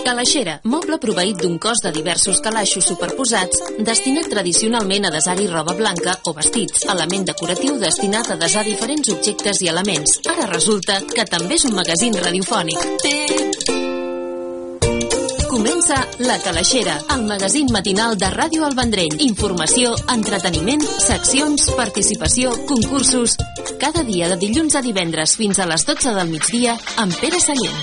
Calaixera, moble proveït d'un cos de diversos calaixos superposats, destinat tradicionalment a desar roba blanca o vestits, element decoratiu destinat a desar diferents objectes i elements. Ara resulta que també és un magazín radiofònic. Comença La Calaixera, el magazín matinal de Ràdio El Vendrell. Informació, entreteniment, seccions, participació, concursos. Cada dia de dilluns a divendres fins a les 12 del migdia amb Pere Sallent.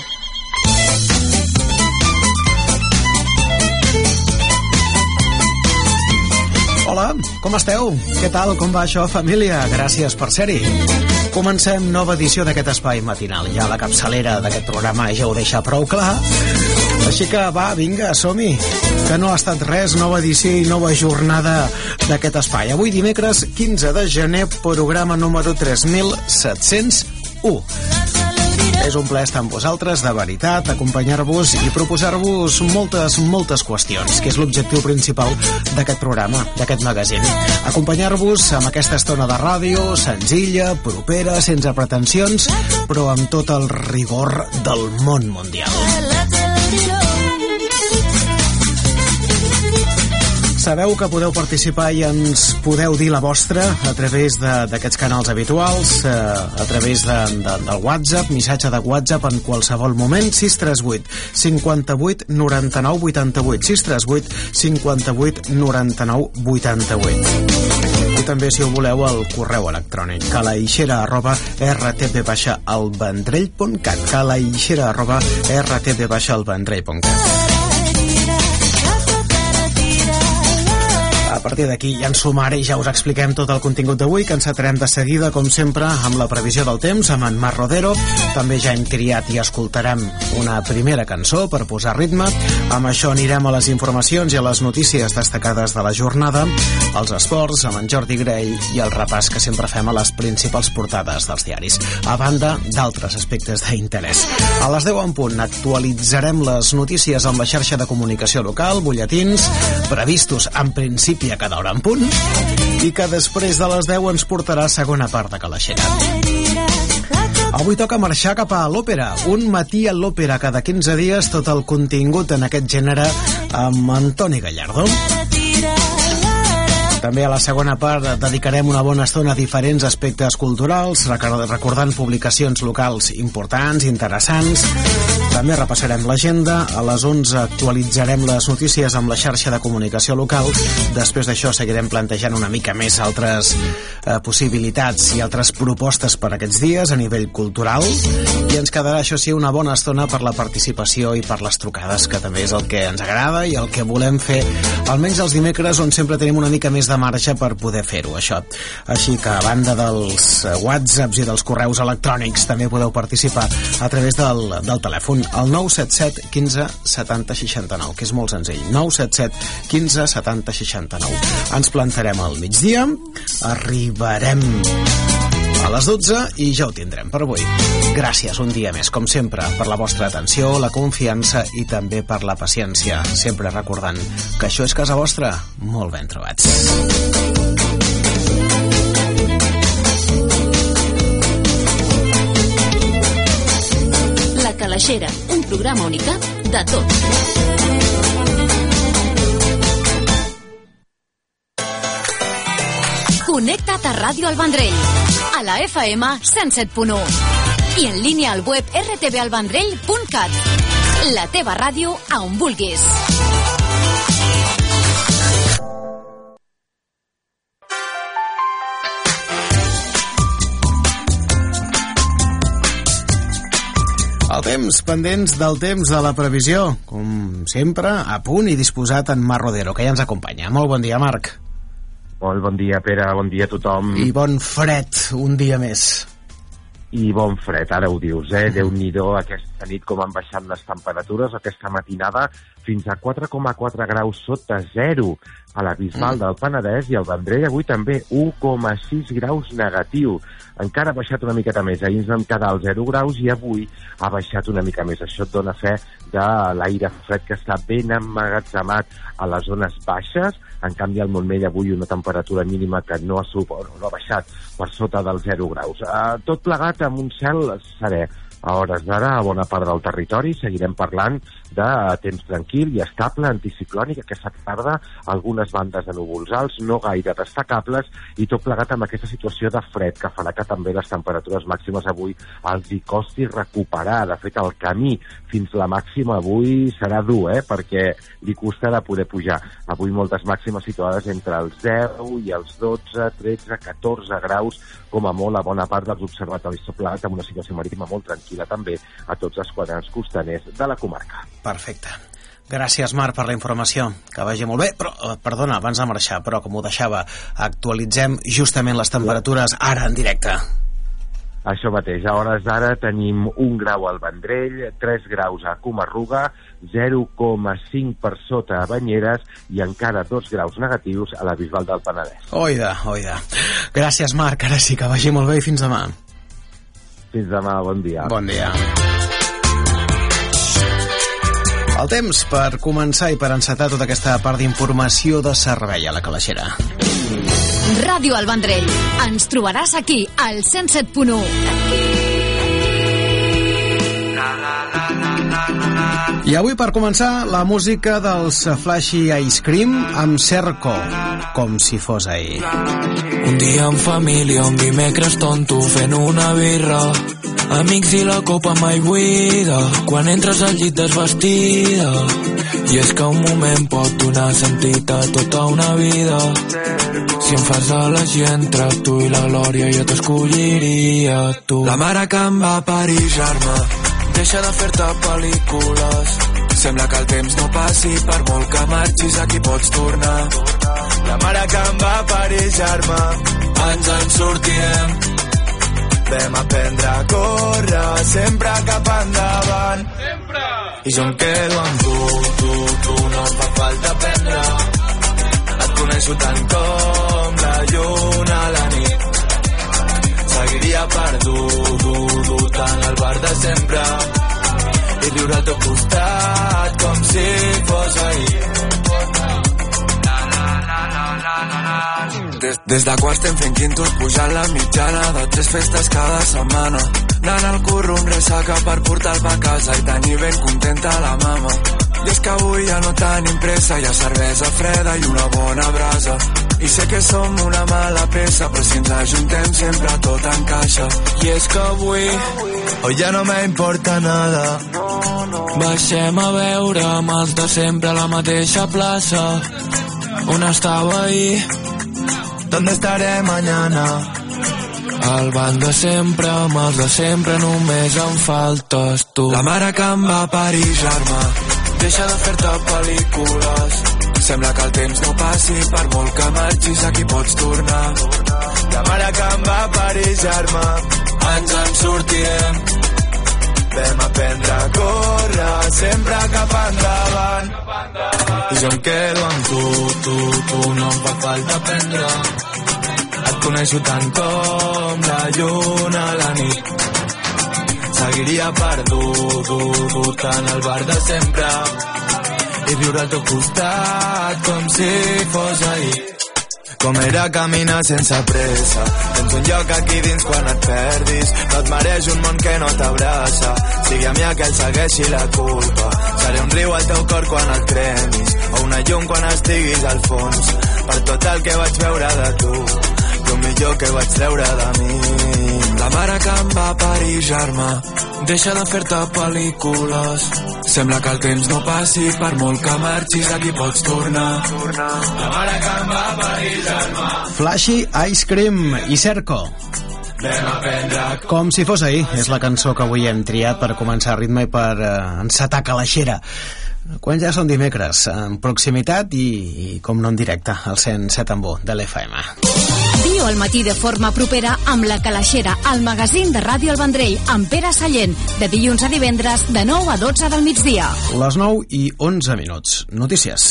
Hola, com esteu? Què tal? Com va això, família? Gràcies per ser-hi. Comencem nova edició d'aquest espai matinal. Ja la capçalera d'aquest programa ja ho deixa prou clar. Així que va, vinga, som-hi. Que no ha estat res, nova edició i nova jornada d'aquest espai. Avui dimecres 15 de gener, programa número 3701. És un plaer estar amb vosaltres, de veritat, acompanyar-vos i proposar-vos moltes qüestions, que és l'objectiu principal d'aquest programa, d'aquest magazín. Acompanyar-vos amb aquesta estona de ràdio, senzilla, propera, sense pretensions, però amb tot el rigor del món mundial. Sabeu que podeu participar i ens podeu dir la vostra a través d'aquests canals habituals, a través del WhatsApp, missatge de WhatsApp en qualsevol moment, 638 58 99 88, 638 58 99 88. I també, si ho voleu, el correu electrònic calaixera@rtb-elvendrell.cat, calaixera@rtb-elvendrell.cat. A partir d'aquí ja ens sumem i ja us expliquem tot el contingut d'avui, que ens atrem de seguida, com sempre, amb la previsió del temps, amb en Marc Rodero. També ja hem triat i escoltarem una primera cançó per posar ritme. Amb això anirem a les informacions i a les notícies destacades de la jornada, als esports, amb en Jordi Grey i el repàs que sempre fem a les principals portades dels diaris, a banda d'altres aspectes d'interès. A les 10 en punt actualitzarem les notícies amb la xarxa de comunicació local, butlletins previstos en principi a cada hora en punt, i que després de les 10 ens portarà segona part de Calaixera. Avui toca marxar cap a l'òpera, un matí a l'òpera cada 15 dies, tot el contingut en aquest gènere amb Antoni Gallardo. També a la segona part dedicarem una bona estona a diferents aspectes culturals, recordant publicacions locals importants, interessants. També repassarem l'agenda. A les 11 actualitzarem les notícies amb la xarxa de comunicació local. Després d'això seguirem plantejant una mica més altres possibilitats i altres propostes per aquests dies a nivell cultural. I ens quedarà, això sí, una bona estona per la participació i per les trucades, que també és el que ens agrada i el que volem fer, almenys els dimecres, on sempre tenim una mica més de marge per poder fer-ho, això. Així que, a banda dels whatsapps i dels correus electrònics, també podeu participar a través del telèfon, el 977 15 70 69, que és molt senzill, 977 15 70 69. Ens plantarem al migdia, arribarem a les 12 i ja ho tindrem per avui. Gràcies un dia més, com sempre, per la vostra atenció, la confiança i també per la paciència, sempre recordant que això és casa vostra. Molt ben trobats. La Calaixera, un programa unicat de tot. Connecta't a Ràdio El Vendrell, a la FM 107.1 i en línia al web rtbalvendrell.cat. La teva ràdio a on vulguis. El temps, pendents del temps de la previsió, com sempre, a punt i disposat en Marc Rodero, que ja ens acompanya. Molt bon dia, Marc. Molt bon dia, Pere, bon dia a tothom. I bon fred, un dia més. I bon fred, ara ho dius, Déu-n'hi-do, aquesta nit com han baixat les temperatures, aquesta matinada fins a 4,4 graus sota zero a la Bisbal del Penedès, i al Vendrell avui també 1,6 graus negatiu. Encara ha baixat una miqueta més, ahir ens vam quedar als 0 graus i avui ha baixat una mica més. Això et dona fe de l'aire fred que està ben emmagatzemat a les zones baixes. En canvi, al Montmell avui una temperatura mínima que no ha baixat per sota dels 0 graus. Tot plegat amb un cel serè. A hores d'ara, a bona part del territori, seguirem parlant de temps tranquil i estable, anticiclònic, aquesta tarda, algunes bandes de núvols alts, no gaire destacables, i tot plegat amb aquesta situació de fred, que farà que també les temperatures màximes avui els hi costi recuperar. De fet, el camí fins la màxima avui serà dur, perquè li costarà poder pujar. Avui moltes màximes situades entre els 10 i els 12, 13, 14 graus, com a molt a bona part dels observatoris, tot plegat amb una situació marítima molt tranquil·la també a tots els quadrants costaners de la comarca. Perfecte. Gràcies, Marc, per la informació. Que vagi molt bé. Però, perdona, abans de marxar, però com ho deixava, actualitzem justament les temperatures ara en directe. Això mateix, a hores d'ara tenim 1 grau al Vendrell, 3 graus a Comarruga, 0,5 per sota a Banyeres i encara 2 graus negatius a la Bisbal del Penedès. Oida. Gràcies, Marc. Ara sí, que vagi molt bé i fins demà. Fins demà, bon dia. Bon dia. El temps per començar i per encetar tota aquesta part d'informació de servei a la Calaixera. Ràdio El Vendrell. Ens trobaràs aquí, al 107.1. I avui, per començar, la música dels Flashy Ice Cream amb Cerco, com si fos ahir. Un dia en família, un dimecres tonto, fent una birra. Amics i la copa mai buida, quan entres al llit desvestida. I és que un moment pot donar sentit a tota una vida. Si em fas elegir entre tu i la glòria, jo t'escolliria tu. La mare que em va parir-me, deixa de fer-te pel·lícules. Sembla que el temps no passi, per molt que marxis aquí pots tornar. La mare que em va parir-me, ens en sortirem. Vam aprendre a córrer, sempre cap endavant. Sempre! I jo em quedo amb tu no em fa falta aprendre. Et coneixo tant com la lluna a la nit. Seguiria perdut en el bar de sempre i riure al teu costat com si fos ahir. Des de quarts estem fent quintos, pujant la mitjana de 3 festes cada setmana. Anant al curro amb ressaca per portar-me a casa i tenir ben contenta la mama. I és que avui ja no tenim pressa, hi ha cervesa freda i una bona brasa. I sé que som una mala peça, però si ens ajuntem sempre tot encaixa. I és que avui ja no me importa nada. Baixem a veure amb els de sempre a la mateixa plaça on estava ahir. ¿Dónde estaré mañana? Al banc de sempre, amb els de sempre, només em faltes tu. La mare que em va parir-me, deixa de fer-te pel·lícules. Sembla que el temps no passi, per molt que marxis aquí pots tornar. La mare que em va parir-me, ens en sortirem. Vam aprendre a córrer, sempre cap endavant. I jo em quedo amb tu no em fa falta aprendre. Et coneixo tant com la lluna a la nit. Seguiria perdut en el bar de sempre i viure al teu costat com si fos ahir. Com era caminar sense pressa, tens un lloc aquí dins quan et perdis. No et mereix un món que no t'abraça, sigui a mi aquell segueixi la culpa. Seré un riu al teu cor quan et cremis, o una llum quan estiguis al fons. Per tot el que vaig veure de tu, i el millor que vaig treure de mi. La mare que em va parir-me, deixa de fer-te pel·lícules. Sembla que el temps no passi, per molt que marxis aquí pots tornar. La mare que em va parir-me. Flashy Ice Cream i Cerco. Com si fos ahir, és la cançó que avui hem triat per començar a ritme i per encetar calaixera. Quan ja són dimecres, en proximitat i com no en directe, al 107.1 de l'FM. Viu al matí de forma propera amb La Calaixera, el magazín de Ràdio El Vendrell, amb Pere Sallent, de dilluns a divendres, de 9 a 12 del migdia. Les 9 i 11 minuts. Notícies.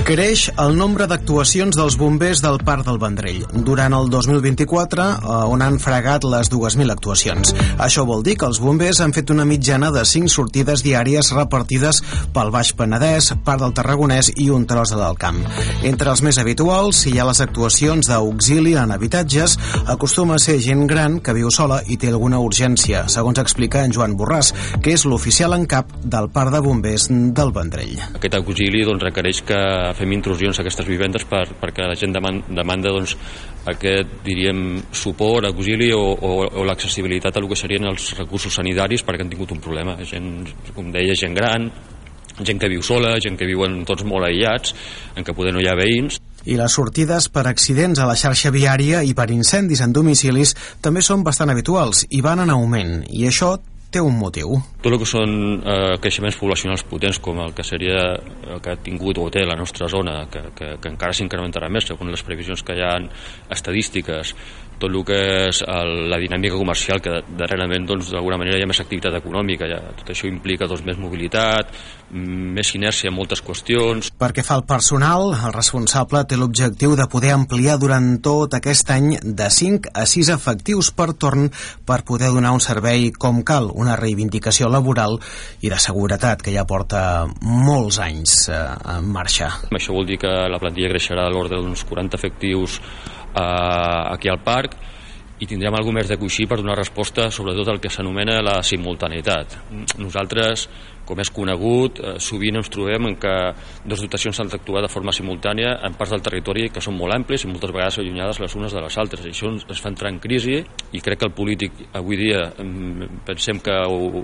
Creix el nombre d'actuacions dels bombers del Parc del Vendrell. Durant el 2024, on han fregat les 2.000 actuacions. Això vol dir que els bombers han fet una mitjana de 5 sortides diàries repartides pel Baix Penedès, part del Tarragonès i un tros de l'Alt Camp. Entre els més habituals hi ha les actuacions d'auxili en habitatges. Acostuma a ser gent gran que viu sola i té alguna urgència, segons explica en Joan Borràs, que és l'oficial en cap del Parc de Bombers del Vendrell. Aquest auxili requereix que fem intrusions a aquestes vivendes perquè la gent demanda aquest, diríem, suport, auxili o l'accessibilitat a el que serien els recursos sanitaris perquè han tingut un problema. Gent, com deia, gent gran, gent que viu sola, gent que viu en entorns molt aïllats, en què poder no hi ha veïns. I les sortides per accidents a la xarxa viària i per incendis en domicilis també són bastant habituals i van en augment, i això té un motiu. Tot el que són creixements poblacionals potents, com el que seria el que ha tingut o té la nostra zona, que encara s'incrementarà més segons les previsions que hi ha estadístiques, tot el que és la dinàmica comercial, que darrerament d'alguna manera hi ha més activitat econòmica, tot això implica més mobilitat, més inèrcia en moltes qüestions. Perquè fa el personal, el responsable té l'objectiu de poder ampliar durant tot aquest any de 5 a 6 efectius per torn per poder donar un servei com cal, una reivindicació laboral i de seguretat que ja porta molts anys en marxa. Això vol dir que la plantilla creixerà a l'ordre d'uns 40 efectius aquí al parc i tindrem alguna més de coixí per donar resposta sobretot al que s'anomena la simultaneïtat. Nosaltres, com és conegut, sovint ens trobem en que dues dotacions s'han d'actuar de forma simultània en parts del territori que són molt àmplies i moltes vegades allunyades les unes de les altres. I això ens fa entrar en crisi i crec que el polític avui dia pensem que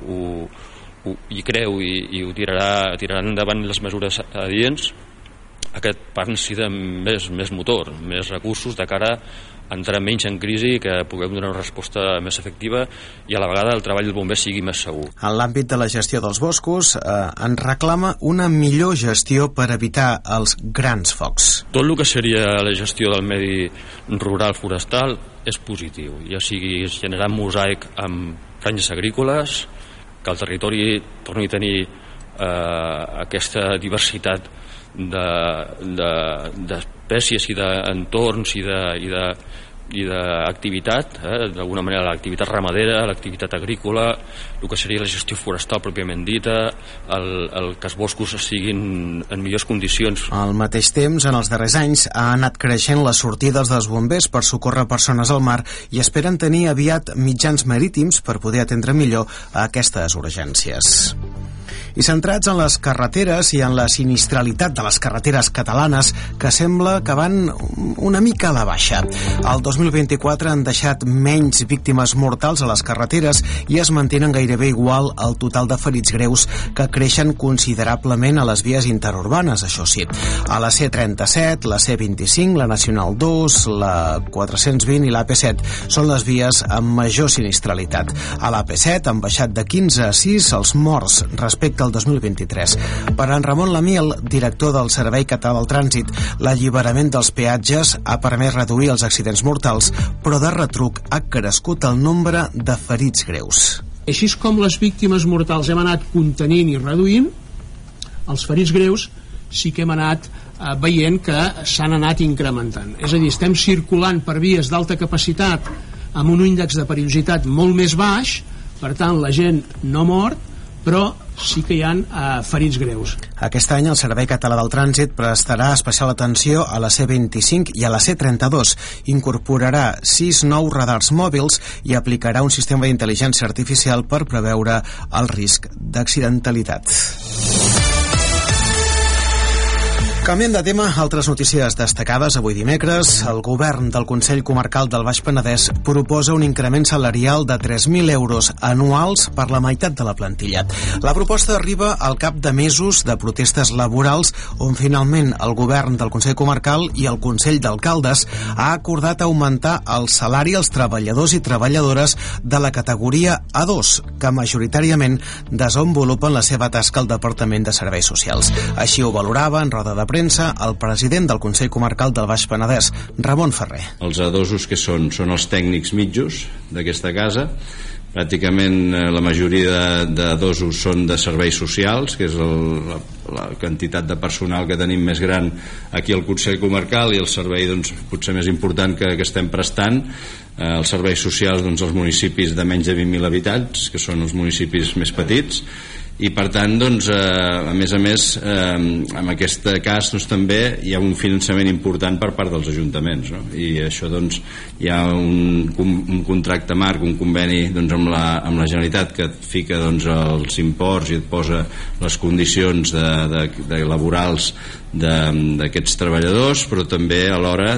hi creu i ho tirarà endavant les mesures adients. Aquest parc necessita més motor, més recursos de cara a entrar menys en crisi i que puguem donar una resposta més efectiva i a la vegada el treball del bomber sigui més segur. En l'àmbit de la gestió dels boscos en reclama una millor gestió per evitar els grans focs. Tot el que seria la gestió del medi rural forestal és positiu, ja sigui generant mosaic amb franges agrícoles, que el territori torni a tenir aquesta diversitat d'espècies i d'entorns i d'activitat, d'alguna manera l'activitat ramadera, l'activitat agrícola, el que seria la gestió forestal pròpiament dita, el que els boscos estiguin en millors condicions. Al mateix temps, en els darrers anys ha anat creixent les sortides dels bombers per socórrer persones al mar i esperen tenir aviat mitjans marítims per poder atendre millor a aquestes urgències. I centrats en les carreteres i en la sinistralitat de les carreteres catalanes, que sembla que van una mica a la baixa. El 2024 han deixat menys víctimes mortals a les carreteres i es mantenen gairebé igual al total de ferits greus, que creixen considerablement a les vies interurbanes, això sí. A la C37, la C25, la Nacional 2, la 420 i l'AP7 són les vies amb major sinistralitat. A l'AP7 han baixat de 15 a 6 els morts respecte al 2023. Per en Ramon Lamiel, director del Servei Català del Trànsit, l'alliberament dels peatges ha permès reduir els accidents mortals, però de retruc ha crescut el nombre de ferits greus. Així com les víctimes mortals hem anat contenint i reduint, els ferits greus sí que hem anat veient que s'han anat incrementant. És a dir, estem circulant per vies d'alta capacitat amb un índex de perillositat molt més baix, per tant la gent no mort, però sí que hi ha ferits greus. Aquest any el Servei Català del Trànsit prestarà especial atenció a la C25 i a la C32. Incorporarà 6 nous radars mòbils i aplicarà un sistema d'intel·ligència artificial per preveure el risc d'accidentalitat. Canviant de tema, altres notícies destacades avui dimecres. El govern del Consell Comarcal del Baix Penedès proposa un increment salarial de 3.000 euros anuals per la meitat de la plantilla. La proposta arriba al cap de mesos de protestes laborals on finalment el govern del Consell Comarcal i el Consell d'Alcaldes ha acordat augmentar el salari als treballadors i treballadores de la categoria A2, que majoritàriament desenvolupen la seva tasca al Departament de Serveis Socials. Així ho valorava en roda de premsa el president del Consell Comarcal del Baix Penedès, Ramon Ferrer. Els A2 que són els tècnics mitjos d'aquesta casa, Pràcticament la majoria de dosos són de serveis socials, que és la quantitat de personal que tenim més gran aquí al Consell Comarcal, i el servei potser més important que estem prestant, els serveis socials als municipis de menys de 20.000 habitants, que són els municipis més petits. I per tant, a més, en aquest cas també hi ha un finançament important per part dels ajuntaments, no? I això hi ha un contracte marc, un conveni amb la Generalitat que et fica els imports i et posa les condicions laborals d'aquests treballadors, però també alhora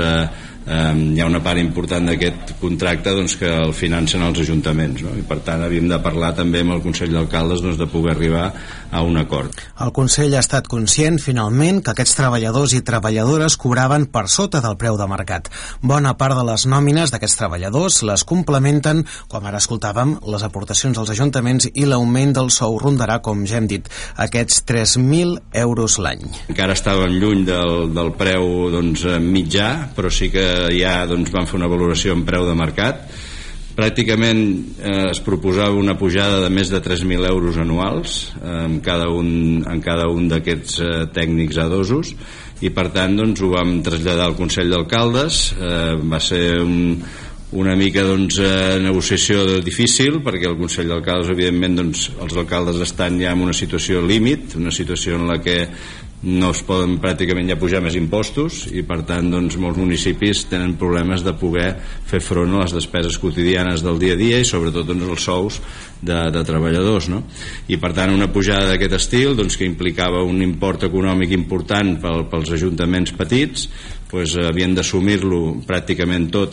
hi ha una part important d'aquest contracte que el financen els ajuntaments, no? I per tant havíem de parlar també amb el Consell d'Alcaldes de poder arribar a un acord. El Consell ha estat conscient finalment que aquests treballadors i treballadores cobraven per sota del preu de mercat. Bona part de les nòmines d'aquests treballadors les complementen, com ara escoltàvem, les aportacions als ajuntaments, i l'augment del sou rondarà, com ja hem dit, aquests 3.000 euros l'any. Encara estaven lluny del preu mitjà, però sí que ja van fer una valoració en preu de mercat. Pràcticament es proposava una pujada de més de 3.000 euros anuals en cada un d'aquests tècnics adosos, i per tant ho vam traslladar al Consell d'Alcaldes. Va ser una mica negociació difícil, perquè el Consell d'Alcaldes, evidentment, els alcaldes estan ja en una situació límit, una situació en la que no es poden pràcticament ja pujar més impostos, i per tant molts municipis tenen problemes de poder fer front a les despeses quotidianes del dia a dia, i sobretot els sous de treballadors, no? I per tant una pujada d'aquest estil que implicava un import econòmic important pels ajuntaments petits, havien d'assumir-lo pràcticament tot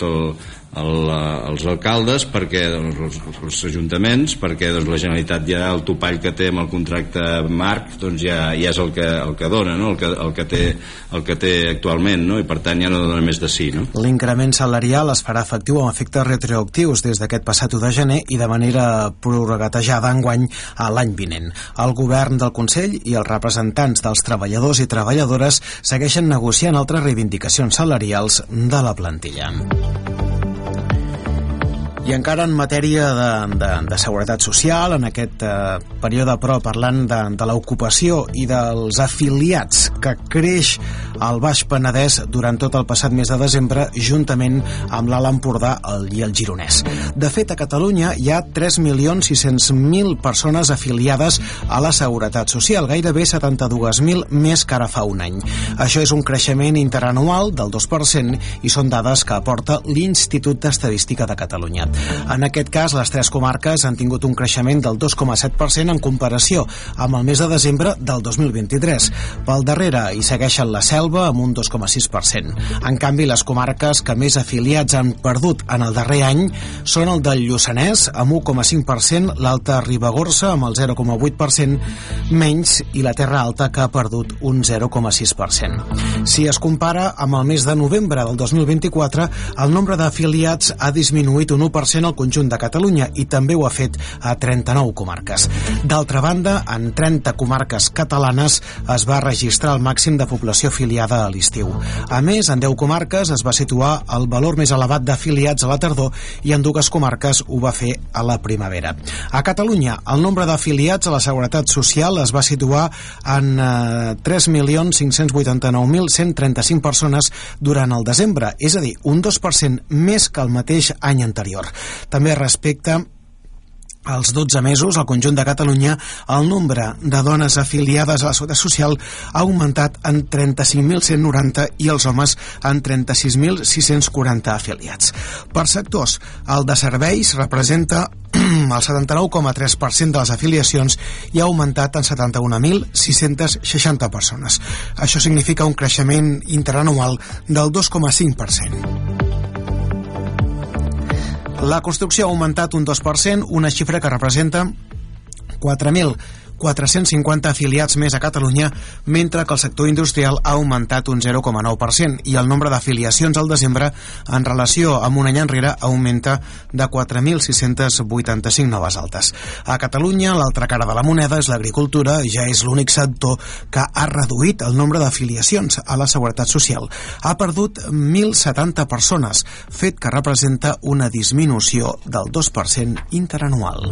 els alcaldes, perquè els ajuntaments, perquè la Generalitat ja el topall que té amb el contracte marc ja és el que dona, no? el que té actualment, no? I per tant ja no dona més de sí, no? L'increment salarial es farà efectiu amb efectes retroactius des d'aquest passat 1 de gener i de manera prorrogatejada enguany a l'any vinent. El govern del Consell i els representants dels treballadors i treballadores segueixen negociant altres reivindicacions salarials de la plantilla. I encara en matèria de seguretat social, en aquest període, però, parlant de l'ocupació i dels afiliats, que creix al Baix Penedès durant tot el passat mes de desembre, juntament amb l'Alt Empordà i el Gironès. De fet, a Catalunya hi ha 3.600.000 persones afiliades a la Seguretat Social, gairebé 72.000 més que ara fa un any. Això és un creixement interanual del 2% i són dades que aporta l'Institut d'Estadística de Catalunya. En aquest cas, les 3 comarques han tingut un creixement del 2,7% en comparació amb el mes de desembre del 2023. Pel darrere hi segueixen la Selva amb un 2,6%. En canvi, les comarques que més afiliats han perdut en el darrer any són el del Lluçanès amb 1,5%, l'Alta Ribagorça amb el 0,8% menys i la Terra Alta, que ha perdut un 0,6%. Si es compara amb el mes de novembre del 2024, el nombre d'afiliats ha disminuït un 1% al conjunt de Catalunya i també ho ha fet a 39 comarques. D'altra banda, en 30 comarques catalanes es va registrar el màxim de població afiliada a l'estiu. A més, en 10 comarques es va situar el valor més elevat d'afiliats a la tardor i en 2 comarques ho va fer a la primavera. A Catalunya, el nombre d'afiliats a la Seguretat Social es va situar en 3.589.135 persones durant el desembre, és a dir, un 2% més que el mateix any anterior. També respecte als 12 mesos, al conjunt de Catalunya, el nombre de dones afiliades a la Seguretat Social ha augmentat en 35.190 i els homes en 36.640 afiliats. Per sectors, el de serveis representa el 79,3% de les afiliacions i ha augmentat en 71.660 persones. Això significa un creixement interanual del 2,5%. La construcció ha augmentat un 2%, una xifra que representa 4.400 450 afiliats més a Catalunya, mentre que el sector industrial ha augmentat un 0,9% i el nombre d'afiliacions al desembre en relació amb un any enrere augmenta de 4.685 noves altes. A Catalunya, l'altra cara de la moneda és l'agricultura, ja és l'únic sector que ha reduït el nombre d'afiliacions a la Seguretat Social. Ha perdut 1.070 persones, fet que representa una disminució del 2% interanual.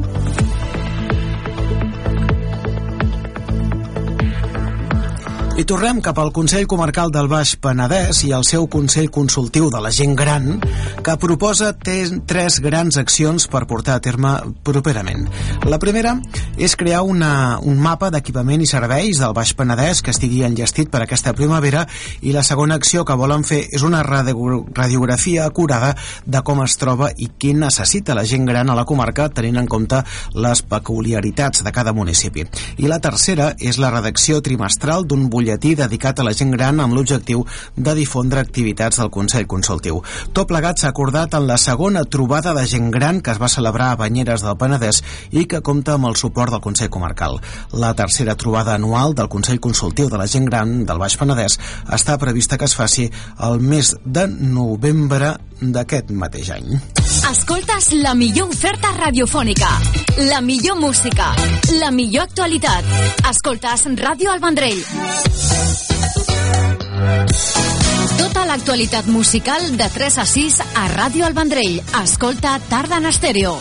I tornem cap al Consell Comarcal del Baix Penedès i al seu Consell Consultiu de la Gent Gran, que proposa tres grans accions per portar a terme properament. La primera és crear un mapa d'equipament i serveis del Baix Penedès que estigui enllestit per aquesta primavera, i la segona acció que volen fer és una radiografia acurada de com es troba i què necessita la gent gran a la comarca, tenint en compte les peculiaritats de cada municipi. I la tercera és la redacció trimestral d'un butlletí dedicat a la gent gran amb l'objectiu de difondre activitats del Consell Consultiu. Tot plegat s'ha acordat en la segona trobada de gent gran que es va celebrar a Banyeres del Penedès i que compta amb el suport del Consell Comarcal. La tercera trobada anual del Consell Consultiu de la gent gran del Baix Penedès està prevista que es faci el mes de novembre d'aquest mateix any. Escoltes la millor oferta radiofònica, la millor música, la millor actualitat. Escoltes Ràdio El Vendrell. Tota l'actualitat musical de 3 a 6 a Ràdio El Vendrell. Escolta Tarda en Estèreo.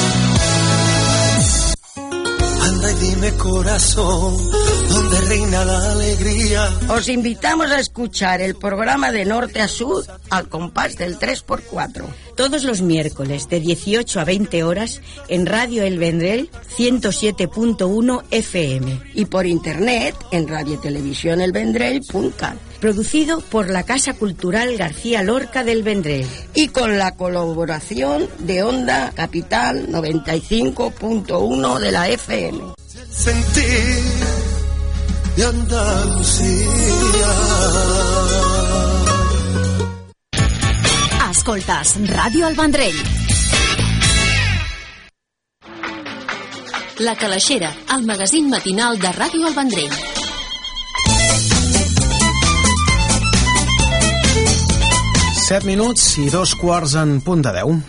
Anda y dime, corazón, donde reina la alegría. Os invitamos a escuchar el programa de norte a sur al compás del 3x4. Todos los miércoles de 18 a 20 horas en Radio El Vendrell 107.1 FM y por internet en radiotelevisiónelvendrell.cat. Producido por la Casa Cultural García Lorca del Vendrell y con la colaboración de Onda Capital 95.1 de la FM. Sentir de Andalucía. Escoltes Ràdio El Vendrell. La Calaixera, el magazín matinal de Ràdio El Vendrell. Set minuts i 2 en punt de 10.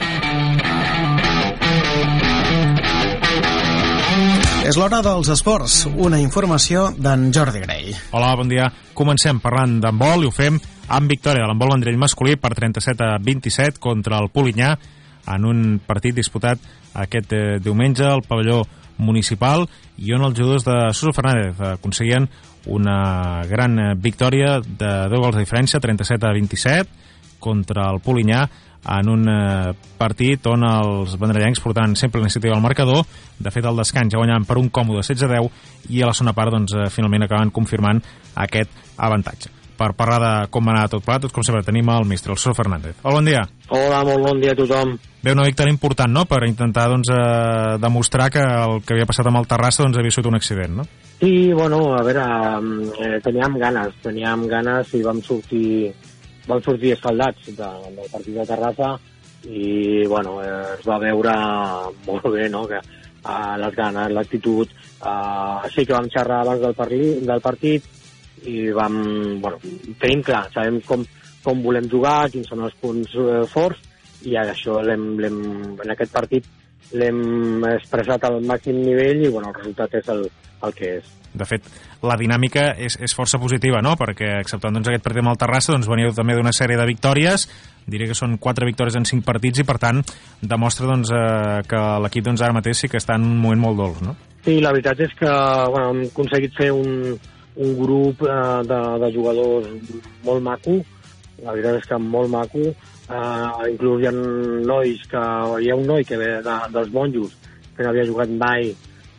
És l'hora dels esports, una informació d'en Jordi Grey. Hola, bon dia. Comencem parlant d'handbol i ho fem amb victòria de l'handbol Vendrell masculí per 37-27 contra el Polinyà en un partit disputat aquest diumenge al pavelló municipal i on els jugadors de Suso Fernández aconseguien una gran victòria de 2 gols de diferència, 37-27 contra el Polinyà en un partit on els vendrellencs portaven sempre l'iniciativa al marcador. De fet, al descans ja guanyaven per un còmode 16-10 i a la segona part finalment acaben confirmant aquest avantatge. Per parlar de com va anar tot plat, com sempre tenim el mestre, el Suso Fernández. Hola, bon dia. Hola, molt bon dia a tothom. Bé, una victòria important, no?, per intentar demostrar que el que havia passat amb el Terrassa havia sigut un accident, no? Sí, bueno, a veure, teníem ganes i vam sortir escaldats del partit de Terrassa i, bueno, es va veure molt bé, no?, que les ganes, l'actitud, sí que vam xerrar abans del partit i tenim clar, sabem com volem jugar, quins són els punts forts, i això en aquest partit l'hem expressat al màxim nivell i, bueno, el resultat és el que és. De fet, la dinàmica és força positiva, no?, perquè exceptant aquest partit amb el Terrassa veniu també d'una sèrie de victòries, diré que són 4 victòries en 5 partits i per tant demostra que l'equip ara mateix sí que està en un moment molt dolç, no? Sí, la veritat és que hem aconseguit fer un grup de jugadors molt maco, la veritat és que molt maco, inclús hi ha nois hi ha un noi que ve dels monjos que no havia jugat mai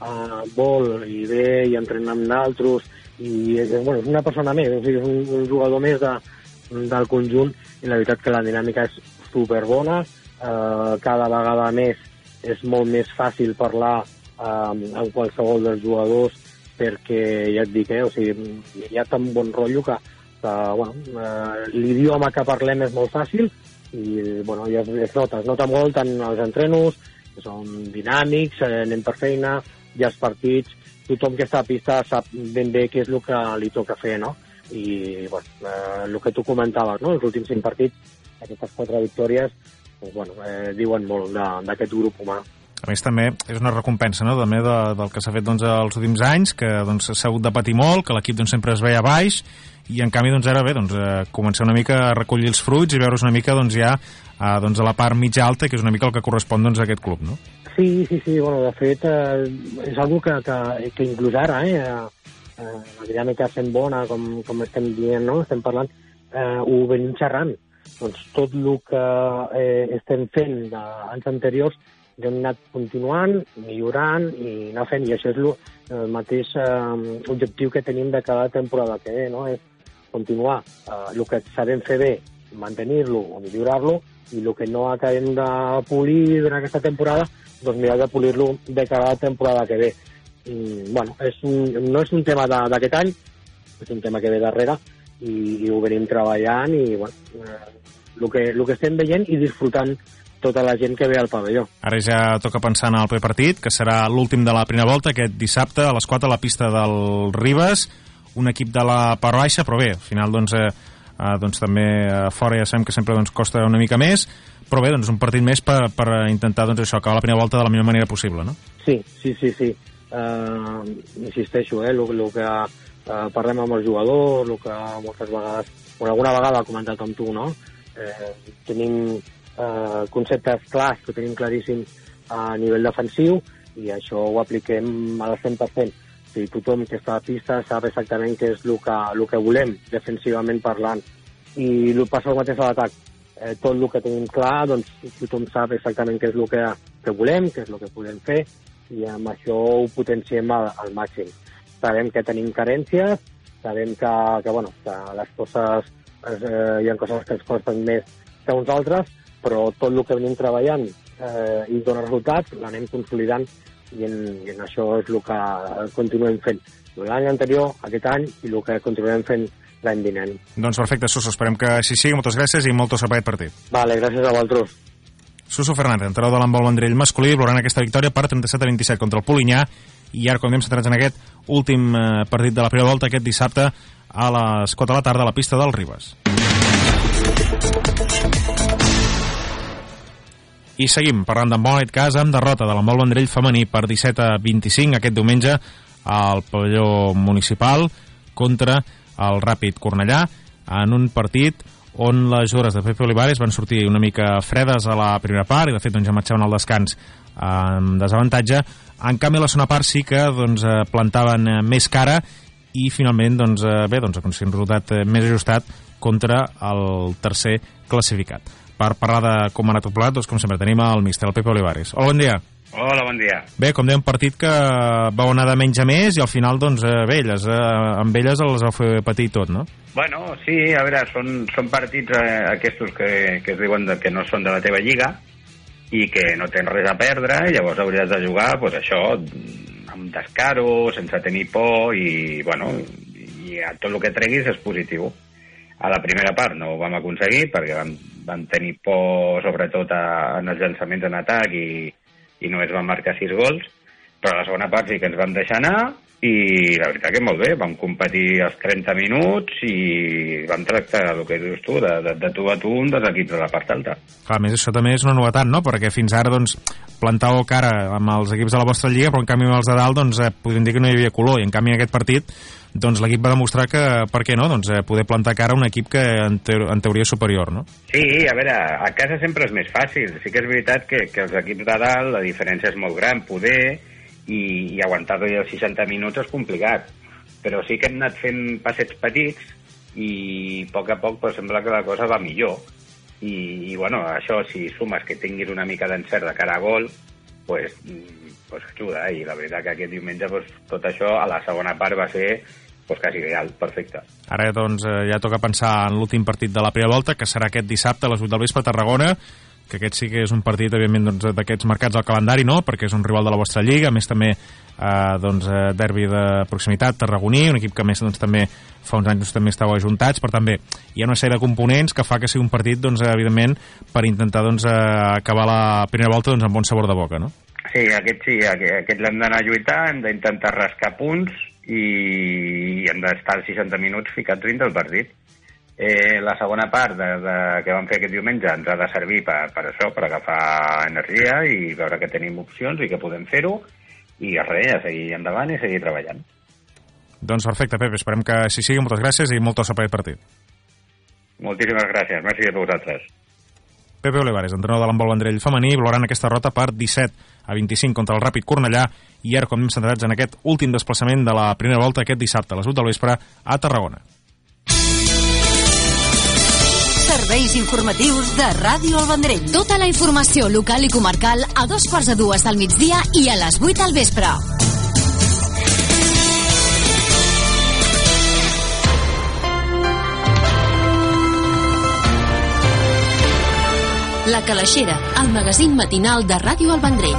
vol i ve i entrena amb d'altres i és una persona més, o sigui, és un jugador més del conjunt i la veritat que la dinàmica és superbona, cada vegada més és molt més fàcil parlar amb qualsevol dels jugadors perquè ja et dic, o sigui, hi ha tan bon rotllo que l'idioma que parlem és molt fàcil i ja es nota molt tant els entrenos, que són dinàmics, anem per feina, hi ha els partits tothom que està a pista sap ben bé què és el que li toca fer, no? I bueno, el que tu comentaves, no? Els últims 5 partits, aquestes 4 victòries, diuen molt d'aquest grup humà. A més, també és una recompensa, no?, també del que s'ha fet doncs, els últims anys, que doncs, s'ha hagut de patir molt, que l'equip doncs, sempre es veia baix, i en canvi doncs, ara bé, doncs, començar una mica a recollir els fruits i veure's una mica doncs, ja doncs, a la part mitja alta, que és una mica el que correspon doncs, a aquest club, no? Sí, bueno, de fet, és algo que inclús ara, la dinàmica sent bona, com estem dient, no?, estem parlant, ho venim xerrant. Doncs tot el que estem fent d'anys anteriors hem anat continuant, millorant i anar fent, i això és el mateix objectiu que tenim de cada temporada que ve, no? És continuar el que sabem fer bé, mantenir-lo o millorar-lo, i el que no acabem de polir durant aquesta temporada, doncs mirar de polir-lo de cada temporada que ve. Bueno, no és un tema d'aquest any, és un tema que ve darrere, i ho venim treballant, i bueno, el que estem veient i disfrutant tota la gent que ve al pavelló. Ara ja toca pensar en el proper partit, que serà l'últim de la primera volta, aquest dissabte a les 4 a la pista del Ribes, un equip de la part baixa, però bé, al final doncs també fora ja sabem que sempre doncs, costa una mica més, però bé, doncs un partit més per intentar doncs, això, acabar la primera volta de la millor manera possible, no? Sí. Insisteixo, el que parlem amb els jugadors, el que moltes vegades, o alguna vegada he comentat amb tu, no? Tenim conceptes clars, que tenim claríssims a nivell defensiu, i això ho apliquem al 100%. O sigui, tothom que està a pista sap exactament què és el que volem, defensivament parlant. I passa el mateix a l'atac. Tot el que tenim clar, doncs tothom sap exactament què és el que volem, què és el que podem fer, i amb això ho potenciem al màxim. Sabem que tenim carències, sabem que les coses, hi ha coses que ens costen més que uns altres, però tot el que venim treballant i dona resultats, l'anem consolidant, i en això és el que continuem fent l'any anterior, aquest any, i el que continuem fent l'any vinent. Doncs perfecte, Suso, esperem que així sigui. Moltes gràcies i molt sort per aquest partit. Vale, gràcies a vosaltres. Suso Fernández, entrenador de l'handbol Vendrell masculí, valorant aquesta victòria per 37-27 contra el Polinyà, i ara com hem centrats en aquest últim partit de la primera volta, aquest dissabte a les 4 de la tarda a la pista del Ribes. I seguim parlant d'handbol, en aquest cas amb derrota de l'handbol Vendrell femení per 17-25 aquest diumenge al pavelló municipal contra el Ràpid Cornellà, en un partit on les jugadores de Pepe Olivares van sortir una mica fredes a la primera part, i de fet doncs, ja marxaven al descans amb desavantatge. En canvi, a la segona part sí que doncs, plantaven més cara, i finalment doncs, aconseguien un resultat més ajustat contra el tercer classificat. Per parlar de com ha anat el plat, doncs, com sempre, tenim el míster, el Pepe Olivares. Hola, bon dia. Hola, bon dia. Bé, com dèiem, un partit que vau anar de menys a més, i al final, doncs, amb elles els vau fer patir tot, no? Bueno, sí, a veure, són partits aquests que es diuen que no són de la teva lliga, i que no tens res a perdre, i llavors hauries de jugar, doncs això, amb descaro, sense tenir por, i, bueno, i a tot el que treguis és positiu. A la primera part no ho vam aconseguir perquè vam tenir por sobretot en els llançaments en atac i només vam marcar 6 gols, però a la segona part sí que ens vam deixar anar i la veritat que molt bé, vam competir els 30 minuts i vam tractar el que dius tu, de tu a tu un dels equips de la part alta. Clar, a més això també és una novetat, no? Perquè fins ara doncs, plantàveu cara amb els equips de la vostra lliga, però en canvi amb els de dalt doncs, podríem dir que no hi havia color, i en canvi en aquest partit doncs l'equip va demostrar que, per què no, doncs, poder plantar cara a un equip que en teoria és superior, no? Sí, a veure, a casa sempre és més fàcil. Sí que és veritat que els equips de dalt la diferència és molt gran, poder, i aguantar-li els 60 minuts és complicat. Però sí que hem anat fent passets petits i a poc però sembla que la cosa va millor. I bueno, això, si sumes que tinguis una mica d'encert de cara a gol, pues ajuda, i la veritat que aquest diumenge tot això a la segona part va ser quasi ideal, perfecte. Ara doncs ja toca pensar en l'últim partit de la primera volta, que serà aquest dissabte a les 8 del vespre a Tarragona, que aquest sí que és un partit, evidentment, doncs, d'aquests marcats al calendari, no?, perquè és un rival de la vostra lliga, a més també derbi de proximitat tarragoní, un equip que a més doncs, també fa uns anys també estàu ajuntats, però també hi ha una sèrie de components que fa que sigui un partit, doncs, evidentment, per intentar doncs, acabar la primera volta doncs, amb bon sabor de boca, no? Sí, aquest l'hem d'anar a lluitar, hem d'intentar rascar punts i hem d'estar als 60 minuts ficats dins del partit. La segona part que vam fer aquest diumenge ens ha de servir per això, per agafar energia i veure que tenim opcions i que podem fer-ho, i res, a seguir endavant i seguir treballant. Doncs perfecte, Pep, esperem que així sigui. Moltes gràcies i molta sort per aquest partit. Moltíssimes gràcies, merci a vosaltres. Pepe Olivares, entrenador de l'handbol Vendrell femení, valorant aquesta derrota per 17-25 contra el Ràpid Cornellà, i ara com hem centrats en aquest últim desplaçament de la primera volta aquest dissabte a les 8 del vespre a Tarragona. Serveis informatius de Ràdio El Vendrell. Tota la informació local i comarcal a 2:45 del migdia i a les 8 del vespre. La Calaixera, el magazín matinal de Ràdio El Vendrell.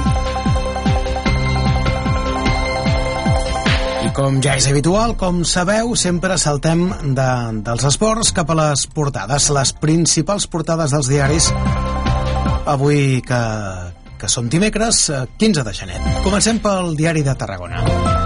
I com ja és habitual, com sabeu, sempre saltem dels esports cap a les portades, les principals portades dels diaris, avui que som dimecres 15 de gener. Comencem pel diari de Tarragona.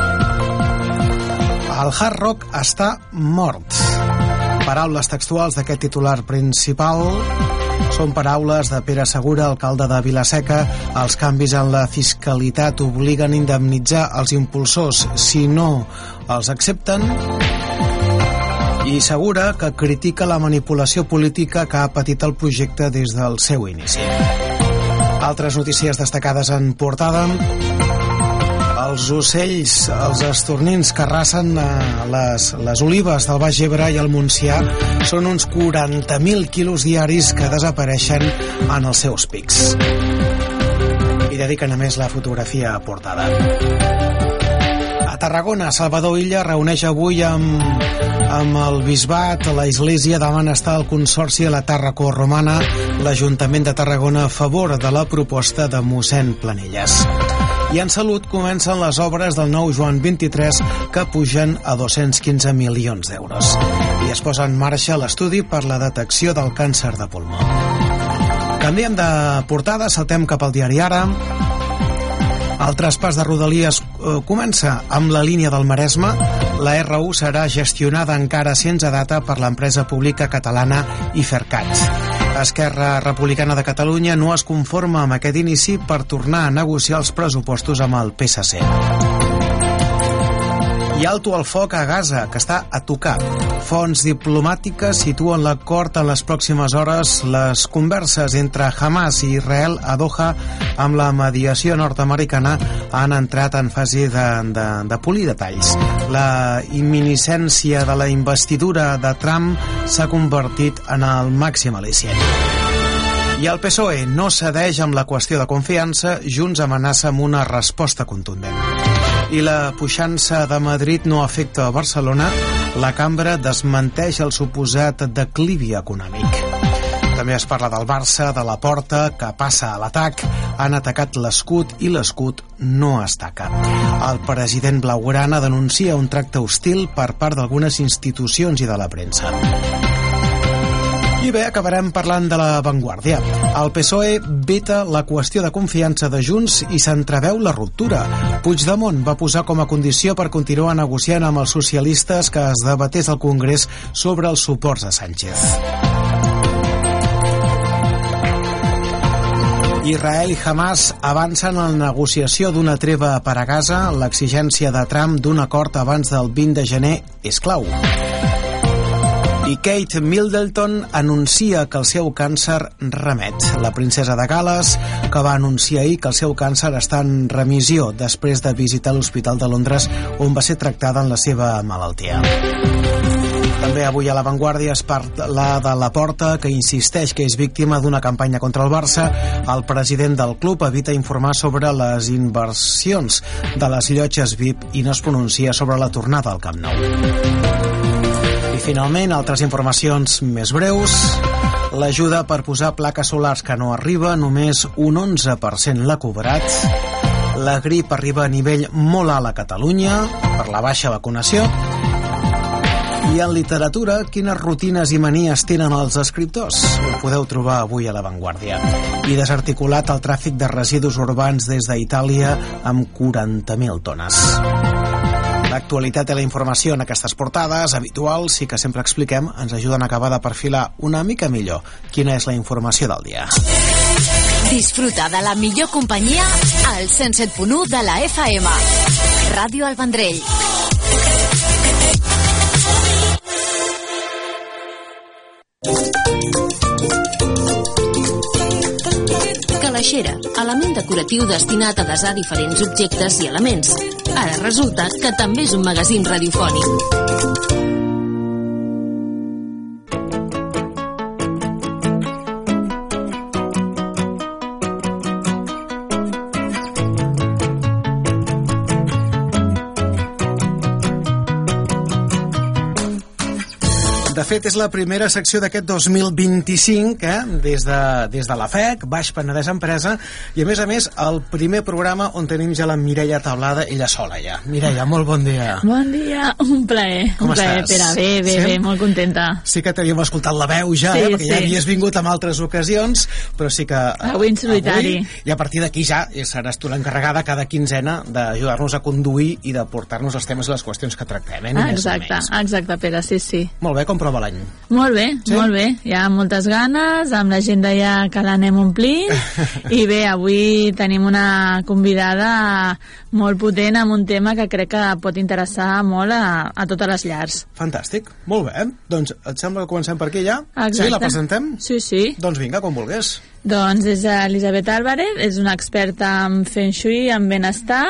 El Hard Rock està mort. Paraules textuals d'aquest titular principal són paraules de Pere Segura, alcalde de Vila-seca. Els canvis en la fiscalitat obliguen a indemnitzar els impulsors si no els accepten. I Segura, que critica la manipulació política que ha patit el projecte des del seu inici. Altres notícies destacades en portada: els ocells, els estornins que arrasen les olives del Baix Ebre i el Montsià són uns 40.000 quilos diaris que desapareixen en els seus pics. I dediquen a més la fotografia a portada. A Tarragona, Salvador Illa reuneix avui amb el Bisbat, la Església demana estar al Consorci a la Tàrraco Romana, l'Ajuntament de Tarragona a favor de la proposta de mossèn Planelles. I en salut comencen les obres del nou Joan 23 que pugen a 215 milions d'euros. I es posa en marxa l'estudi per la detecció del càncer de pulmó. Canviem de portada, saltem cap al diari Ara. El traspàs de Rodalies comença amb la línia del Maresme. La R1 serà gestionada encara sense data per l'empresa pública catalana Ifercat. Esquerra Republicana de Catalunya no es conforma amb aquest inici per tornar a negociar els pressupostos amb el PSC. I alto el foc a Gaza, que està a tocar. Fonts diplomàtiques situen l'acord en les pròximes hores. Les converses entre Hamas i Israel a Doha amb la mediació nord-americana han entrat en fase de polir detalls. La imminència de la investidura de Trump s'ha convertit en el màxim al·licient. I el PSOE no cedeix amb la qüestió de confiança. Junts amenaça amb una resposta contundent. I la puixança de Madrid no afecta a Barcelona. La cambra desmenteix el suposat declivi econòmic. També es parla del Barça, de la Porta, que passa a l'atac. Han atacat l'escut i l'escut no es taca. El president blaugrana denuncia un tracte hostil per part d'algunes institucions i de la premsa. I bé, acabarem parlant de La Vanguardia. El PSOE veta la qüestió de confiança de Junts i s'entreveu la ruptura. Puigdemont va posar com a condició per continuar negociant amb els socialistes que es debatés al Congrés sobre els suports a Sánchez. Israel i Hamas avancen en la negociació d'una treva per a Gaza. L'exigència de Trump d'un acord abans del 20 de gener és clau. I Kate Middleton anuncia que el seu càncer remet. La princesa de Gal·les, que va anunciar ahir que el seu càncer està en remissió després de visitar l'Hospital de Londres, on va ser tractada en la seva malaltia. També avui a La Vanguardia es parla de la Porta, que insisteix que és víctima d'una campanya contra el Barça. El president del club evita informar sobre les inversions de les llotges VIP i no es pronuncia sobre la tornada al Camp Nou. I finalment, altres informacions més breus. L'ajuda per posar plaques solars que no arriba, només un 11% l'ha cobrat. La grip arriba a nivell molt alt a Catalunya per la baixa vacunació. I en literatura, quines rutines i manies tenen els escriptors? Ho podeu trobar avui a La Vanguardia. I desarticulat el tràfic de residus urbans des d'Itàlia amb 40.000 tones. L'actualitat i la informació en aquestes portades habituals i que sempre expliquem ens ajuden a acabar de perfilar una mica millor quina és la informació del dia. Disfruta de la millor companyia al 107.1 de la FM. Ràdio El Vendrell. Calaixera, element decoratiu destinat a desar diferents objectes i elements. Ara resulta que també és un magazín radiofònic. De fet, és la primera secció d'aquest 2025, des de la FEC, Baix Penedès Empresa, i a més, el primer programa on tenim ja la Mireia Tablada, ella sola ja. Mireia, molt bon dia. Bon dia, un plaer. Com un plaer, estàs? Pere, bé, molt contenta. Sí que t'havíem escoltat la veu ja, perquè ja havies vingut en altres ocasions, però sí que... Avui en solitari. I a partir d'aquí ja seràs tu l'encarregada cada quinzena d'ajudar-nos a conduir i de portar-nos els temes i les qüestions que tractem, Exacte, Pere, sí. Molt bé, com prova l'any? Molt bé, hi ha moltes ganes, amb l'agenda ja que l'anem omplint, i bé, avui tenim una convidada molt potent amb un tema que crec que pot interessar molt a totes les llars. Fantàstic, molt bé. Doncs et sembla que comencem per aquí ja? Exacte. Sí, la presentem? Sí. Doncs vinga, quan vulguis. Doncs és Elisabet Álvarez, és una experta en Feng Shui, en benestar,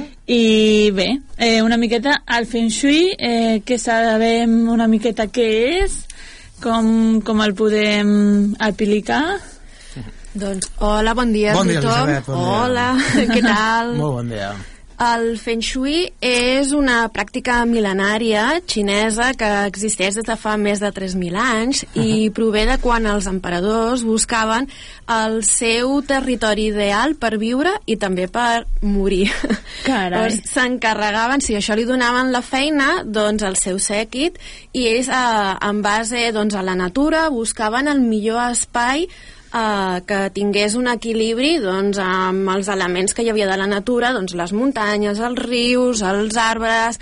i bé, una miqueta el Feng Shui, que sabem una miqueta què és, com el podem aplicar. Doncs hola, bon dia a tothom. Elisabet, bon dia. Hola, què tal? Molt bon dia. El Feng Shui és una pràctica mil·lenària xinesa que existeix des de fa més de 3.000 anys i prové de quan els emperadors buscaven el seu territori ideal per viure i també per morir. Carai. S'encarregaven, si això li donaven la feina, doncs al seu sèquit, i ells en base a la natura buscaven el millor espai que tingués un equilibri amb els elements que hi havia de la natura, les muntanyes, els rius, els arbres,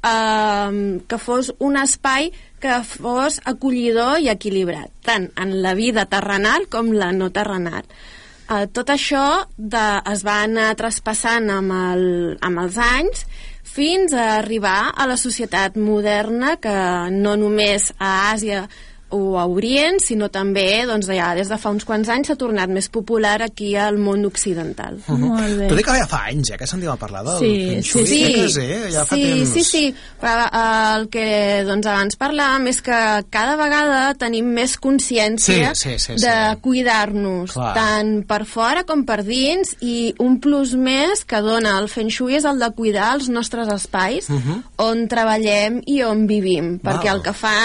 que fos un espai que fos acollidor i equilibrat, tant en la vida terrenal com la no terrenal. Tot això es va anar traspassant amb els anys fins a arribar a la societat moderna, que no només a Àsia o a Orient, sinó també ja des de fa uns quants anys s'ha tornat més popular aquí al món occidental. Molt bé. Tot i que ja fa anys que sentim a parlar del Feng Shui. Ja fa temps. Sí. Però el que abans parlàvem és que cada vegada tenim més consciència de cuidar-nos, tant per fora com per dins, i un plus més que dona el Feng Shui és el de cuidar els nostres espais on treballem i on vivim, perquè el que fa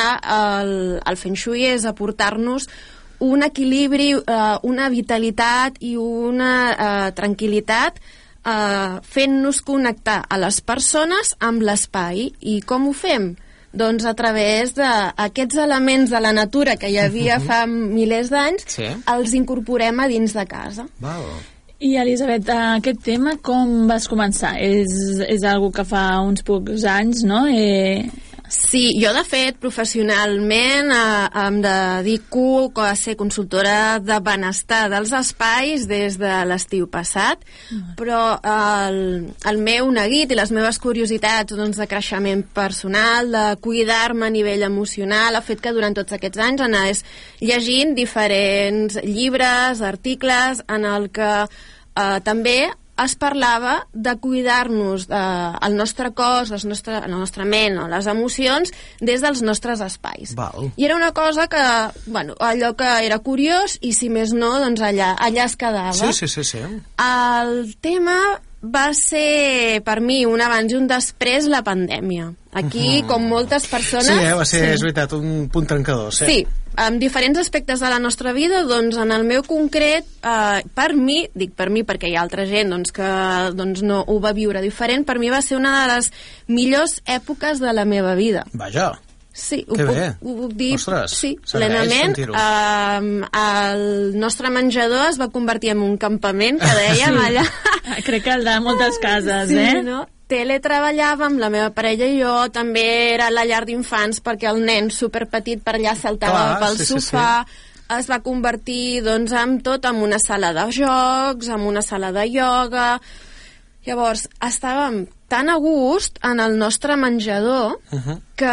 el Feng Shui és aportar-nos un equilibri, una vitalitat i una tranquil·litat, fent-nos connectar a les persones amb l'espai. I com ho fem? Doncs a través d'aquests elements de la natura que hi havia fa milers d'anys, els incorporem a dins de casa. I Elisabet, aquest tema com vas començar? És algo que fa uns pocs anys, no? Sí, jo de fet professionalment em dedico a ser consultora de benestar dels espais des de l'estiu passat, però el meu neguit i les meves curiositats de creixement personal, de cuidar-me a nivell emocional, ha fet que durant tots aquests anys anés llegint diferents llibres, articles en el que també es parlava de cuidar-nos el nostre cos, la nostra ment o les emocions des dels nostres espais. I era una cosa que, allò que era curiós, i si més no, doncs allà es quedava. Sí. El tema va ser per mi un abans i un després la pandèmia. Aquí, com moltes persones... Sí, va ser, és veritat, un punt trencador. Sí, amb diferents aspectes de la nostra vida, doncs en el meu concret, per mi, dic per mi perquè hi ha altra gent que no ho va viure diferent, per mi va ser una de les millors èpoques de la meva vida. Vaja. Sí, Que bé. ho puc dir. Ostres, sí, s'agraeix plenament. sentir-ho. El nostre menjador es va convertir en un campament que dèiem allà. Crec que el de moltes cases, Sí, eh? no? Teletreballàvem, la meva parella i jo, també era a la llar d'infants perquè el nen superpetit per allà saltava pel sofà. Es va convertir, doncs, en tot, en una sala de jocs, en una sala de ioga. Llavors, estàvem tan a gust en el nostre menjador que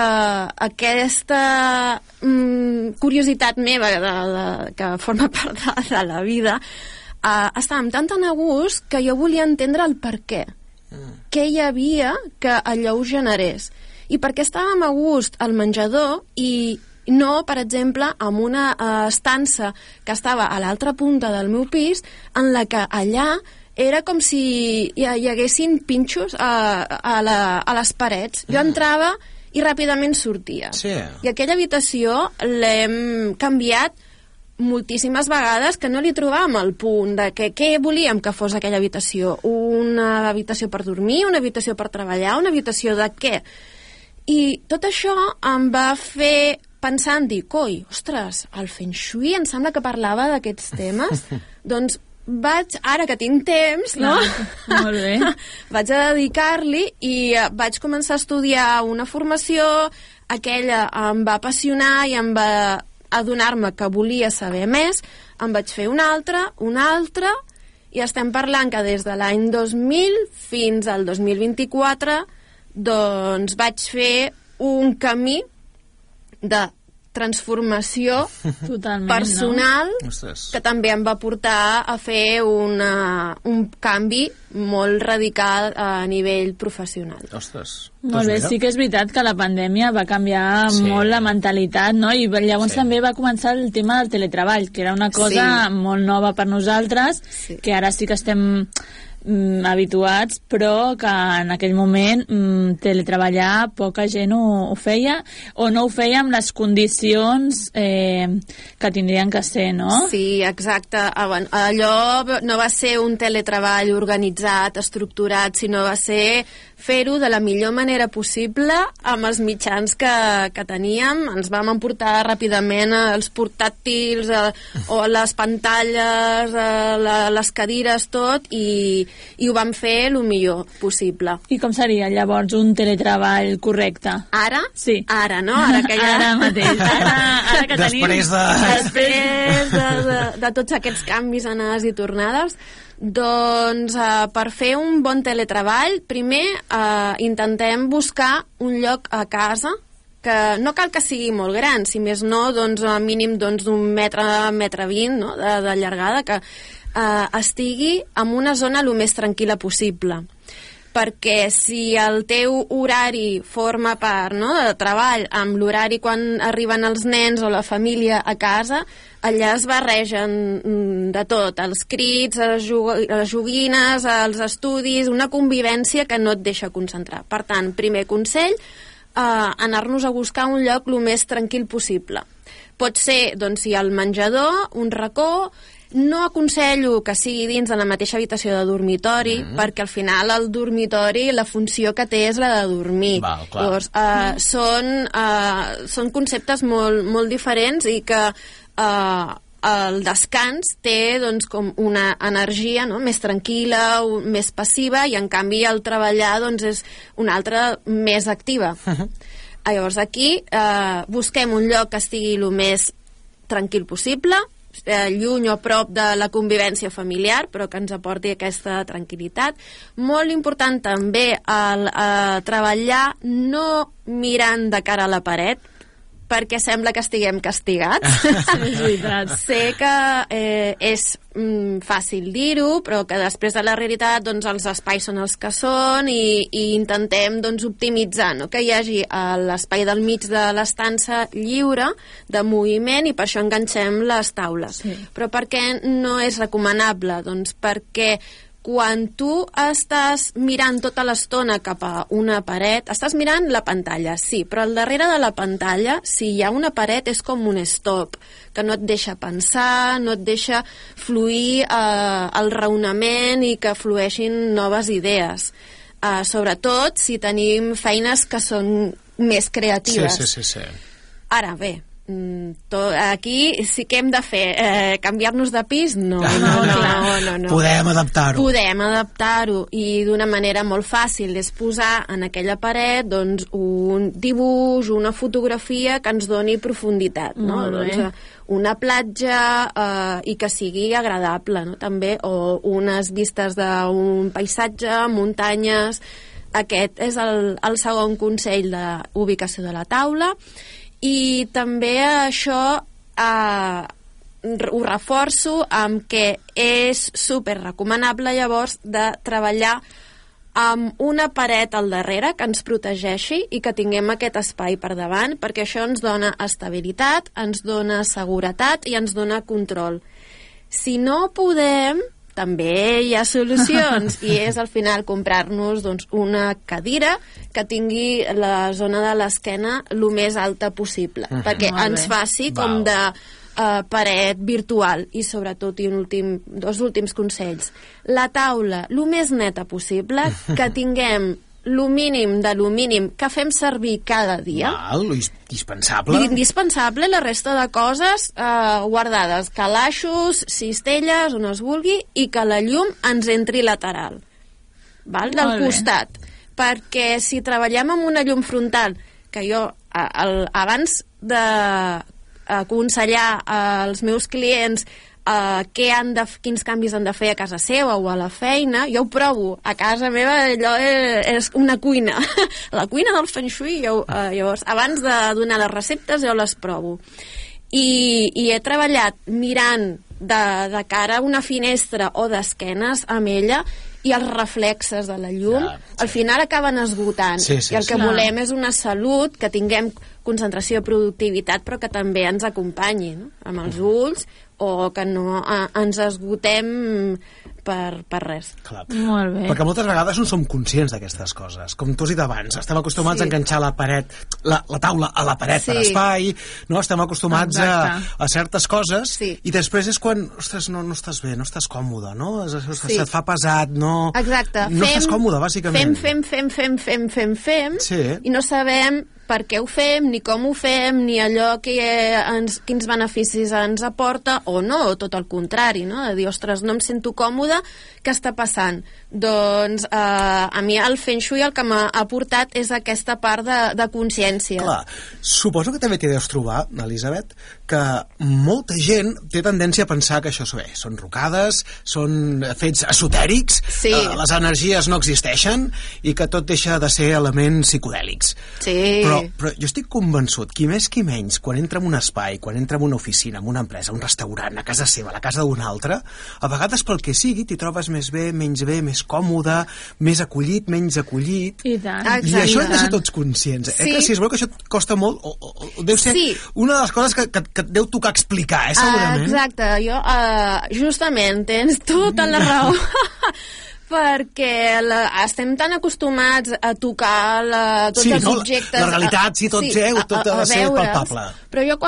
aquesta curiositat meva que forma part de la vida, estàvem tan a gust que jo volia entendre el per què. Què hi havia que allò ho generés. I perquè estàvem a gust al menjador i no, per exemple, en una estança que estava a l'altra punta del meu pis, en la que allà era com si hi haguessin pinxos a les parets. Jo entrava i ràpidament sortia. Sí. I aquella habitació l'hem canviat moltíssimes vegades, que no li trobàvem el punt de què volíem que fos aquella habitació. Una habitació per dormir, una habitació per treballar, una habitació de què? I tot això em va fer pensar en dir, coi, ostres, el Feng Shui em sembla que parlava d'aquests temes. Doncs ara que tinc temps, no? Molt bé. Vaig a dedicar-li i vaig començar a estudiar una formació, aquella em va apassionar i em va adonar-me que volia saber més, em vaig fer una altra, i estem parlant que des de l'any 2000 fins al 2024 doncs vaig fer un camí de transformació totalment, personal, no? Que també em va portar a fer un canvi molt radical a nivell professional. Ostres. Molt bé, sí que és veritat que la pandèmia va canviar molt la mentalitat, no? I llavors també va començar el tema del teletreball, que era una cosa molt nova per nosaltres, que ara sí que estem habituats, però que en aquell moment teletreballar poca gent ho feia, o no ho feia amb les condicions que tindrien que ser, no? Sí, exacte. Allò no va ser un teletreball organitzat, estructurat, sinó va ser fer-ho de la millor manera possible amb els mitjans que teníem. Ens vam emportar ràpidament els portàtils o les pantalles, les cadires, tot, i ho vam fer el millor possible. I com seria llavors un teletreball correcte? Ara? Sí. Ara, no? Ara que ja... Ara mateix. Ara que tenim... Després de tots aquests canvis, anades i tornades, doncs per fer un bon teletreball primer intentem buscar un lloc a casa que no cal que sigui molt gran, si més no, doncs a mínim d'un metre 20, no? de llargada, que estigui en una zona el més tranquil·la possible, perquè si el teu horari forma part, no, de treball amb l'horari quan arriben els nens o la família a casa, allà es barregen de tot, els crits, les joguines, els estudis, una convivència que no et deixa concentrar. Per tant, primer consell, anar-nos a buscar un lloc el més tranquil possible. Pot ser, doncs, si al menjador, un racó. No aconsello que sigui dins de la mateixa habitació de dormitori, perquè al final el dormitori, la funció que té és la de dormir. Llavors, són conceptes molt diferents i que el descans té doncs, com una energia, no? Més tranquil·la, més passiva, i en canvi el treballar doncs, és una altra més activa. Llavors aquí busquem un lloc que estigui el més tranquil possible, lluny o prop de la convivència familiar, però que ens aporti aquesta tranquil·litat. Molt important també treballar no mirant de cara a la paret, perquè sembla que estiguem castigats. És veritat. Sé que és fàcil dir-ho, però que després de la realitat doncs, els espais són els que són i intentem doncs, optimitzar, no? Que hi hagi l'espai del mig de l'estança lliure de moviment, i per això enganxem les taules. Sí. Però per què no és recomanable? Doncs perquè quan tu estàs mirant tota l'estona cap a una paret, estàs mirant la pantalla, sí, però al darrere de la pantalla, si hi ha una paret, és com un stop, que no et deixa pensar, no et deixa fluir el raonament i que flueixin noves idees. Sobretot si tenim feines que són més creatives. Sí. Ara bé, aquí sí que hem de fer canviar-nos de pis, no. Podem adaptar-ho i d'una manera molt fàcil, és posar en aquella paret doncs, un dibuix, una fotografia que ens doni profunditat, no? Doncs, una platja i que sigui agradable, no? També, o unes vistes d'un paisatge, muntanyes. Aquest és el segon consell d'ubicació de la taula. I també això ho reforço amb que és super recomanable llavors de treballar amb una paret al darrere que ens protegeixi i que tinguem aquest espai per davant, perquè això ens dona estabilitat, ens dona seguretat i ens dona control. Si no podem, també hi ha solucions i és al final comprar-nos doncs, una cadira que tingui la zona de l'esquena el més alta possible, perquè ens faci com de paret virtual. I sobretot, i dos últims consells, la taula el més neta possible, que tinguem lo mínim de lo mínim que fem servir cada dia. Indispensable, la resta de coses guardades, calaixos, cistelles, on es vulgui, i que la llum ens entri lateral, del costat. Perquè si treballem amb una llum frontal, que jo abans d'aconsellar als meus clients quins canvis han de fer a casa seva o a la feina, jo ho provo. A casa meva allò és una cuina. La cuina del Feng Shui, llavors, abans de donar les receptes, jo les provo. I he treballat mirant de cara a una finestra o d'esquenes amb ella, i els reflexes de la llum al final acaben esgotant. I el que volem és una salut, que tinguem concentració i productivitat, però que també ens acompanyi, no? Amb els ulls, o que no ens esgotem per res. Molt bé. Perquè moltes vegades no som conscients d'aquestes coses. Com tu has dit abans, estem acostumats a enganxar la paret, la taula a la paret per espai, no? Estem acostumats a certes coses, i després és quan, ostres, no estàs bé, no estàs còmode, no? Se't fa pesat, no... Exacte. No estàs còmode, bàsicament. Fem, i no sabem per què ho fem, ni com ho fem, ni allò quins beneficis ens aporta, o no, o tot el contrari, no? De dir, ostres, no em sento còmode, què està passant? Doncs a mi el Feng Shui el que m'ha aportat és aquesta part de consciència. Clar, suposo que també t'hi deus trobar, Elisabet, que molta gent té tendència a pensar que això són rocades, són fets esotèrics, les energies no existeixen i que tot deixa de ser elements psicodèlics. Però jo estic convençut, qui més qui menys, quan entra en un espai, quan entra en una oficina, en una empresa, un restaurant, a casa seva, a la casa d'un altre, a vegades pel que sigui t'hi trobes més bé, més còmode, més acollit, menys acollit. I tant. I això hem de ser tots conscients. Que si es veu que això et costa molt, o deu ser una de les coses que et deu tocar explicar, segurament. Exacte, justament tens tota la raó. Perquè estem tan acostumats a tocar tots els objectes, la realitat, tot ha de ser palpable. Però jo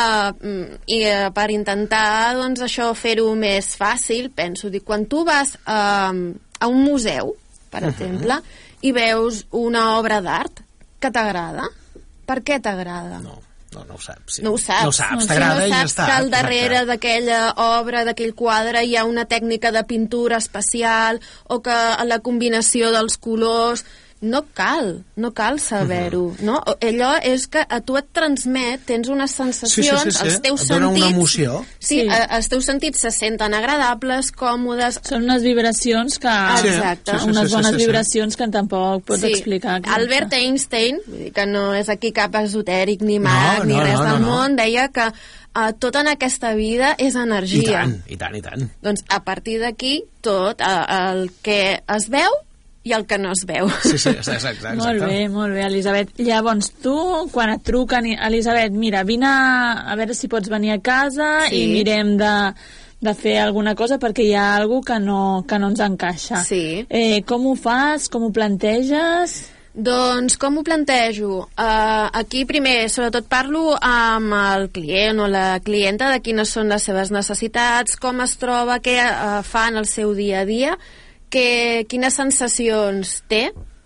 per intentar doncs, això fer-ho més fàcil, penso, quan tu vas a un museu, per exemple, i veus una obra d'art que t'agrada, per què t'agrada? No ho saps. No ho saps. T'agrada i ja està. Que al darrere d'aquella obra, d'aquell quadre, hi ha una tècnica de pintura especial, o que la combinació dels colors... No cal saber-ho, no? Allò és que a tu et transmet, tens unes sensacions, els teus sentits... Et dona una emoció. Sí, els teus sentits se senten agradables, còmodes... Són unes vibracions que... Exacte. Unes bones vibracions que tampoc pots explicar. Albert Einstein, que no és aquí cap esotèric ni mag ni res del món, deia que tot en aquesta vida és energia. I tant. Doncs a partir d'aquí tot el que es veu i el que no es veu. Sí, exacte. Molt bé, Elisabet. Llavors, tu, quan et truquen, Elisabet, mira, vine a veure si pots venir a casa i mirem de fer alguna cosa perquè hi ha alguna que no ens encaixa. Sí. Com ho fas? Com ho planteges? Doncs com ho plantejo? Aquí primer, sobretot parlo amb el client o la clienta de quines són les seves necessitats, com es troba, què fa en el seu dia a dia, quines sensacions té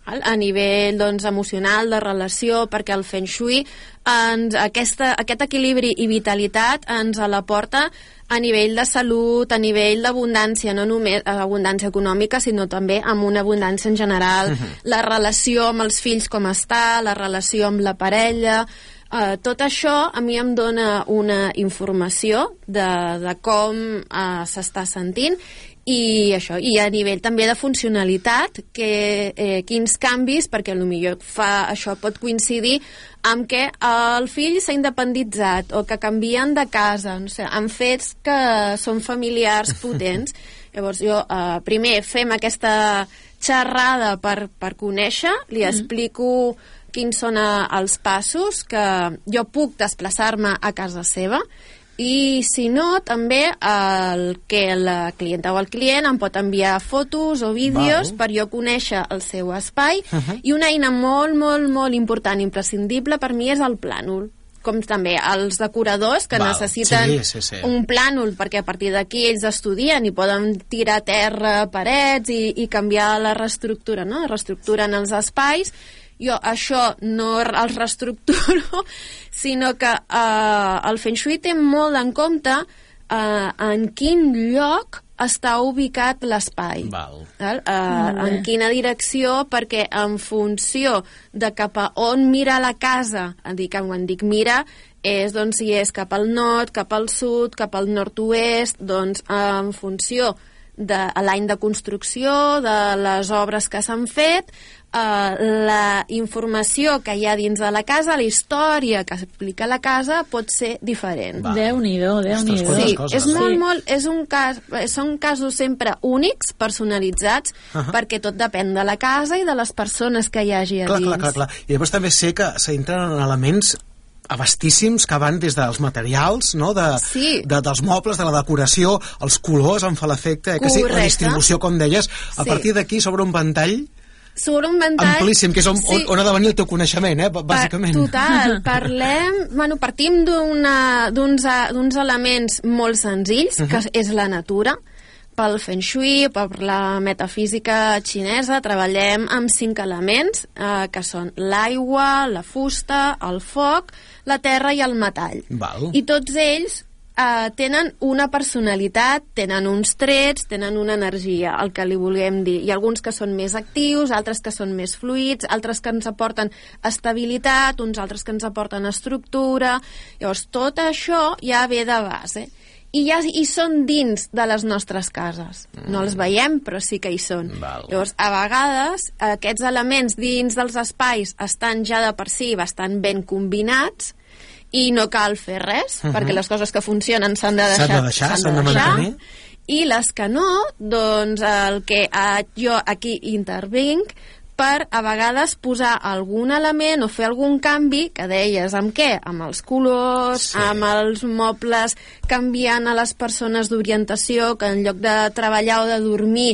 a nivell doncs, emocional, de relació, perquè el Feng Shui aquest equilibri i vitalitat ens l'aporta a nivell de salut, a nivell d'abundància, no només abundància econòmica, sinó també amb una abundància en general, la relació amb els fills com està, la relació amb la parella, tot això a mi em dona una informació de com s'està sentint i això, i a nivell també de funcionalitat, quins canvis, perquè potser això pot coincidir amb que el fill s'ha independitzat o que canvien de casa, no sé, amb fets que són familiars potents. Llavors jo primer fem aquesta xerrada per conèixer, li explico quins són els passos que jo puc desplaçar-me a casa seva, i si no, també la clienta o el client em pot enviar fotos o vídeos per jo conèixer el seu espai, i una eina molt, molt, molt important, imprescindible per mi és el plànol, com també els decoradors que necessiten un plànol, perquè a partir d'aquí ells estudien i poden tirar a terra parets i canviar la reestructura, no? Reestructuren els espais. Jo això no els reestructuro, sinó que el Feng Shui té molt en compte en quin lloc està ubicat l'espai, en quina direcció, perquè en funció de cap a on mira la casa, quan dic mira, és doncs si és cap al nord, cap al sud, cap al nord-oest, doncs en funció de l'any de construcció, de les obres que s'han fet, la informació que hi ha dins de la casa, la història que explica la casa pot ser diferent. Déu-n'hi-do, Déu-n'hi-do. Sí, és molt, són casos sempre únics, personalitzats, perquè tot depèn de la casa i de les persones que hi hagi a dins. Clar. I llavors també sé que s'entren en elements abastíssims que van des dels materials, no? Dels mobles, de la decoració, els colors em fa l'efecte, que sí, la distribució, com deies, a partir d'aquí s'obre un ventall amplíssim, que és on ha de venir el teu coneixement, bàsicament. Total, partim d'uns elements molt senzills, que és la natura. Pel Feng Shui, per la metafísica xinesa, treballem amb 5 elements, que són l'aigua, la fusta, el foc, la terra i el metall. I tots ells tenen una personalitat, tenen uns trets, tenen una energia, el que li vulguem dir. Hi ha alguns que són més actius, altres que són més fluids, altres que ens aporten estabilitat, uns altres que ens aporten estructura. Llavors, tot això ja ve de base. I ja hi són dins de les nostres cases. No els veiem, però sí que hi són. Llavors, a vegades, aquests elements dins dels espais estan ja de per si bastant ben combinats i no cal fer res, perquè les coses que funcionen s'han de deixar, s'han de mantenir. I les que no, doncs el que jo aquí intervinc per a vegades posar algun element o fer algun canvi, que deies amb què? Amb els colors, amb els mobles, canviant a les persones d'orientació, que en lloc de treballar o de dormir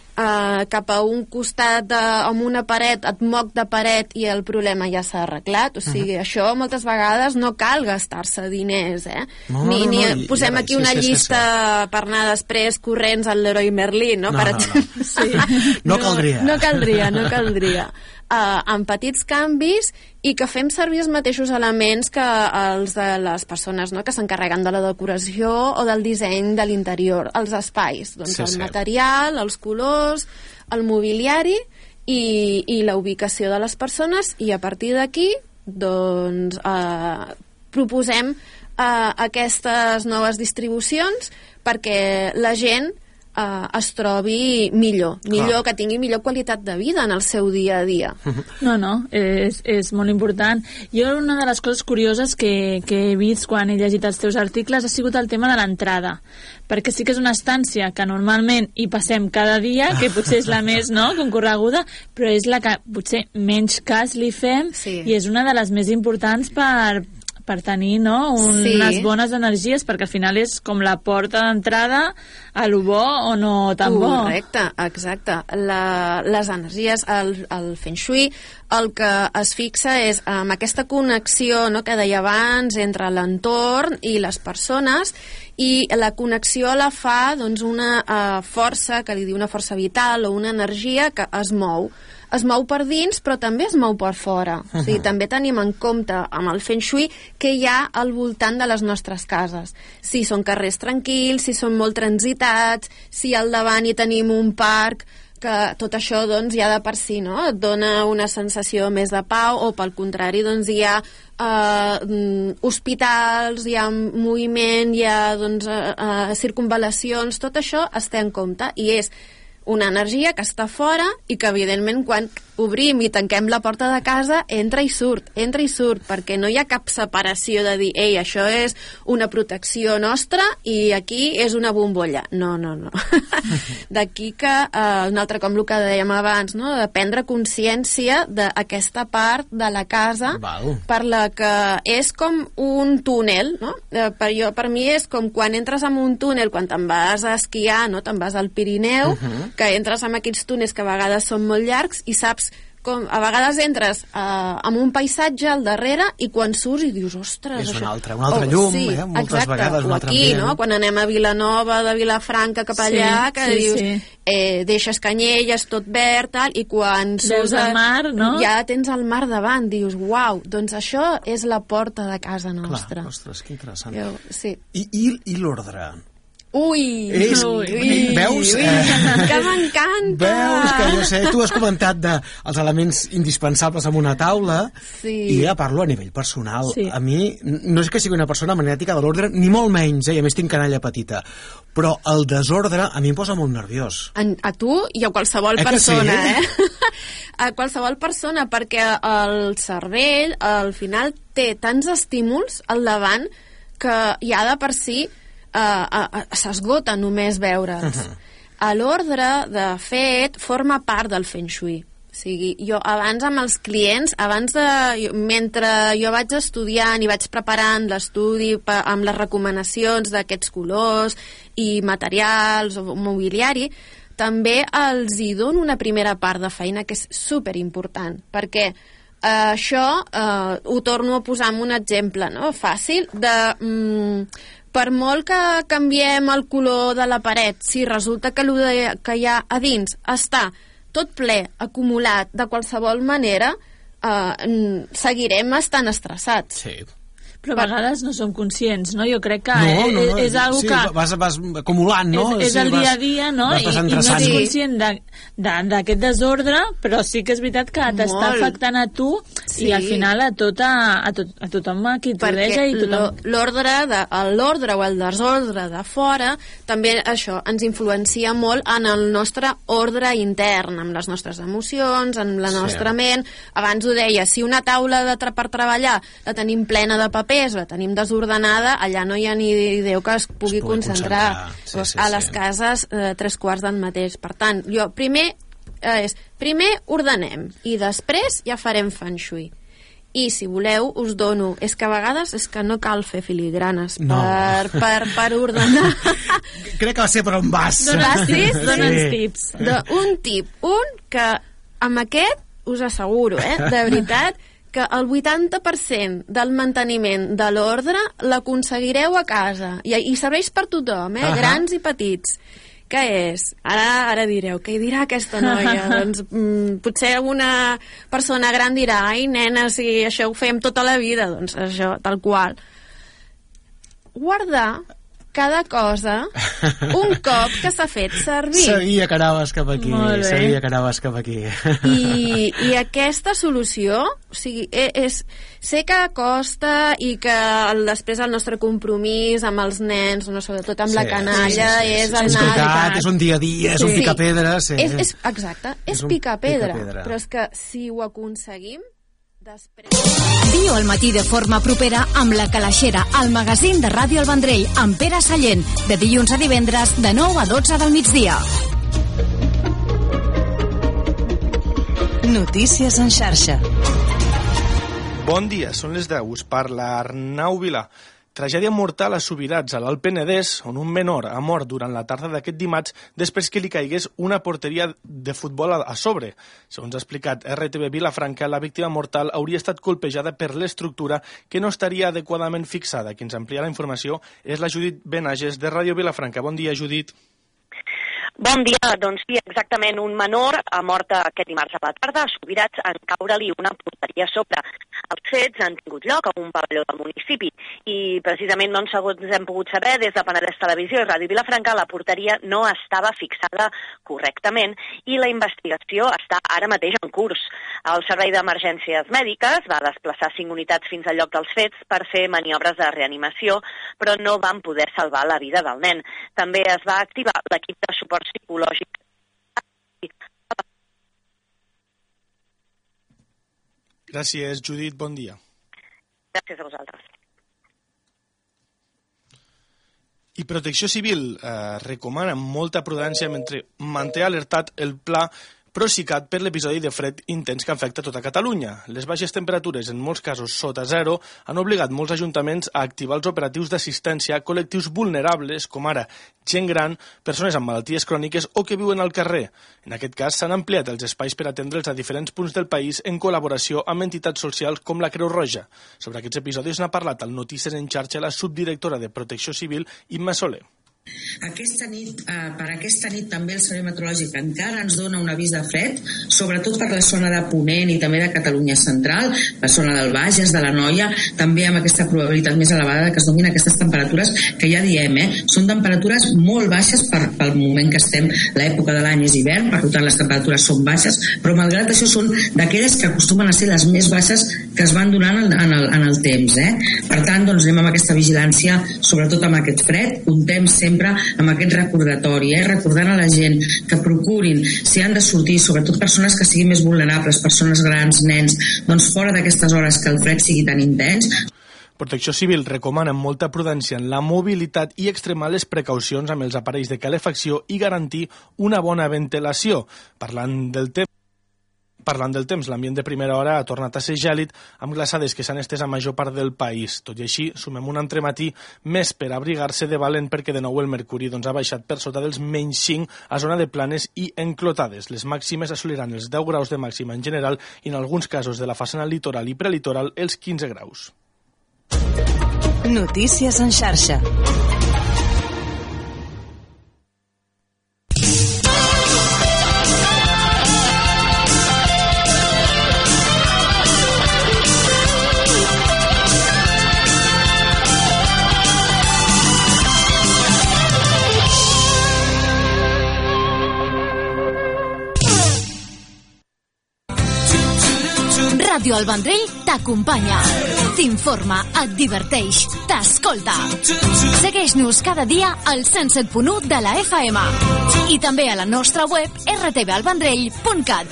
cap a un costat amb una paret, et moc de paret i el problema ja s'ha arreglat. O sigui, això moltes vegades no cal gastar-se diners, ni posem aquí una llista per anar després corrents al Leroy Merlin, no? Per exemple. No caldria. No caldria. Amb petits canvis i que fem servir els mateixos elements que els de les persones, no?, que s'encarreguen de la decoració o del disseny de l'interior, els espais, doncs el material, els colors, el mobiliari i la ubicació de les persones, i a partir d'aquí doncs proposem aquestes noves distribucions perquè la gent es trobi millor, que tingui millor qualitat de vida en el seu dia a dia. No, és molt important. Jo una de les coses curioses que he vist quan he llegit els teus articles ha sigut el tema de l'entrada, perquè sí que és una estància que normalment hi passem cada dia, que potser és la més concorreguda, però és la que potser menys cas li fem, i és una de les més importants per tenir unes bones energies, perquè al final és com la porta d'entrada a lo bo o no tan bo. Correcte, exacte. Les energies, el Feng Shui, el que es fixa és amb aquesta connexió que deia abans entre l'entorn i les persones, i la connexió la fa doncs una força, que li diu una força vital o una energia que es mou. es mou per dins, però també es mou per fora. O sigui, també tenim en compte amb el Feng Shui que hi ha al voltant de les nostres cases. Si són carrers tranquils, si són molt transitats, si al davant hi tenim un parc, que tot això doncs, ja de per si, no? Et dona una sensació més de pau, o pel contrari doncs, hi ha hospitals, hi ha moviment, hi ha doncs, circunvalacions, tot això es té en compte i és una energia que està fora i que evidentment quan obrim i tanquem la porta de casa entra i surt, perquè no hi ha cap separació de dir, ei, això és una protecció nostra i aquí és una bombolla. No. D'aquí que un altre com el que dèiem abans, no? De prendre consciència d'aquesta part de la casa per la que és com un túnel, no? Per mi és com quan entres en un túnel, quan te'n vas a esquiar, no? Te'n vas al Pirineu, que entres en aquests túnels que a vegades són molt llargs i saps com a vegades entres amb un paisatge al darrere i quan surts i dius, ostres... És un altre llum, sí, moltes exacte, vegades un altre aquí, ambient. No? Quan anem a Vilanova, de Vilafranca cap allà, que dius, deixes Canyelles, tot verd, tal, i quan surts... Veus el mar, no? Ja tens el mar davant, dius, uau, doncs això és la porta de casa nostra. Clar, ostres, que interessant. Sí. I l'ordre? Ui, veus? Que m'encanta! Veus que jo sé, tu has comentat els elements indispensables en una taula i ja parlo a nivell personal. A mi, no és que sigui una persona manètica de l'ordre, ni molt menys, i a més tinc canalla petita, però el desordre a mi em posa molt nerviós. A tu i a qualsevol persona, a qualsevol persona, perquè el cervell al final té tants estímuls al davant que ja de per si s'esgota només veure'ls. L'ordre, de fet, forma part del Feng Shui. O sigui, jo abans amb els clients, mentre jo vaig estudiant i vaig preparant l'estudi amb les recomanacions d'aquests colors i materials o mobiliari, també els hi dono una primera part de feina que és superimportant, perquè això ho torno a posar amb un exemple, no? Fàcil de... per molt que canviem el color de la paret, si resulta que el que hi ha a dins està tot ple, acumulat, de qualsevol manera, seguirem estant estressats. Sí. Però a vegades no som conscients, no? Jo crec que és algo que... Sí, vas acumulant, no? És el dia a dia, no? I no ets conscient d'aquest desordre, però sí que és veritat que t'està afectant a tu i al final a tothom a qui et rodeja i tothom... L'ordre o el desordre de fora també això ens influencia molt en el nostre ordre intern, amb les nostres emocions, amb la nostra ment. Abans ho deia, si una taula per treballar la tenim plena de paper, la tenim desordenada, allà no hi ha ni Déu que es pugui concentrar. A les cases 3/4 del mateix. Per tant, jo primer ordenem i després ja farem Feng Shui. I si voleu us dono, és que a vegades és que no cal fer filigranes per ordenar. Crec que va ser per on vas. Dona'ns tips. Un tip, que amb aquest us asseguro, de veritat, que el 80% del manteniment de l'ordre l'aconseguireu a casa i serveix per tothom, grans i petits. Què és? Ara direu, què dirà aquesta noia? Doncs potser una persona gran dirà, ai nena, si això ho fem tota la vida, doncs això, tal qual. Guardar cada cosa un cop que s'ha fet servir. Sabia que anaves cap aquí. I aquesta solució, o sigui, sé que costa i que després el nostre compromís amb els nens, sobretot amb la canalla, és anar... És un dia a dia, és un picapedres. Exacte, és picapedra, però és que si ho aconseguim, Viu al matí de forma propera amb La Calaixera, el magazín de Ràdio El Vendrell, amb Pere Sallent, de dilluns a divendres, de 9 a 12 del migdia. Notícies en xarxa. Bon dia, són les 10, us parla Arnau Vilà. Tragèdia mortal a Subirats, a l'Alt Penedès, on un menor ha mort durant la tarda d'aquest dimarts després que li caigués una porteria de futbol a sobre. Segons ha explicat RTV Vilafranca, la víctima mortal hauria estat colpejada per l'estructura que no estaria adequadament fixada. Qui ens amplia la informació és la Judit Benages, de Ràdio Vilafranca. Bon dia, Judit. Bon dia, doncs sí, exactament, un menor ha mort aquest dimarts a la tarda, a Subirats, en caure-li una porteria a sobre. Els fets han tingut lloc a un pavelló del municipi i precisament, doncs, segons hem pogut saber, des de Penedès Televisió i Ràdio Vilafranca, la porteria no estava fixada correctament i la investigació està ara mateix en curs. El Servei d'Emergències Mèdiques va desplaçar 5 unitats fins al lloc dels fets per fer maniobres de reanimació, però no van poder salvar la vida del nen. També es va activar l'equip de suport psicològic. Gràcies, Judit. Bon dia. Gràcies a vosaltres. I Protecció Civil recomana molta prudència mentre manté alertat el pla Procicat per l'episodi de fred intens que afecta tota Catalunya. Les baixes temperatures, en molts casos sota zero, han obligat molts ajuntaments a activar els operatius d'assistència a col·lectius vulnerables, com ara gent gran, persones amb malalties cròniques o que viuen al carrer. En aquest cas, s'han ampliat els espais per atendre'ls a diferents punts del país en col·laboració amb entitats socials com la Creu Roja. Sobre aquests episodis n'ha parlat al Notícies en Xarxa la subdirectora de Protecció Civil, Imma Soler. Per aquesta nit també el Servei Meteorològic encara ens dona un avís de fred, sobretot per la zona de Ponent i també de Catalunya Central, la zona del Bages, de l'Anoia, també amb aquesta probabilitat més elevada que es donin aquestes temperatures que ja diem, són temperatures molt baixes pel moment que estem, l'època de l'any és hivern, per tant les temperatures són baixes, però malgrat això són d'aquelles que acostumen a ser les més baixes que es van donant en el temps. Per tant, doncs anem amb aquesta vigilància, sobretot amb aquest fred, comptem sempre amb aquest recordatori, recordant a la gent que procurin, si han de sortir, sobretot persones que siguin més vulnerables, persones grans, nens, doncs fora d'aquestes hores que el fred sigui tan intens. Protecció Civil recomana amb molta prudència en la mobilitat i extremar les precaucions amb els aparells de calefacció i garantir una bona ventilació. Parlant del temps, l'ambient de primera hora ha tornat a ser gèlid amb glaçades que s'han estès a major part del país. Tot i així, sumem un entrematí més per abrigar-se de valent perquè de nou el mercuri ha baixat per sota dels -5 a zona de Planes i Enclotades. Les màximes assoliran els 10 graus de màxima en general i en alguns casos de la façana litoral i prelitoral els 15 graus. Notícies en xarxa. Ràdio El Vendrell t'acompanya, t'informa, et diverteix, t'escolta. Segueix-nos cada dia al 107.1 de la FM i també a la nostra web rtvalvendrell.cat.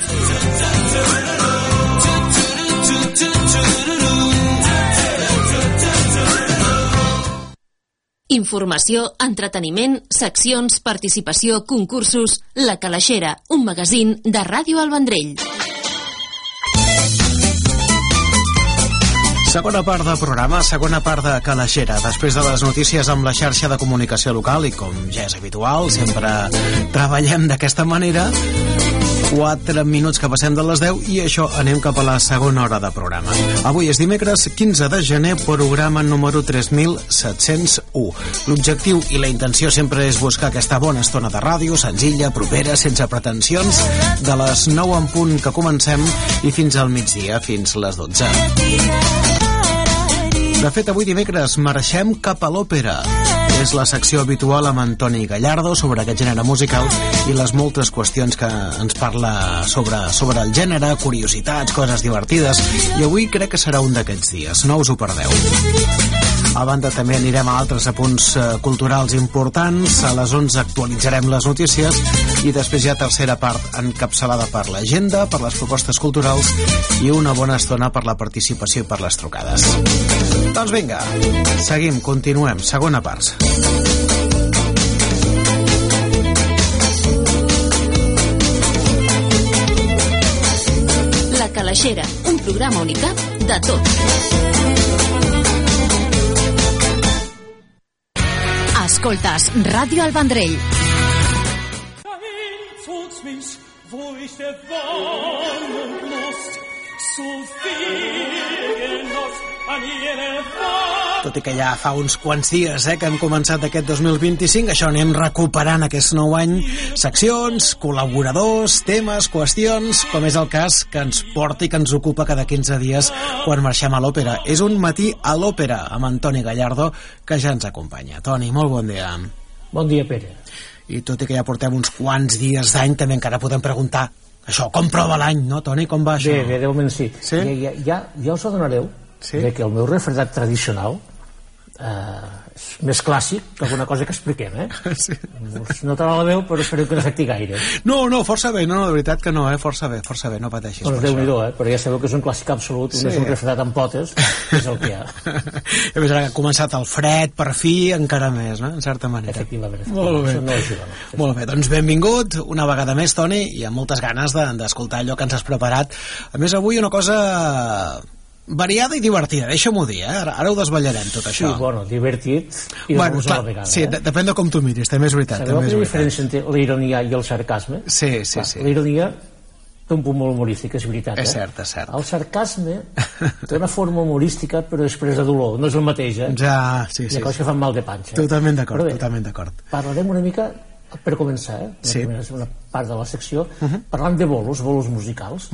Informació, entreteniment, seccions, participació, concursos... La Calaixera, un magazín de Ràdio El Vendrell. Segona part del programa, segona part de Calaixera. Després de les notícies amb la xarxa de comunicació local i com ja és habitual, sempre treballem d'aquesta manera. 4 minuts que passem de les 10 i això anem cap a la segona hora de programa. Avui és dimecres 15 de gener, programa número 3701. L'objectiu i la intenció sempre és buscar aquesta bona estona de ràdio, senzilla, propera, sense pretensions, de les 9 en punt que comencem i fins al migdia, fins les 12. De fet, avui dimecres marxem cap a l'òpera. És la secció habitual amb Antoni Gallardo sobre aquest gènere musical i les moltes qüestions que ens parla sobre el gènere, curiositats, coses divertides, i avui crec que serà un d'aquests dies, no us ho perdeu. A banda també anirem a altres apunts culturals importants, a les 11 actualitzarem les notícies i després ja tercera part encapçalada per l'agenda, per les propostes culturals i una bona estona per la participació i per les trucades. Doncs vinga, seguim, continuem, segona part. La Calaixera, un programa unicat de tot. Escoltes Ràdio El Vendrell. Wo ich der Wonne Lust so viel genoss, Tot i que ja fa uns quants dies que hem començat aquest 2025, això anem recuperant aquest nou any, seccions, col·laboradors, temes, qüestions, com és el cas que ens porta i que ens ocupa cada 15 dies quan marxem a l'òpera. És un matí a l'òpera amb Antoni Gallardo, que ja ens acompanya. Toni, molt bon dia. Bon dia, Pere. I tot i que ja portem uns quants dies d'any, també encara podem preguntar això, com prova l'any, no, Toni? Com va això? Bé, de moment sí. Ja us adonareu de que el meu refredat tradicional és més clàssic que alguna cosa que expliquem, Sí. No te la veu, però espero que no afecti gaire. No, força bé, no, de veritat que no, força bé, no pateixis. Doncs Déu-n'hi-do, però ja sabeu que és un clàssic absolut, no és un refredat amb potes, és el que hi ha. A més, ara que ha començat el fred, per fi, encara més, no?, en certa manera. Efectivament. Molt bé. No ajuda, no. Molt bé, doncs benvingut una vegada més, Toni, i amb moltes ganes d'escoltar allò que ens has preparat. A més, avui una cosa variada i divertida, deixa-m'ho dir, ara ho desvetllarem tot això. Sí, bueno, divertit i a la vegada. Sí, depèn de com tu miris, també és veritat. Sabeu la diferència entre la ironia i el sarcasme? Sí. La ironia té un punt molt humorístic, és veritat. És cert. El sarcasme té una forma humorística, però després de dolor, no és el mateix, Ja, sí. Hi ha coses que fan mal de panxa. Totalment d'acord. Parlarem una mica, per començar, una part de la secció, parlant de bolos musicals.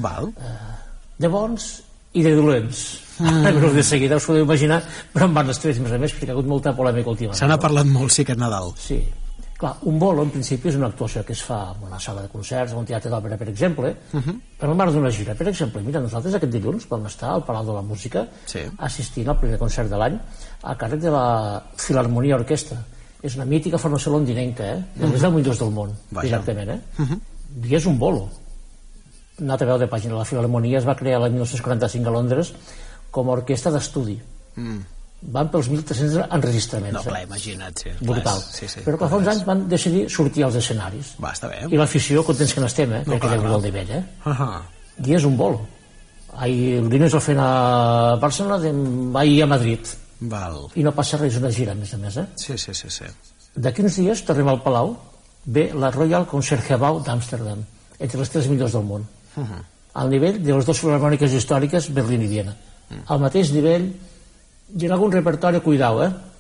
De bons i de dolents. De seguida us podeu imaginar, però en van les tres, més a més, perquè ha hagut molta polèmica últimament. Se n'ha parlat molt, sí, aquest Nadal. Sí. Clar, un bolo, en principi, és una actuació que es fa en una sala de concerts, en un teatre d'òpera, per exemple, per al marc d'una gira. Per exemple, mira, nosaltres aquest dilluns vam estar al Palau de la Música assistint al primer concert de l'any a càrrec de la Filharmonia Orquestra. És una mítica formació londinenca, de més del millors del món, directament, i és un bolo. Una altra veu de pàgina. La Filharmonia es va crear l'any 1945 a Londres com a orquestra d'estudi. Van pels 1.300 enregistraments. No, clar, imagina't, sí. Brutal. Però que fa uns anys van decidir sortir als escenaris. Està bé. I l'afició, contents que n'estem, perquè ja el nivell, I és un bolo. El Guinness el fent a Barcelona, ahir a Madrid. I no passa res, una gira, a més a més, Sí. D'aquí uns dies tornem al Palau, ve la Royal Concertgebouw d'Amsterdam, entre les 3 millors del món. Al nivell de les dues filharmòniques històriques, Berlín i Viena. Al mateix nivell, i en algun repertori, cuidao,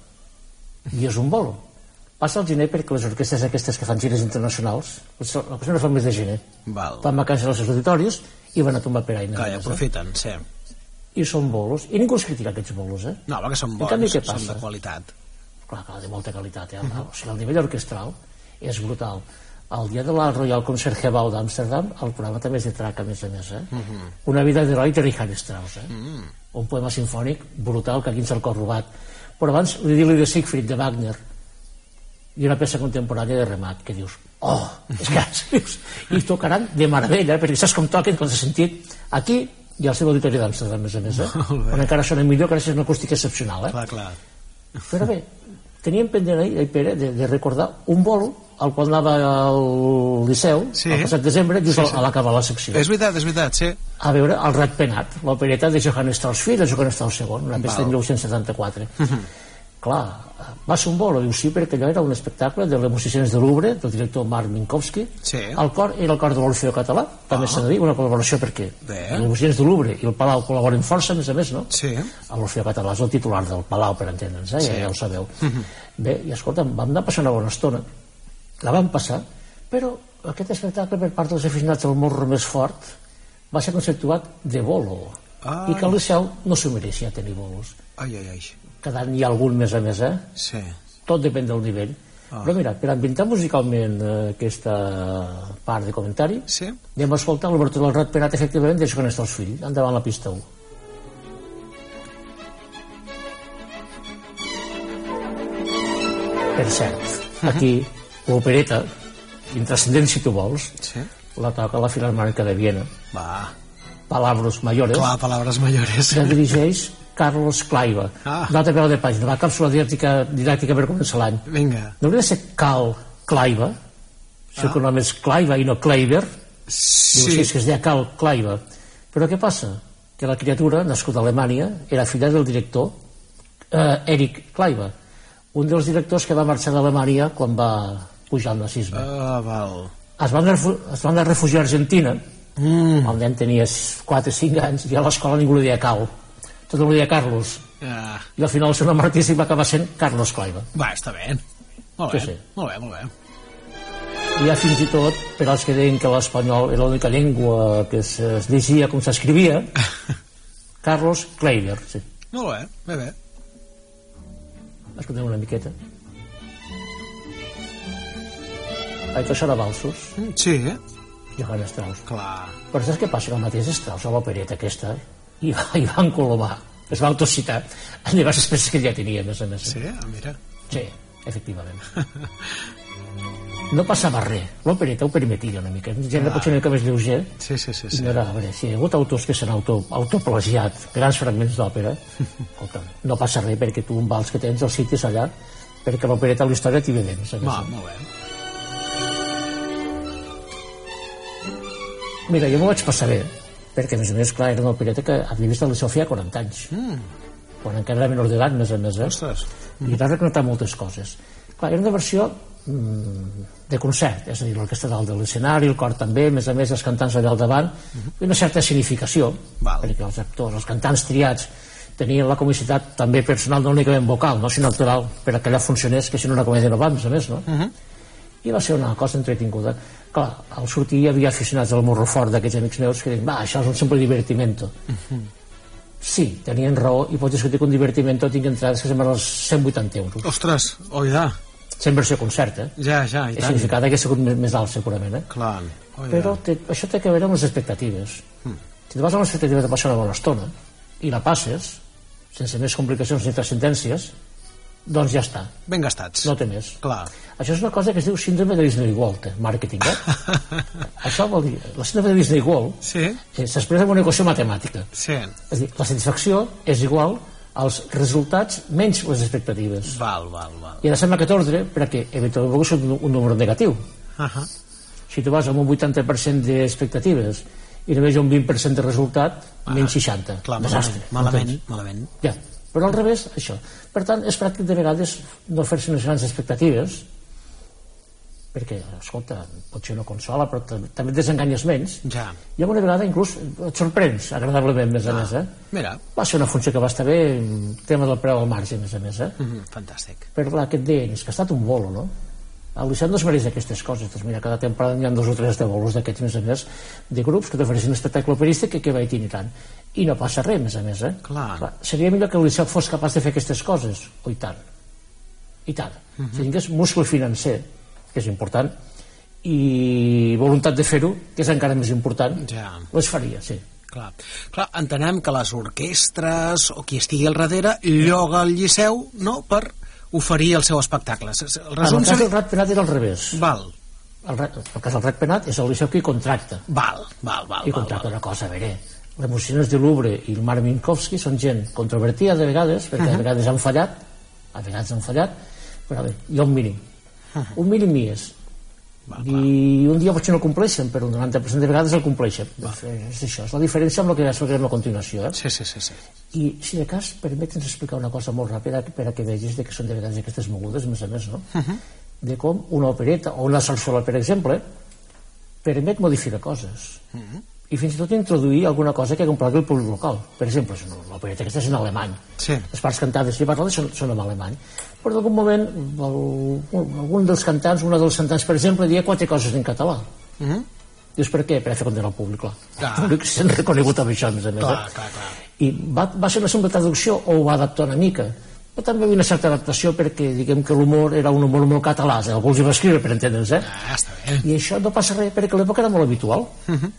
i és un bolo. Passa al gener perquè les orquestres aquestes que fan gires internacionals, la cosa no fa més de gener. Fan vacances als seus auditoris i van a tombar per aina. Clar, aprofiten, sí. I són bolos, i ningú els critica aquests bolos, No, perquè són bons, són de qualitat. Clar, de molta qualitat, O sigui, el nivell orquestral és brutal. El dia de la Royal Concertgebouw d'Amsterdam, el programa també és de traca, a més a més, Una vida d'heroi de Richard Strauss, un poema sinfònic brutal que aquí ens el cor robat. Però abans, l'idil·li de Siegfried, de Wagner, i una peça contemporània de Remat, que dius, és que i tocaran de meravella, perquè saps com toquen, com s'ha sentit aquí i al seu auditori d'Amsterdam, a més, on encara sonen millor, gràcies a una acústica excepcional, Clar. Però bé, teníem pendent, Pere, de recordar un bolo al qual anava al Liceu el passat desembre, just a l'acabar la secció. És veritat, sí. A veure el Ratpenat, l'opereta de Johann Strauss fill de Johann Strauss II, una peça de 1974. Clar, va ser un bolo, diu sí, perquè allò era un espectacle de les musicians de Louvre, del director Marc Minkowski. El cor era el cor de l'Orfeó Català, també s'ha de dir, una col·laboració perquè les musicians de Louvre i el Palau col·laboren força, a més, no? L'Orfeó Català és el titular del Palau, per entendre'ns, ja ho sabeu. Bé, i escolta, vam anar passant una bona estona, la vam passar, però aquest espectacle per part dels aficionats del morro més fort va ser conceptuat de bolo, i que el Liceu no s'ho mereixia tenir bolos. Cada any hi ha algun més a més, tot depèn del nivell. Però mira, per ambientar musicalment aquesta part de comentari, anem a escoltar l'obertura del Ratpenat, efectivament, de Johann Strauss fill. Endavant la pista 1. Per cert, aquí l'opereta, intrascendent si tu vols, la toca la Filharmònica de Viena. Palabras Mayores. Clar, Palabras Mayores. La dirigeix Carlos Kleiber. L'altra veu de pàgina, la càpsula didàctica per començar l'any. Vinga. No hauria de ser Karl Kleiber, el seu nom és Kleiber i no Kleiber. Diu, sí, que es deia Karl Kleiber. Però què passa? Que la criatura, nascuda a Alemanya, era filla del director Erich Kleiber, un dels directors que va marxar d'Alemanya quan va pujar el nazisme. Es van anar a refugiar a Argentina. El nen tenia 4 o 5 anys i a l'escola ningú li deia Karl. tot el dia Carlos. I al final el seu nom artístic va acabar sent Carlos Kleiber. Va, està bé. Molt bé, Sí. molt bé, molt bé. I ja fins i tot, per als que deien que l'espanyol era l'única llengua que es llegia com s'escrivia, Carlos Kleiber, sí. Molt bé, bé, bé. Escoltem una miqueta. Això serà valsos. Sí, Johann Strauss. Clar. Però saps què passa? Que el mateix Strauss a l'opereta aquesta i va encolomar, es va autocitar en diverses peces que ja tenia, a més a més. Sí, mira. Sí, efectivament. No passava res, l'opereta ho permetia una mica, un gènere potser una mica més lleuger. Sí. I no era, a veure, si hi ha hagut autors que s'han autoplagiat grans fragments d'òpera, no passa res perquè tu un vals que tens el citis allà, perquè l'opereta a la història t'hi ve bé. Molt bé. Mira, jo m'ho vaig passar bé, perquè a més a més, clar, era una opereta que havia vist a la Sofia 40 anys, quan encara era menor d'edat, més a més, i va recordar moltes coses. Clar, era una versió de concert, és a dir, l'orquestra dalt de l'escenari, el cor també, a més els cantants allà al davant, i una certa significació, perquè els actors, els cantants triats, tenien la comicitat també personal, no únicament vocal, sinó actoral, per que allà funcionés, que si no una comèdia no va, a més, no? I va ser una cosa entretinguda. Clar, al sortir hi havia aficionats al morro fort d'aquests amics meus que deien, va, això és un simple divertimento. Sí, tenien raó, i pots discutir que un divertimento tingui entrades que semblen els 180 euros. Ostres, oida. Sent versió concert, Ja, i tant. El significat hauria sigut més alt, segurament, Clar. Però això té que veure amb les expectatives. Si tu vas amb les expectatives de passar una bona estona i la passes, sense més complicacions ni transcendències, doncs ja està. Ben gastats. No té més. Clar. Això és una cosa que es diu síndrome de Disney World, màrqueting, Això vol dir, la síndrome de Disney World s'expressa en una equació matemàtica. Sí. És a dir, la satisfacció és igual als resultats menys les expectatives. Val. I ara sembla aquest ordre perquè eventualment vol ser un número negatiu. Si tu vas amb un 80% d'expectatives i només hi ha un 20% de resultat, menys 60. Clar, desastre. malament. Ja. Però al revés, això. Per tant, és pràctic de vegades no fer-se unes grans expectatives, perquè, escolta, potser no consola, però també et desenganyes menys. Ja. I alguna vegada inclús et sorprens agradablement, més a més. Mira. Va ser una funció que va estar bé, tema del preu al marge, més a més. Fantàstic. Però clar, què et deien? És que ha estat un bolo, no? El Liceu no es mereix aquestes coses. Doncs mira, cada temporada hi ha 2 o 3 de bolos d'aquests, més a més, de grups que t'ofereixen un espectacle operístic que va itinerant. I no passa res, més a més, Clar. Seria millor que el Liceu fos capaç de fer aquestes coses. O i tant. I tant. Si tingués múscul financer, que és important, i voluntat de fer-ho, que és encara més important, les faria, sí. Clar, entenem que les orquestres o qui estigui al darrere lloga el Liceu, no?, per oferir el seu espectacle. En el cas del Ratpenat era al revés. Val. El cas del Ratpenat és el Liceu qui contracta. Val. I contracta una cosa, a veure, les musicians de Louvre i el Marc Minkowski són gent controvertida de vegades, perquè a vegades han fallat, però a veure, hi ha un mínim. Un mínim hi és. I un dia potser no el compleixen, però un 90% de vegades el compleixen. És això, és la diferència amb el que explicarem a continuació. Sí. I si de cas, permet'ns explicar una cosa molt ràpida per a que vegis que són de vegades aquestes mogudes, més a més, no? De com una opereta o una sarsuela, per exemple, permet modificar coses. I fins i tot introduir alguna cosa que complagui el públic local. Per exemple, l'opereta aquesta és en alemany. Les parts cantades i parlades són en alemany. Però en algun moment algun dels cantants, una dels cantants, per exemple, dia 4 coses en català. Dius, per què? Per fer content al públic, clar. El públic s'ha reconegut amb això, a més a més. I va ser una simple traducció o ho va adaptar una mica. Però també hi havia una certa adaptació perquè, diguem que l'humor era un humor molt català. Algú els hi va escriure, per entendre'ns, I això no passa res, perquè a l'època era molt habitual.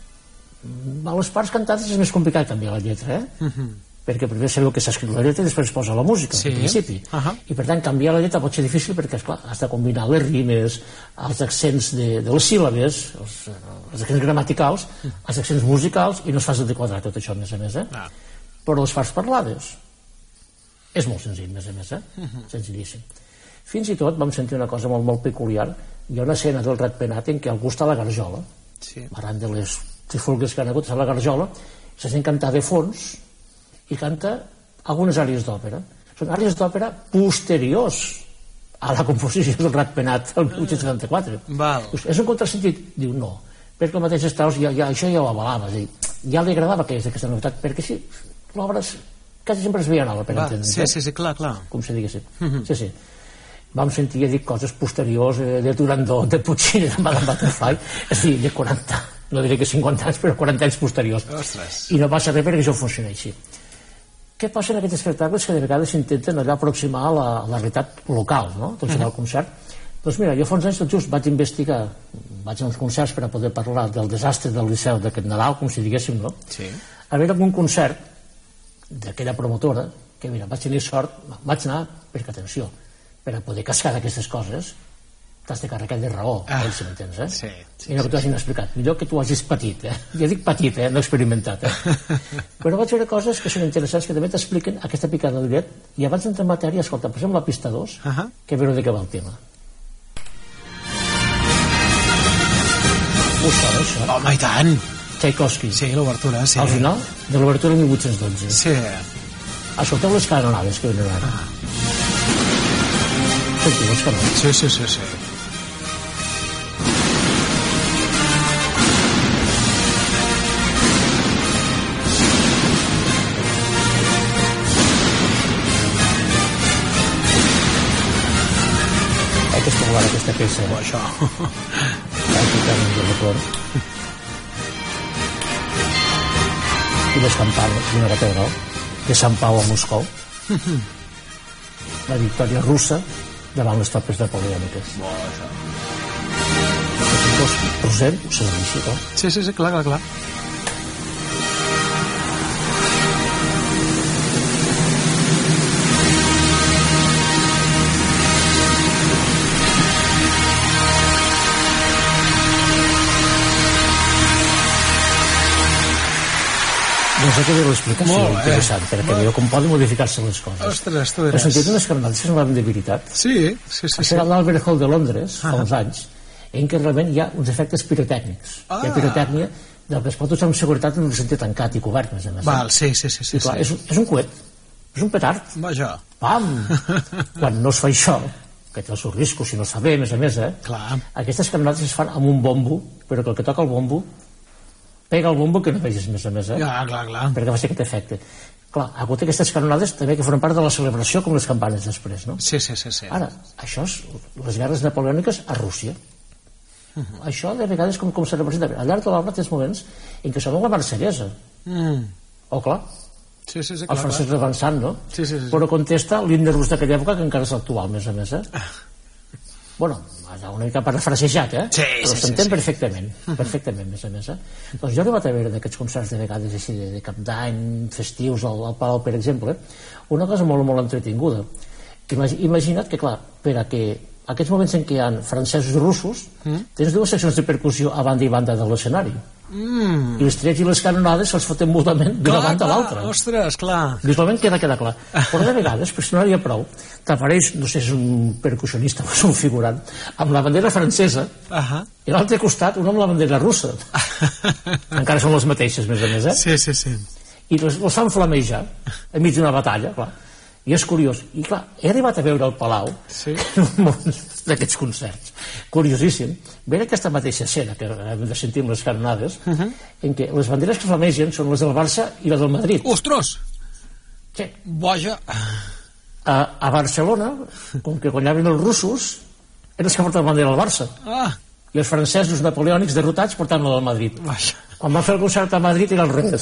A les parts cantades és més complicat canviar la lletra, perquè primer sabeu que s'ha escrit la lletra i després es posa la música, al principi. I per tant canviar la lletra pot ser difícil perquè, esclar, has de combinar les rimes, els accents de les síl·labes, els accents gramaticals, els accents musicals, i no és fàcil de quadrar tot això, a més a més. Però les parts parlades és molt senzill, a més, senzillíssim. Fins i tot vam sentir una cosa molt, molt peculiar. Hi ha una escena del Ratpenat en què algú està a la garjola, arran de les trifulgues que han hagut a la garjola, se sent cantar de fons i canta algunes àrees d'òpera. Són àrees d'òpera posteriors a la composició del Ratpenat el 1874. És un contrasentit? Diu, no, perquè el mateix Strauss això ja ho avalava, ja li agradava que és aquesta novetat, perquè sí, l'obra quasi sempre es veia nova, per entendre'ns. Sí, clar. Com se diguéssim. Sí. Vam sentir, ja dic, coses posteriors de Turandot, de Puccini, de Madame Butterfly, és a dir, de 40, no diré que 50 anys, però 40 anys posteriors. Ostres. I no passa res perquè això funciona així. Què passa en aquests espectacles que de vegades s'intenten allò aproximar a la realitat local, no? Doncs en el concert. Doncs mira, jo fa uns anys tot just vaig investigar, vaig a uns concerts per a poder parlar del desastre del Liceu d'aquest Nadal, com si diguéssim, no? Sí. A veure algun concert d'aquella promotora, que mira, vaig tenir sort, vaig anar, perquè atenció, per a poder cascar d'aquestes coses, t'has de carregar de raó, si m'entens, eh? Sí. I no que t'ho hagin explicat. Millor que tu hagis patit, eh? Jo dic patit, no experimentat, Però vaig veure coses que són interessants, que també t'expliquen aquesta picada de llet, i abans d'entrar en matèria, escolta, posem la pista 2, que veure de què va el tema. Ho sabeu, això? Home, i tant! Tchaikovsky. Sí, l'obertura, sí. Al final de l'obertura de 1812. Sí. Escolteu les canonades que venen ara. Sentiu les canonades? Sí. Aquesta peça. Això. I les campanes d'una catedral de Sant Pau a Moscou. La victòria russa davant les tropes napoleòniques. Rosem, ho sabem així, no? Sí, clar. Doncs aquí ve l'explicació interessant, perquè veieu com poden modificar-se les coses. Ostres, tu Heu sentit unes canonades que semblaven de veritat? Sí. Això era l'Albert Hall de Londres, fa uns anys, en què realment hi ha uns efectes pirotècnics. Hi ha pirotècnia del que es pot usar amb seguretat en un sentit tancat i cobert, més a més. Val, sí. I clar, és un coet, és un petard. Vaja. Pam! Quan no es fa això, que té els seus riscos, si no es fa bé, a més, clar. Aquestes canonades es fan amb un bombo, però que el que toca el bombo pega el bombo que no vegis, més a més, Ja, clar. perquè va ser aquest efecte. Clar, ha hagut aquestes canonades també que formen part de la celebració, com les campanes després, no? Sí. Ara, això és les guerres napoleòniques a Rússia. Això de vegades com se representa al llarg de l'obra tens moments en què sona la Marsellesa. Clar, Sí, el francès avançant, no? Sí. Però contesta l'himne rus d'aquella època, que encara és actual, més a més, Bueno, una mica parafrasejat, però s'entén perfectament, més a més, Doncs jo he arribat a veure d'aquests concerts de vegades així de cap d'any, festius al Palau, per exemple, una cosa molt entretinguda. Imagina't que, clar, per a que aquests moments en què hi ha francesos i russos, tens dues seccions de percussió a banda i banda de l'escenari. I els trets i les canonades se'ls foten mútuament d'una banda a l'altra. Ostres, clar. Visualment queda clar. Però de vegades, per si no n'hi ha prou, t'apareix, no sé si és un percussionista o és un figurant, amb la bandera francesa i a l'altre costat un amb la bandera russa. Encara són les mateixes, més a més, Sí. I els fan flamejar enmig d'una batalla, clar. I és curiós. I clar, he arribat a veure al Palau d'aquests concerts. Curiosíssim. Veure aquesta mateixa escena que hem de sentir amb les canonades, en què les banderes que flamegen són les del Barça i les del Madrid. Ostres! Sí. Boja! A Barcelona, com que guanyaven els russos, eren els que portaven la bandera del Barça. I els francesos napoleònics derrotats portaven la del Madrid. Quan van fer el concert a Madrid era al revés.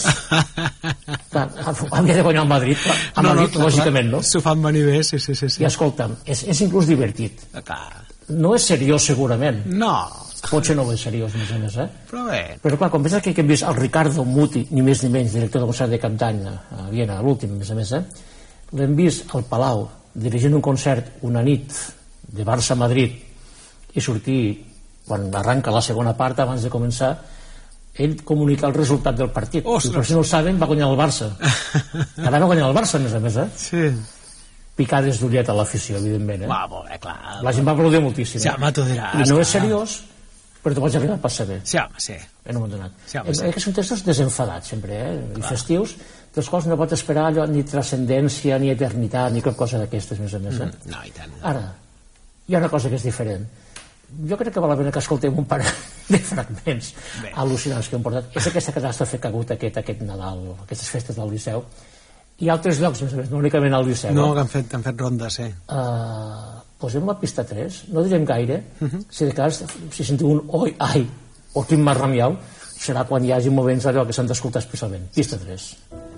Havia de guanyar el Madrid, a Madrid, lògicament, no? S'ho fan venir bé, sí. I escolta'm, és inclús divertit. No és seriós, segurament. No. Potser no ho és seriós, més a més, Però bé. Però clar, quan penses que hem vist el Ricardo Muti, ni més ni menys, director del concert de Cap d'Any a Viena, l'últim, més a més, l'hem vist al Palau dirigint un concert una nit de Barça a Madrid i sortir quan arranca la segona part, abans de començar, ell comunica el resultat del partit. I per si no ho saben, va guanyar el Barça. Ara va guanyar el Barça, a més, Sí. Picades d'ullet a l'afició, evidentment, clar. La gent va aplaudir moltíssim. Sí, home, t'ho diràs. I no és seriós, però t'ho vaig arribar a passar bé. Sí, home, sí. En un moment donat. Que són textos desenfadats, sempre, i festius, dels quals no pot esperar allò ni transcendència, ni eternitat, ni cap cosa d'aquestes, més a més. No, i tant. Ara, hi ha una cosa que és diferent. Jo crec que val la pena que escoltem un parell de fragments al·lucinants que hem portat. És aquesta catàstrofe que ha hagut aquest Nadal, aquestes festes del Liceu, Hi ha altres llocs, més o menys, no únicament al Liceu. No, que han fet rondes, sí. Posem la pista 3, no direm gaire, si de cas, si sentiu un oi, ai, o quin marramiau, serà quan hi hagi moments allò que s'han d'escoltar especialment. Pista 3.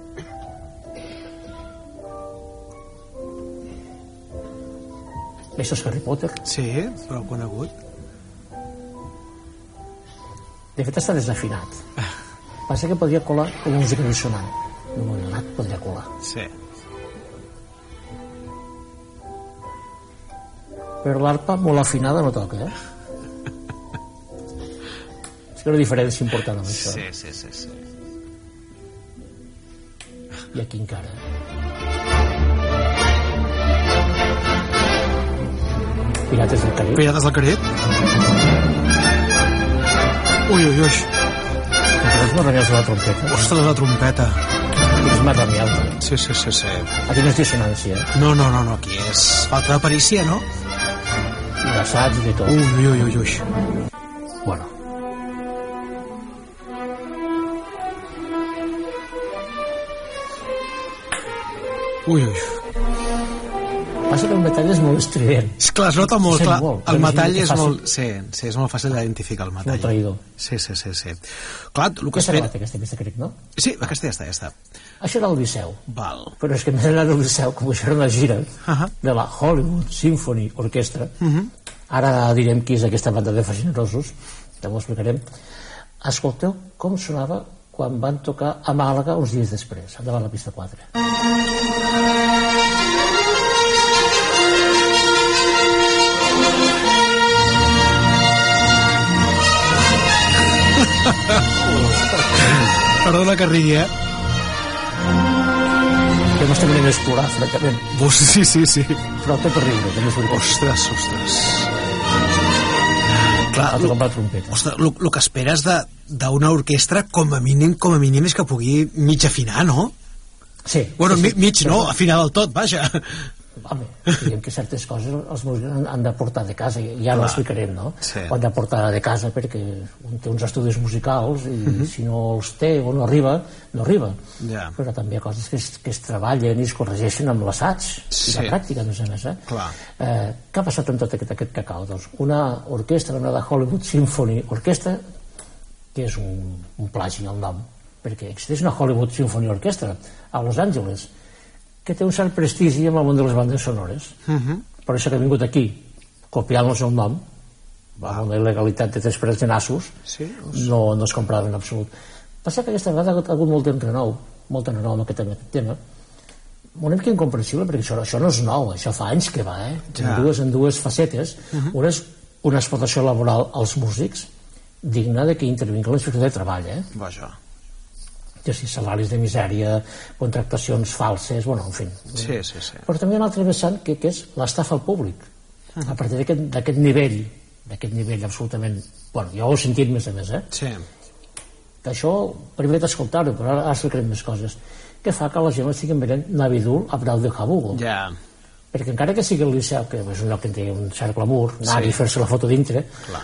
Això és Harry Potter. Sí, prou conegut. De fet està desafinat. Passa que podria colar com música dissonant. No m'ho he donat, podria colar. Sí. Però l'arpa molt afinada no toca, És que una diferència important amb això. Sí. I aquí encara. Pirates del Carib. Pirates del Carib. Ui. Entonces no remials de la trompeta. Ostres, la trompeta. Aquí és més remial. Sí. Aquí no és dissonància. No, aquí és falta de perícia, no? I d'assaig i de tot. Ui. Bueno. Ui. Passa que el metall és molt estrident. Clar, es nota molt, clar. El metall és molt... Sí, és molt fàcil d'identificar el metall. Molt traïdor. Sí. Clar, el que espera... Aquesta pista, crec, no? Sí, aquesta ja està. Això era el Liceu. Val. Però és que més enllà del Liceu, com això era una gira de la Hollywood Symphony Orchestra, ara direm qui és aquesta banda de fascinerosos, ja ho explicarem. Escolteu com sonava quan van tocar a Màlaga uns dies després, endavant la pista 4. Perdona que rigui, que m'estem venint a explorar, francament. Sí. Però té per riure, també és veritat. Ostres. Clar, el que esperes d'una orquestra, com a mínim, és que pugui mig afinar, no? Sí. Bueno, mig no, afinar del tot, vaja. Home, diguem que certes coses els músics han de portar de casa, ja no explicarem, no? Sí. Ho han de portar de casa perquè un té uns estudis musicals i si no els té o no arriba, no arriba. Ja. Però també hi ha coses que es treballen i es corregeixen amb l'assaig i la pràctica, a més a més. Clar. Què ha passat amb tot aquest cacau? Doncs una orquestra, una de Hollywood Symphony Orchestra, que és un plagi al nom, perquè existeix una Hollywood Symphony Orchestra a Los Angeles, que té un cert prestigi en el món de les bandes sonores. Per això que ha vingut aquí, copiant-los el nom, amb una il·legalitat de 3 parets de nassos, no es comprava en absolut. Passa que aquesta vegada ha hagut molt d'enrenou amb aquest tema. Una mica incomprensible, perquè això no és nou, això fa anys que va, en dues facetes. Una és una explotació laboral als músics, digna de que intervingui la inspecció de treball, Vaja. que si salaris de misèria, contractacions falses, bueno, en fi. Sí. Però també hi ha un altre vessant que és l'estafa al públic. A partir d'aquest nivell absolutament... Bueno, jo ho he sentit més a més, Sí. Que això, primer d'escoltar-ho, però ara explicarem més coses, que fa que la gent estigui veient Navidul a preu de Jabugo. Ja. Perquè encara que sigui el Liceu, que és un lloc que té un cert glamour, anar i fer-se la foto dintre,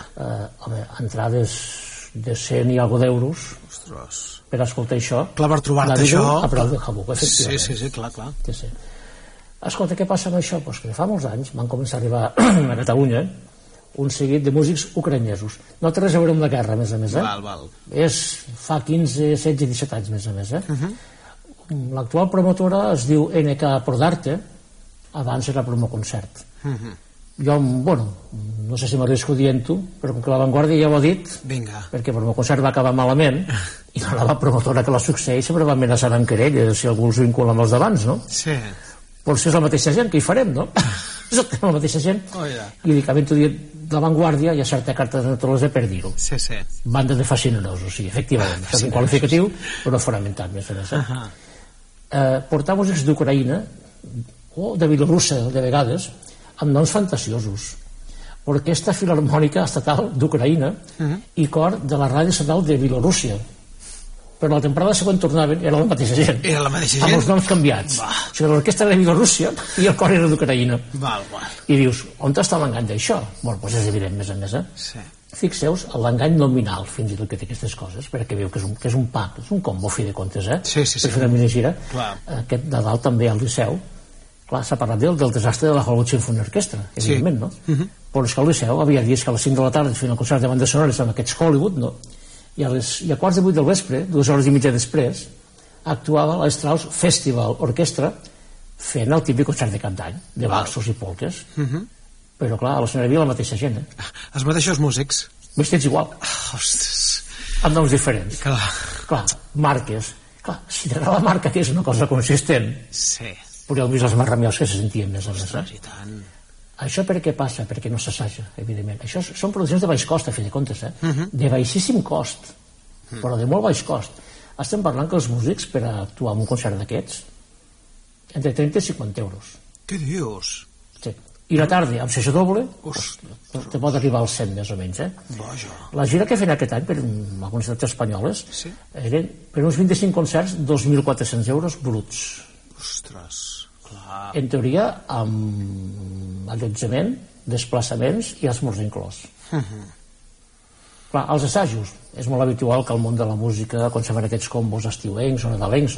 entrades de 100 i algo d'euros... Ostres... per escoltar això, clar, per trobar-te això a preu de Jabugo, efectivament. Sí, clar. Sí. Escolta, què passa amb això? Pues que fa molts anys van començar a arribar a Catalunya un seguit de músics ucraïnesos. No té res a veure amb la guerra, a més a més. Val. Fa 15, 16, 17 anys, més a més. L'actual promotora es diu NK Prodarte, abans era Promoconcert. Jo, bueno, no sé si m'arrisco dient-ho, però com que la Vanguardia ja ho ha dit, perquè Promoconcert va acabar malament, i la nova promotora que la succeeix sempre va amenaçar amb querelles si algú els vincula amb els d'abans, no? Sí. Potser és la mateixa gent, que hi farem, no? És la mateixa gent. I dic, havent-ho dit la Vanguardia, hi ha certa carta de naturalesa per dir-ho. Sí. Banda de fascinerosos, sí, efectivament. Això és un qualificatiu, però fonamentat, més o menys. Portar músics d'Ucraïna, o de Bielorússia, de vegades, amb noms fantasiosos. Orquestra Filarmònica Estatal d'Ucraïna i cor de la Ràdio Estatal de Bielorússia. Però la temporada següent tornaven, era la mateixa gent. Amb els noms canviats. O sigui, l'orquestra era de Bielorússia i el cor era d'Ucraïna. I dius, on està l'engany d'això? Bueno, doncs és evident, més a més, Sí. Fixeu-vos l'engany nominal, fins i tot, que té aquestes coses, perquè veieu que és un pack, és un combo, fi de comptes, Sí. Per fer una minigira. Aquest Nadal també al Liceu, clar, s'ha parlat del desastre de la Hollywood Symphony Orchestra, evidentment, no? Però és que al Liceu havia dies que a les 5 de la tarda es feien el concert de bandes sonores amb aquests Hollywood, no? I a quarts de 8 del vespre, 2 hores i mitja després, actuava la Strauss Festival Orchestra fent el típic concert de cap d'any, de valsos i polques. Però clar, a l'escenari havia la mateixa gent, Els mateixos músics. Vestits igual. Ostres. Amb noms diferents. Clar, marques. Clar, si t'agrada la marca, que és una cosa consistent, podríeu vist els marramials que se sentien més a més. I tant. Això per què passa? Perquè no s'assaja, evidentment. Això són produccions de baix cost, a fi de comptes, de baixíssim cost, però de molt baix cost. Estem parlant que els músics, per actuar en un concert d'aquests, entre 30 i 50 euros. Què dius? Sí. I la tarda, amb sessió doble, te pot arribar als 100, més o menys, La gira que feien aquest any, per algunes ciutats espanyoles, eren per uns 25 concerts, 2.400 euros bruts. Ostres, clar. En teoria, amb allotjament, desplaçaments i esmorzar inclòs. Clar, els assajos, és molt habitual que al món de la música, quan se fan aquests combos estiuencs o nadalencs,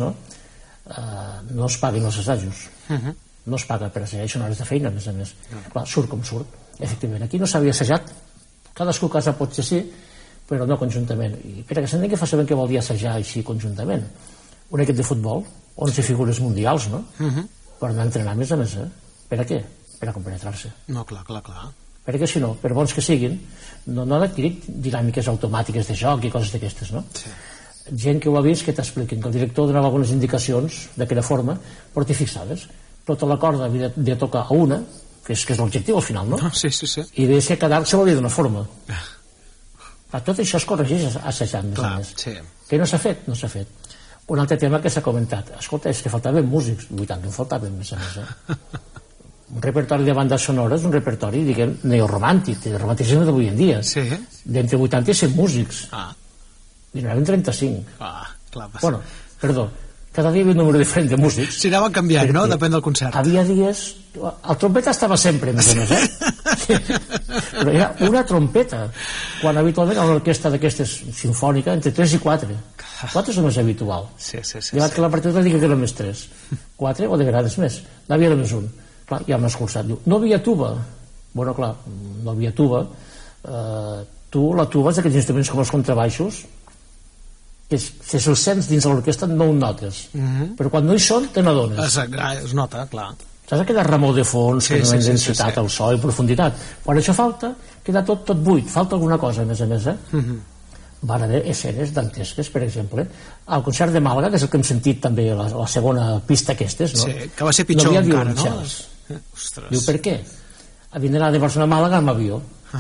no es paguin els assajos. No es paga per assajar, són hores de feina, a més a més. Clar, surt com surt. Efectivament, aquí no s'havia assajat, cadascú casa pot ser sí, però no conjuntament. I per que s'entengui fa saber què vol dir assajar així conjuntament. Un equip de futbol, 11 figures mundials, no? Per anar a entrenar, a més, per a què? Per a compenetrar-se. No, clar. Perquè si no, per bons que siguin, no han adquirit dinàmiques automàtiques de joc i coses d'aquestes, no? Gent que ho ha vist que t'expliquen que el director donava algunes indicacions d'aquella forma, però t'hi fixaves. Tota la corda havia de tocar a una, que és l'objectiu al final, no? Sí. I veies que cada arc se l'havia d'una forma. Tot això es corregeix assajant, més a més. Què no s'ha fet? No s'ha fet. Un altre tema que s'ha comentat, escolta, és que faltaven músics, i tant que en faltaven, més a més. Un repertori de bandes sonores, un repertori, diguem, neoromàntic, de romanticisme d'avui en dia. D'entre 80 i 100 músics. I n'anaven 35. Bueno, perdó, cada dia hi havia un número diferent de músics. Si anaven canviant, no? Depèn del concert. Havia dies... El trompeta estava sempre, més o més, Però era una trompeta, quan habitualment a una orquestra d'aquestes sinfònica, entre 3 i 4. 4 és el més habitual. Llevat que la partitura digui que era més 3. 4 o de vegades més. N'havia només un. Clar, ja m'ha escurçat. Diu, no havia tuba. Bueno, clar, no havia tuba. La tuba és d'aquests instruments com els contrabaixos, que si se'ls sents dins de l'orquestra no ho notes, però quan no hi són te n'adones. Es nota, clar. Saps aquella remor de fons que no ha densitat, el so i profunditat? Quan això falta, queda tot buit, falta alguna cosa, a més, van haver escenes dantesques, per exemple al concert de Màlaga, que és el que hem sentit també la segona pista aquestes, no? Que va ser pitjor encara, no? Diu, per què? Havien d'anar de Barcelona a Màlaga amb avió,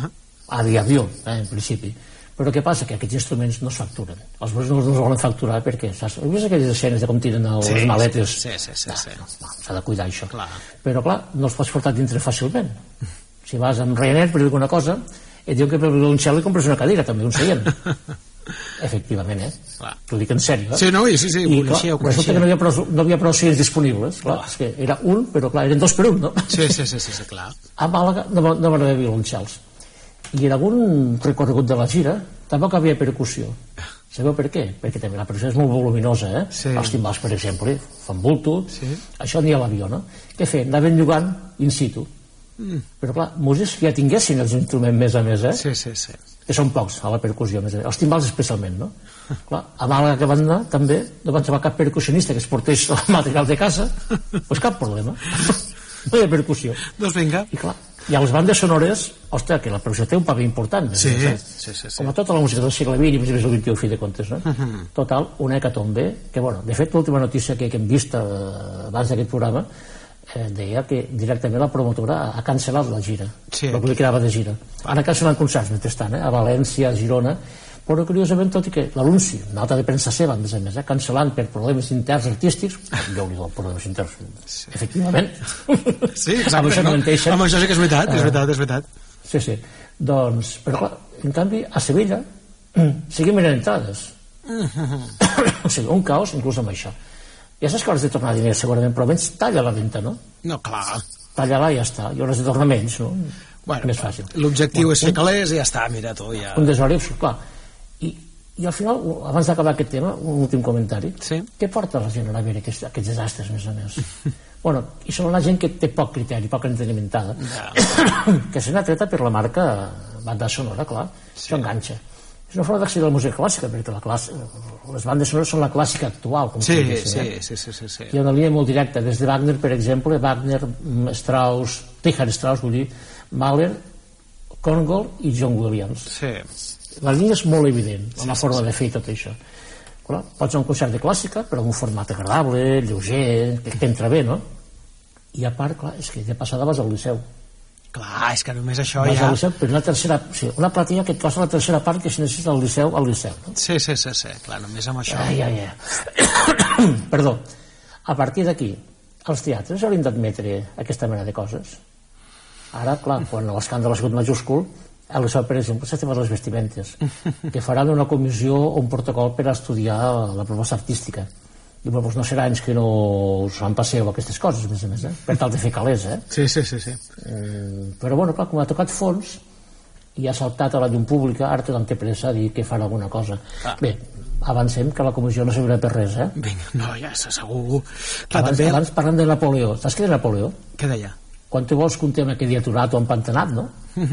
en principi. Però què passa? Que aquests instruments no es facturen. Els músics no es volen facturar perquè saps? Heu vist aquelles escenes de com tiren les maletes? S'ha de cuidar això. Però clar, no els pots portar dintre fàcilment. Si vas amb Ryanair per dir alguna cosa, et diuen que per un xel li compres una cadira, també, un seient. Efectivament, t'ho dic en sèrio. Sí, i clar, resulta que no hi havia prou seients disponibles. És que era un, però clar, eren 2 per 1, no? Sí, clar. A Màlaga no van haver violoncels. I en algun recorregut de la gira tampoc havia percussió. Sabeu per què? Perquè també la percussió és molt voluminosa, Els timbals, per exemple, fan bulto. Això n'hi ha a l'avió, no? Què feien? Anaven llogant in situ. Però clar, músics que ja tinguessin els instruments més a més, que són pocs a la percussió, més a més. Els timbals especialment, no? Clar, a Màlaga que van anar també no van trobar cap percussionista que es portés el material de casa, doncs cap problema. No hi ha percussió. Doncs vinga. I clar, i a les bandes sonores, ostres, que la percussió té un paper important. Com a tota la música del segle XX i més del XXI, fi de comptes, no? Total, una hecatombe, que bueno, de fet l'última notícia que hem vist abans d'aquest programa deia que directament la promotora ha cancel·lat la gira, el que li quedava de gira. Han cancel·lat concerts mentrestant, a València, a Girona, però curiosament, tot i que l'anunci, una altra de premsa seva, a més, cancel·lant per problemes interns artístics, Déu-n'hi-do, problemes interns, efectivament. Amb això sí que és veritat. Sí. Doncs, però clar, en canvi, a Sevilla seguim mirant entrades. O sigui, un caos, inclús amb això. Ja saps que hauràs de tornar diners, segurament, però almenys talla la venda, no? No, clar. Talla-la i ja està, i hauràs de tornar menys, no? més fàcil. L'objectiu és fer calés i ja està, mira tu, ja... Un desori, clar. I al final, abans d'acabar aquest tema, un últim comentari. Sí. Què porta la gent a veure aquests desastres, més o més? Bueno, i són la gent que té poc criteri, poc entenimentada, que se n'ha treta per la marca banda sonora, clar, això enganxa. És una forma d'accedir a la música clàssica, perquè les bandes sonores són la clàssica actual, com sí. Hi ha una línia molt directa, des de Wagner, per exemple, Wagner, Strauss, Richard Strauss, vull dir, Mahler, Korngold i John Williams. Sí. La línia és molt evident, la forma de fer tot això. Clar, pots anar a un concert de clàssica, però en un format agradable, lleuger, que entra bé, no? I a part, clar, és que de passada vas al Liceu. Clar, és que només això vas ja... al Liceu, però una platilla que et costa la tercera part que si necessites al Liceu, no? Sí, clar, només amb això. Perdó. A partir d'aquí, els teatres haurien d'admetre aquesta mena de coses. Ara, clar, quan l'escàndol ha sigut majúscul, a Liceu, per exemple, s'ha temat les vestimentes, que faran una comissió o un protocol per estudiar la proposta artística. I doncs no serà anys que no us en passeu aquestes coses, a més, per tal de fer calés, Sí. Però, bueno, clar, com ha tocat fons i ha saltat a la llum pública, ara tothom té pressa a dir que farà alguna cosa. Bé, avancem, que la comissió no servirà per res, Vinga, no, ja segur. Abans parlant de Napoleó, saps què de Napoleó? Què deia? Quan tu vols que un tema quedi aturat o empantanat, no?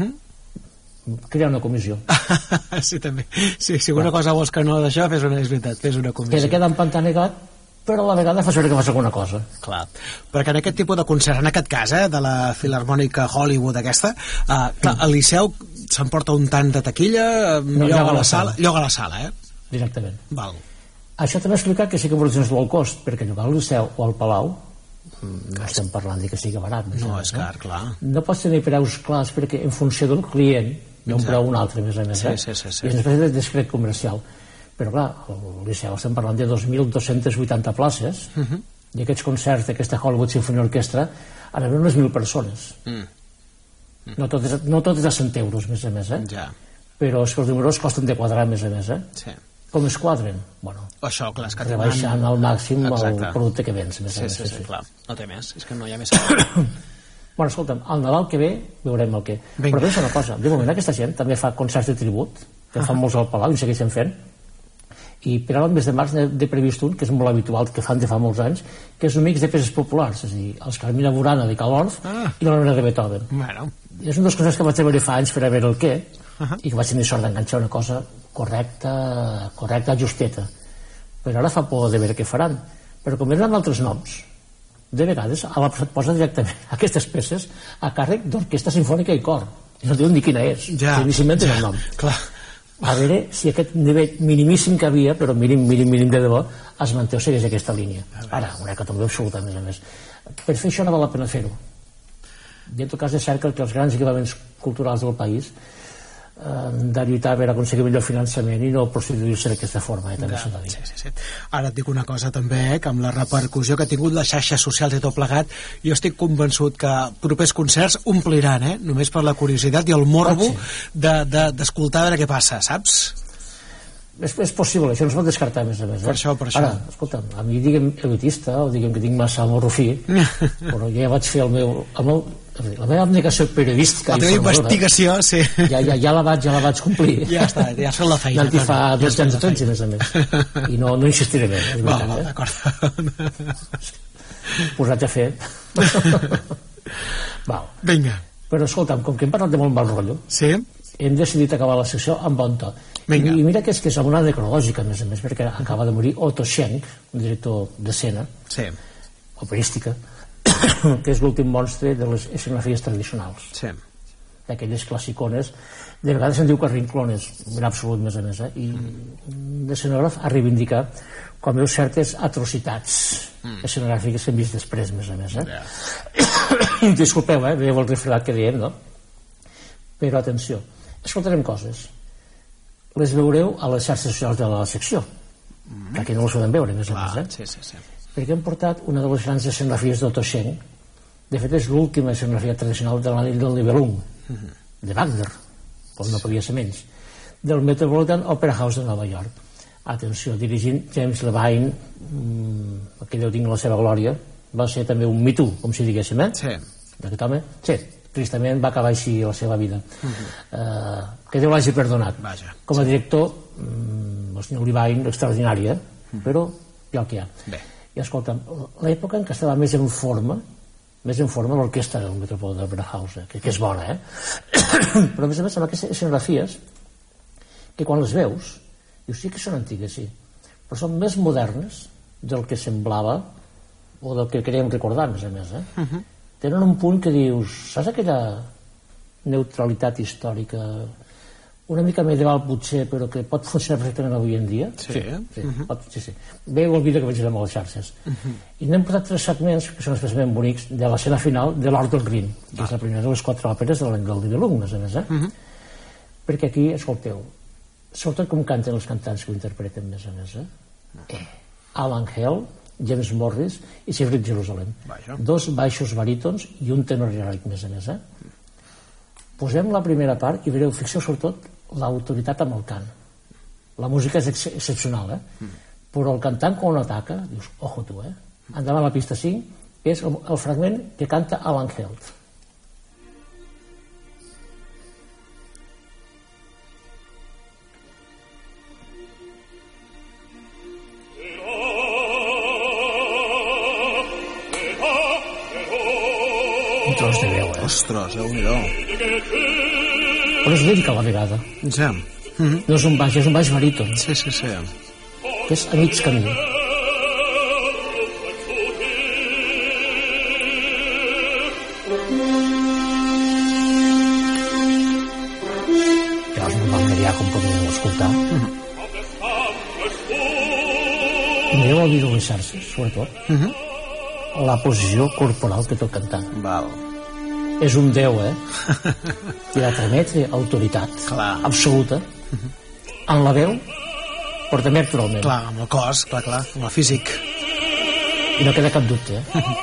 Crear una comissió. Sí, també. Sí, si alguna cosa vols que no d'això, és veritat, fes una comissió. Que queda empantanegat, però a la vegada fa saber que fas alguna cosa. Clar, perquè en aquest tipus de concert, en aquest cas, de la Filharmònica Hollywood aquesta, clar, el Liceu s'emporta un tant de taquilla, lloga la sala, Directament. Val. Això també explica que sí que evolucions low cost, perquè llogar al Liceu o al Palau no estem parlant de que sigui barat. No, és car, clar. No pots tenir preus clars perquè en funció del client hi ha un preu un altre, més a més. Sí. És una espècie de discret comercial. Però clar, al Liceu estem parlant de 2.280 places i aquests concerts d'aquesta Hollywood Symphony Orchestra han d'anar unes 1.000 persones. No tot és a 100 euros, més a més. Però és que els números costen de quadrar, més a més. Sí. Com es quadren? Bueno, això, clar, és que rebaixant al màxim el producte que vens. Sí, clar, no té més, és que no hi ha més. Bueno, escolta'm, al Nadal que ve veurem el que... Però pensa una cosa, de moment aquesta gent també fa concerts de tribut, que fan molts al Palau i segueixen fent, i per ara el mes de març n'he previst un, que és molt habitual, que fan de fa molts anys, que és un mix de peces populars, és a dir, els Carmina Burana de Cal Orff i la Nona de Beethoven. És un dels concerts que vaig veure fa anys per a veure el què, i que vaig tenir sort d'enganxar una cosa correcta, justeta. Però ara fa por de veure què faran. Però com eren altres noms, de vegades posa directament aquestes peces a càrrec d'orquestra sinfònica i cor. I no diuen ni quina és, ni s'inventen el nom. A veure si aquest nivell minimíssim que havia, però mínim de debò, es manté o segueix aquesta línia. Ara, una hecatombe absoluta, a més. Per fer això no val la pena fer-ho. I en tot cas és cert que els grans equipaments culturals del país de lluitar per aconseguir millor finançament i no prostituir-se d'aquesta forma, també s'ha de dir. Sí. Ara et dic una cosa també, que amb la repercussió que ha tingut les xarxes socials i tot plegat, jo estic convençut que propers concerts ompliran, només per la curiositat i el morbo d'escoltar a veure què passa, saps? És possible, això no es pot descartar, a més. Per això. Ara, escolta'm, a mi digue'm elitista o digue'm que tinc massa amor fi, però ja vaig fer la meva abnegació periodística, la teva investigació, sí, ja la vaig complir. Ja està, ja has fet la feina. Ja fa 2 anys a 13, a més. I no insistiré més, és veritat. D'acord. Posats a fer. Vinga. Però escolta'm, com que hem parlat de molt mal rotllo, hem decidit acabar la secció amb bon to. I mira que és amb una necrològica, a més, perquè acaba de morir Otto Schenk, un director d'escena, operística, que és l'últim monstre de les escenografies tradicionals. D'aquelles classicones, de vegades se'n diu carrinclones, en absolut, més a més, i l'escenògraf ha reivindicat com veus certes atrocitats escenogràfiques que hem vist després, més a més. Disculpeu, veieu el refredat que diem, no? Però atenció, escoltarem coses. Les veureu a les xarxes socials de la secció, que aquí no les poden veure, més a més. Perquè hem portat una de les grans escenografies d'Otto Schenk. De fet, és l'última escenografia tradicional de l'Anell del Nibelung, de Wagner, com no podia ser menys, del Metropolitan Opera House de Nova York. Atenció, dirigint James Levine, que Déu tingui la seva glòria, va ser també un Me Too, com si diguéssim, d'aquest home. Sí, tristament va acabar així la seva vida. Que Déu l'hagi perdonat. Com a director, el senyor Levine, extraordinari, però hi ha el que hi ha. I escolta'm, l'època en què estava més en forma l'orquestra del Metropolitan Opera House, que és bona, però a més amb aquestes escenografies que quan les veus dius, sí que són antigues, sí, però són més modernes del que semblava o del que creiem recordar, a més, tenen un punt que dius, saps aquella neutralitat històrica una mica medieval potser, però que pot funcionar perfectament avui en dia? Sí. Veieu el vídeo que vaig veure a les xarxes. I n'hem posat 3 segments, que són especialment bonics, de l'escena final de l'Art del Rin, que és la primera de les 4 òperes del Nibelungen, a més, perquè aquí, escolteu, sobretot com canten els cantants que ho interpreten, més a més, Alan Hale, James Morris i Sigrid Jerusalem. 2 baixos barítons i un tenor heroic, més a més. Posem la primera part i veureu, fixeu sobretot l'autoritat amb el cant. La música és excepcional, però el cantant quan ataca, dius, ojo tu, endavant a la pista 5, és el fragment que canta Alan Hale. Un tros de veu, Ostres, Déu-n'hi-do. Però és lírica a la vegada. Ja. No és un baix, és un baix baríton. Sí. Que és a mig camí. Ja és normal que ja com podem escoltar. I mireu el vídeo de les xarxes, sobretot. La posició corporal que tot cantant. És un déu, i la trametre autoritat absoluta en la veu, però també actualment. Clar, amb el cos, clar, amb el físic. I no queda cap dubte,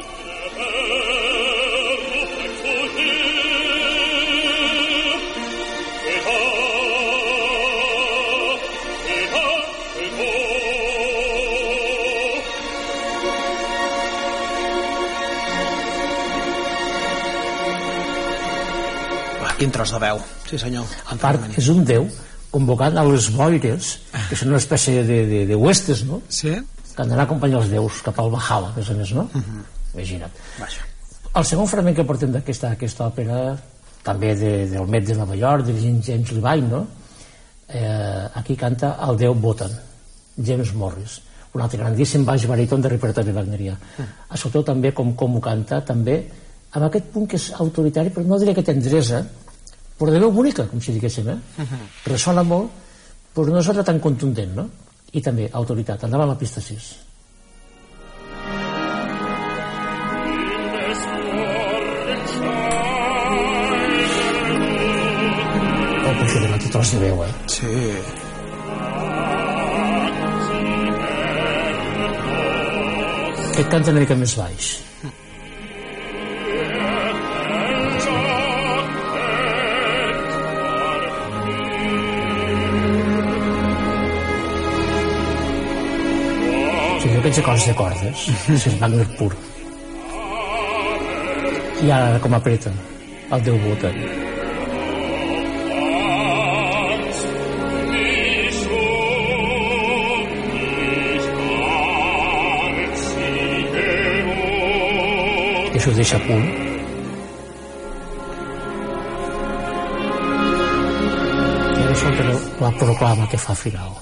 Quin tros de veu, sí senyor. A part, és un déu convocant a les boires, que són una espècie de huestes, no? Sí. Que han d'anar a acompanyar els déus cap al Valhalla, més a més, no? Imagina't. El segon fragment que portem d'aquesta òpera, també del Met de Nova York, de James Levine, no? Aquí canta el déu Wotan, James Morris, un altre grandíssim baix baríton de repertori wagnerià. Sobretot també com ho canta, també amb aquest punt que és autoritari, però no diré que tendresa, però de veu bonica, com si diguéssim, ressona molt, però no és tan contundent, no? I també autoritat. Endavant a la pista 6. Oh, per això de tros de veu, Sí. Aquest canta una mica més baix. Aquests acords de cordes, és Wagner pur. I ara com apreten el déu Wotan. I això ho deixa a punt. I ara escoltareu la proclama que fa final.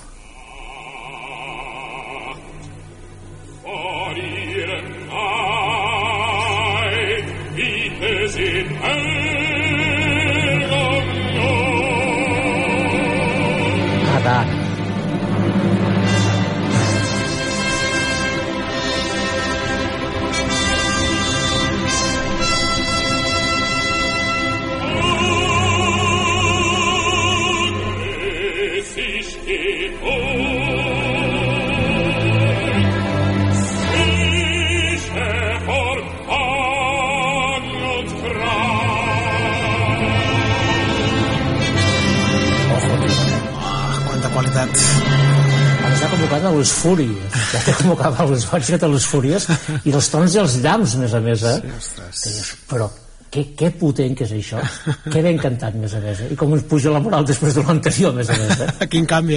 Les fúries, ja té convocava les fúries i els tons i els llamps, més a més, però que potent que és això, que ben cantat, més a més, i com ens puja la moral després de l'anterior, més a més. Quin canvi,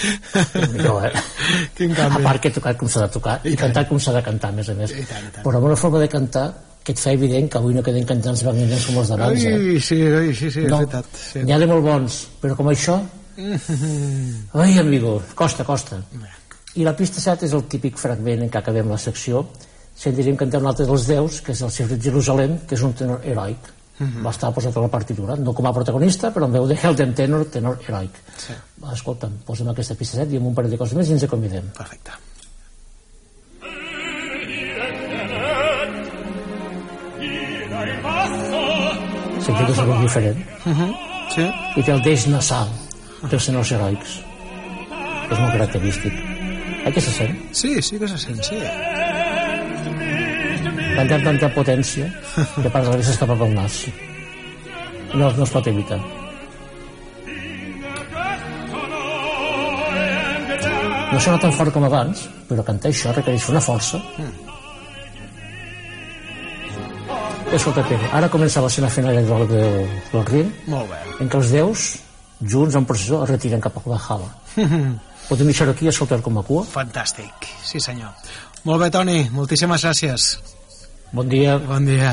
Quin canvi. A part que he tocat com s'ha de tocar i cantat com s'ha de cantar, més a més. Però amb una forma de cantar que et fa evident que avui no queden cantants magnètics com els d'abans. Sí, és veritat. N'hi ha de molt bons, però com això, ai, amigo, costa. I la pista 7 és el típic fragment en què acabem la secció. Sentirem cantar un altre dels déus, que és el Secret Jerusalem, que és un tenor heroic. Va estar posat a la partitura, no com a protagonista, però en veu de Helden tenor heroic. Escolta'm, posa'm aquesta pista 7 i amb un parell de coses més i ens acomidem. Perfecte. Sempre que és algo diferent. I té el deix nasal dels tenors heroics. És molt característic. Que se sent? Sí que se sent, sí. Tanta potència que per la vegada s'escapa pel nas. No es pot evitar. No sona tan fort com abans, però cantar això requereix una força. Escolta, Pere, ara comença l'escena final del Rin, en què els déus, junts en processó, es retiren cap a Valhalla. Podem deixar-ho aquí i escoltar com a cua? Fantàstic, sí senyor. Molt bé, Toni, moltíssimes gràcies. Bon dia. Bon dia.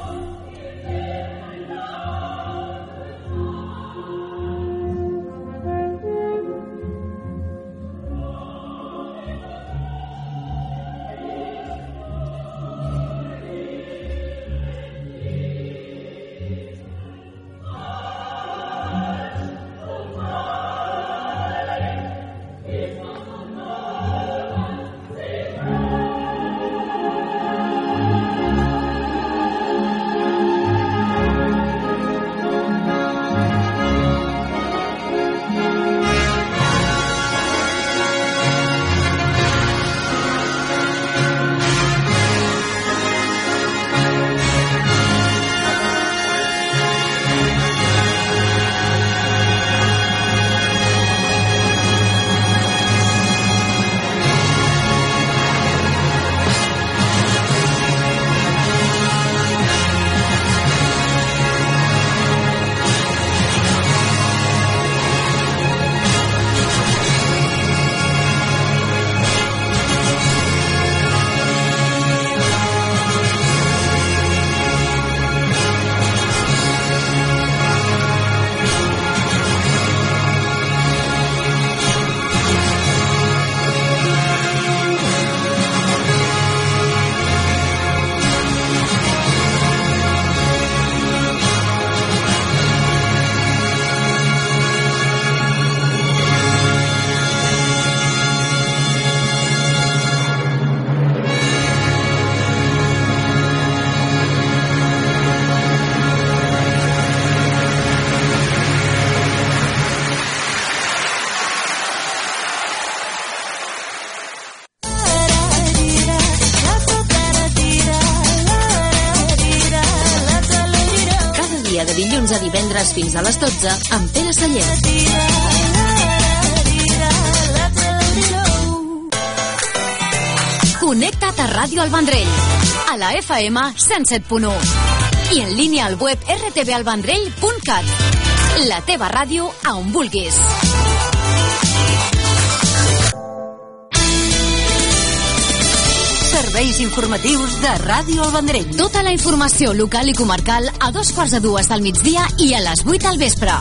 dilluns a divendres fins a les 12 amb Pere Sallent. Connecta't a Ràdio El Vendrell, a la FM 107.1 i en línia al web rtvalvendrell.cat. La teva ràdio a on vulguis. Serveis informatius de Ràdio El Vendrell. Tota la informació local i comarcal a 2:45 del migdia i a les 8 del vespre.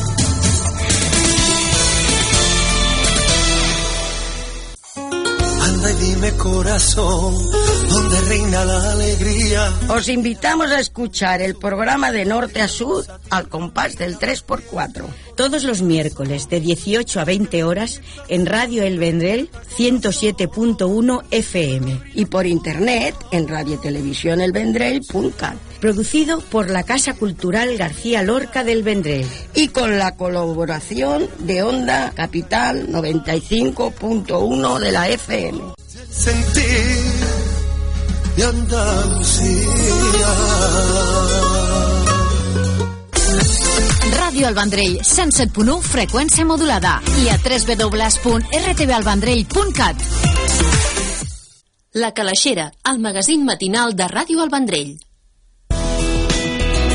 Anda y dime, corazón, ¿dónde reina la alegría? Os invitamos a escuchar el programa de norte a sur al compás del 3x4. Todos los miércoles de 18 a 20 horas en Radio El Vendrell 107.1 FM y por internet en radiotelevisionelvendrell.cat. Producido por la Casa Cultural García Lorca del Vendrell y con la colaboración de Onda Capital 95.1 de la FM. Sentir de Andalucía. Ràdio El Vendrell 107.1 freqüència modulada i a www.rtvalvendrell.cat. La Calaixera, el magazín matinal de Ràdio El Vendrell.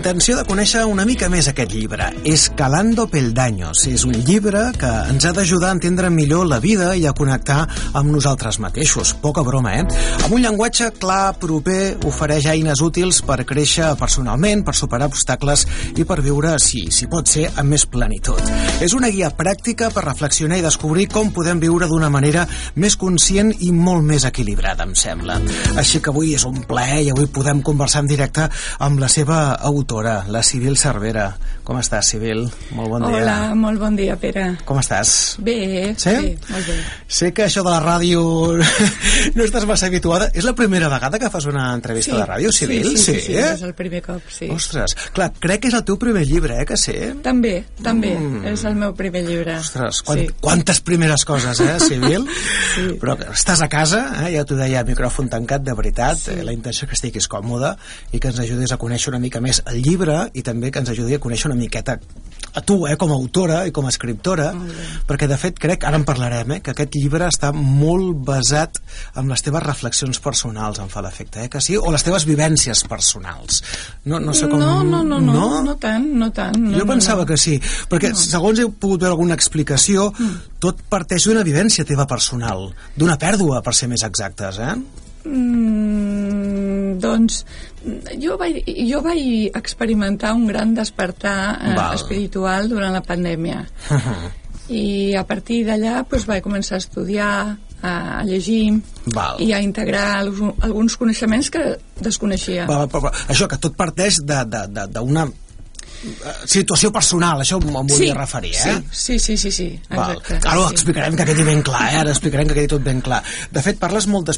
intenció de conèixer una mica més aquest llibre. Escalando Peldaños. És un llibre que ens ha d'ajudar a entendre millor la vida i a connectar amb nosaltres mateixos. Poca broma, Amb un llenguatge clar, proper, ofereix eines útils per créixer personalment, per superar obstacles i per viure, si pot ser, amb més plenitud. És una guia pràctica per reflexionar i descobrir com podem viure d'una manera més conscient i molt més equilibrada, em sembla. Així que avui és un plaer i avui podem conversar en directe amb la seva autora, la Sibil Cervera. Com estàs, Sibil? Molt bon dia. Hola, molt bon dia, Pere. Com estàs? Bé, sí? Sí, molt bé. Sé que això de la ràdio no estàs massa habituada. És la primera vegada que fas una entrevista de ràdio, Sibil? Sí, és el primer cop, sí. Ostres, clar, crec que és el teu primer llibre, que sé? També, és el meu primer llibre. Ostres, quantes primeres coses, Sibil? Sí. Però estàs a casa, ja t'ho deia, micròfon tancat, de veritat, la intenció que estiguis còmode i que ens ajudis a conèixer una mica més el llibre i també que ens ajudi a conèixer una miqueta a tu, com a autora i com a escriptora, perquè de fet crec, ara en parlarem, que aquest llibre està molt basat en les teves reflexions personals, em fa l'efecte, que sí? O les teves vivències personals. No sé com... No tant. Jo pensava que sí, perquè segons he pogut veure alguna explicació, tot parteix d'una vivència teva personal, d'una pèrdua, per ser més exactes, Doncs jo vaig experimentar un gran despertar espiritual durant la pandèmia i a partir d'allà vaig començar a estudiar, a llegir i a integrar alguns coneixements que desconeixia. Això, que tot parteix d'una situació personal, això m'ho volia referir, Sí, exacte. Ara ho explicarem que quedi ben clar, ara explicarem que quedi tot ben clar. De fet, parles molt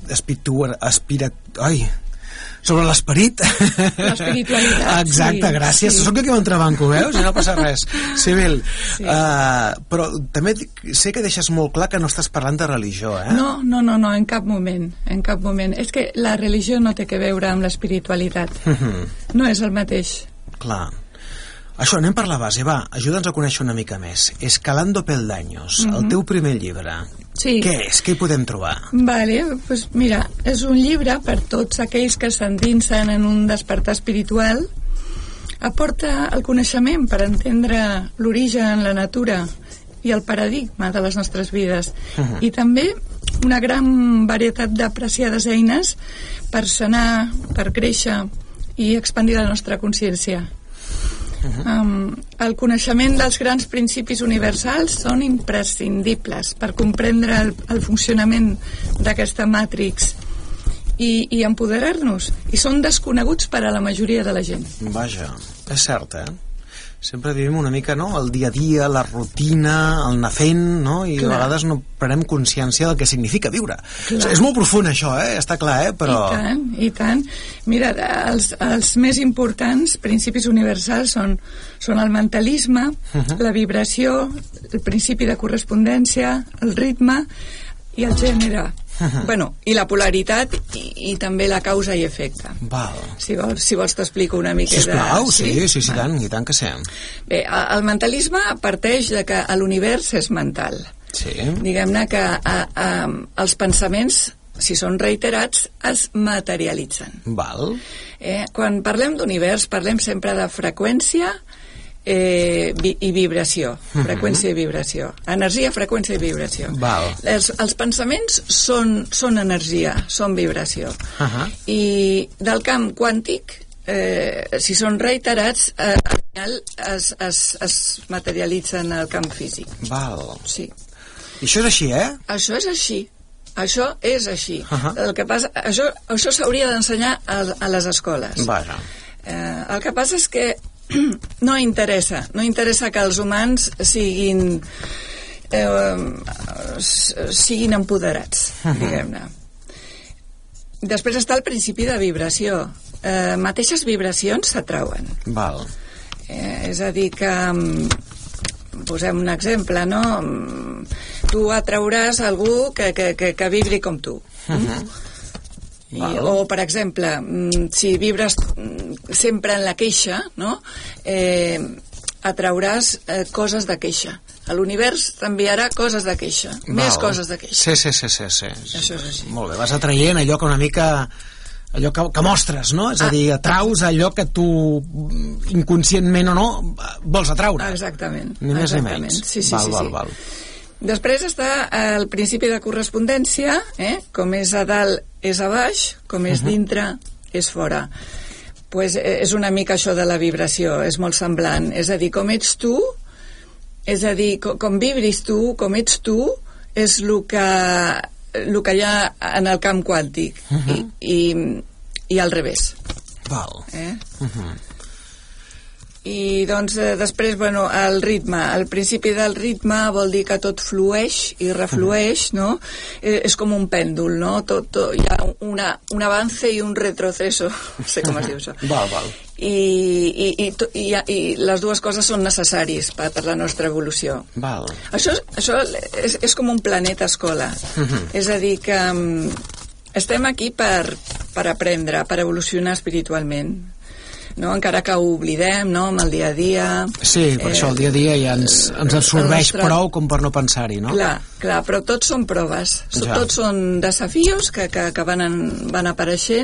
sobre l'esperit. L'espiritualitat. Exacte, gràcies. Soc jo que m'entrebanco, veus? I no passa res. Sibil, però també sé que deixes molt clar que no estàs parlant de religió, No, en cap moment. És que la religió no té que veure amb l'espiritualitat. No és el mateix. Clar. Això, anem per la base, ajuda'ns a conèixer una mica més. Escalando Peldaños, el teu primer llibre. Sí. Què és? Què hi podem trobar? Doncs mira, és un llibre per tots aquells que s'endinsen en un despertar espiritual. Aporta el coneixement per entendre l'origen, la natura i el paradigma de les nostres vides. I també una gran varietat de preciades eines per sanar, per créixer i expandir la nostra consciència. El coneixement dels grans principis universals són imprescindibles per comprendre el funcionament d'aquesta Matrix i empoderar-nos, i són desconeguts per a la majoria de la gent. Vaja, és cert, sempre vivim una mica, el dia a dia, la rutina, el anar fent, i a vegades no prenem consciència del que significa viure. És molt profund això, està clar, però... I tant. Mira, els més importants principis universals són el mentalisme, la vibració, el principi de correspondència, el ritme i el gènere. I la polaritat i també la causa i efecte. Si vols t'explico una miqueta. Sisplau, sí, i tant que sé. Bé, el mentalisme parteix de que l'univers és mental. Diguem-ne que els pensaments, si són reiterats, es materialitzen. Quan parlem d'univers, parlem sempre de freqüència i vibració, freqüència i vibració, energia, freqüència i vibració. Els pensaments són energia, són vibració, i del camp quàntic, si són reiterats, al final es materialitzen al camp físic. I això és així, Això és així. Això és així. El que passa, això s'hauria d'ensenyar a les escoles. El que passa és que no interessa que els humans siguin empoderats, diguem-ne. Després està el principi de vibració. Mateixes vibracions s'atrauen. És a dir que posem un exemple, tu atrauràs algú que vibri com tu. O, per exemple, si vibres sempre en la queixa, atrauràs coses de queixa. L'univers t'enviarà coses de queixa, més coses de queixa. Sí. Això és així. Molt bé, vas atraient allò que una mica allò que mostres, no? És a dir, atraus allò que tu inconscientment o no vols atraure. Exactament. Ni més ni menys. Sí. Val. Després està el principi de correspondència, com és a dalt és a baix, com és dintre és fora. Pues és una mica això de la vibració, és molt semblant. És a dir, com ets tu, és a dir, com vibris tu, com ets tu, és el que hi ha en el camp quàntic. I al revés. Val. I doncs després, bueno, el ritme, el principi del ritme vol dir que tot flueix i reflueix, no? És com un pèndol, no? Tot, hi ha un avance i un retroceso, no sé com es diu això. Val. I les dues coses són necessaris per la nostra evolució. Val. Això és com un planeta escola. És a dir, que estem aquí per aprendre, per evolucionar espiritualment. No? Encara que ho oblidem, no? Amb el dia a dia. Sí, per això el dia a dia ja ens absorbeix prou com per no pensar-hi, no? Clar, però tots són proves. Tots són desafios que van apareixent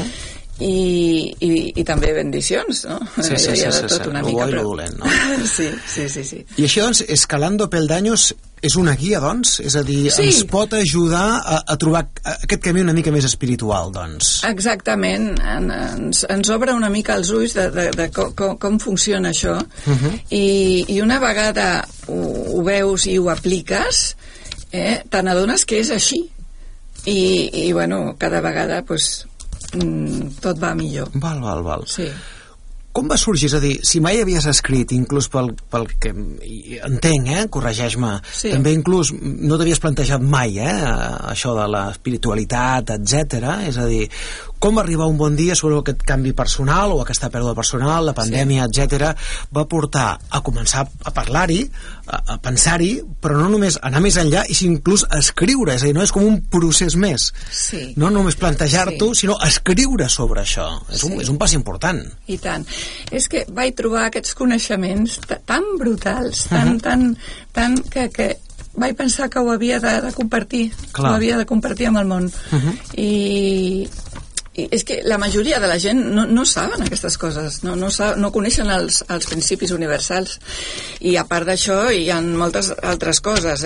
i també bendicions, no? Sí, tot una mica, bo i dolent, no? Sí. I així, doncs, Escalando Peldaños és una guia, doncs? És a dir, ens pot ajudar a trobar aquest camí una mica més espiritual, doncs? Exactament. Ens obre una mica els ulls de com funciona això. I una vegada ho veus i ho apliques, te n'adones que és així. I bueno, cada vegada, doncs, tot va millor. Val. Sí. Com va sorgir? És a dir, si mai havies escrit, inclús pel que entenc, corregeix-me, també inclús no t'havies plantejat mai això de l'espiritualitat, etc. És a dir, com arribar un bon dia sobre aquest canvi personal o aquesta pèrdua personal, la pandèmia, etc., va portar a començar a parlar-hi, a pensar-hi, però no només anar més enllà, i inclús a escriure, és a dir, no és com un procés més. No només plantejar-t'ho, sinó escriure sobre això. És un pas important. I tant. És que vaig trobar aquests coneixements tan brutals, tan que vaig pensar que ho havia de compartir. Ho havia de compartir amb el món. I és que la majoria de la gent no saben aquestes coses, no coneixen els principis universals, i a part d'això hi ha moltes altres coses,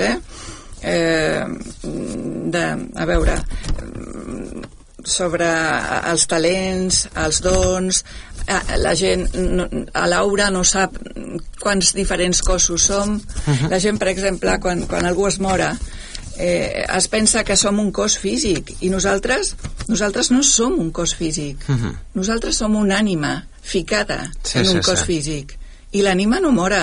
a veure, sobre els talents, els dons. La gent, a l'aura no sap quants diferents cossos som. La gent, per exemple, quan algú es mora, es pensa que som un cos físic, i nosaltres no som un cos físic. Nosaltres som una ànima ficada en un cos físic, i l'ànima no mora.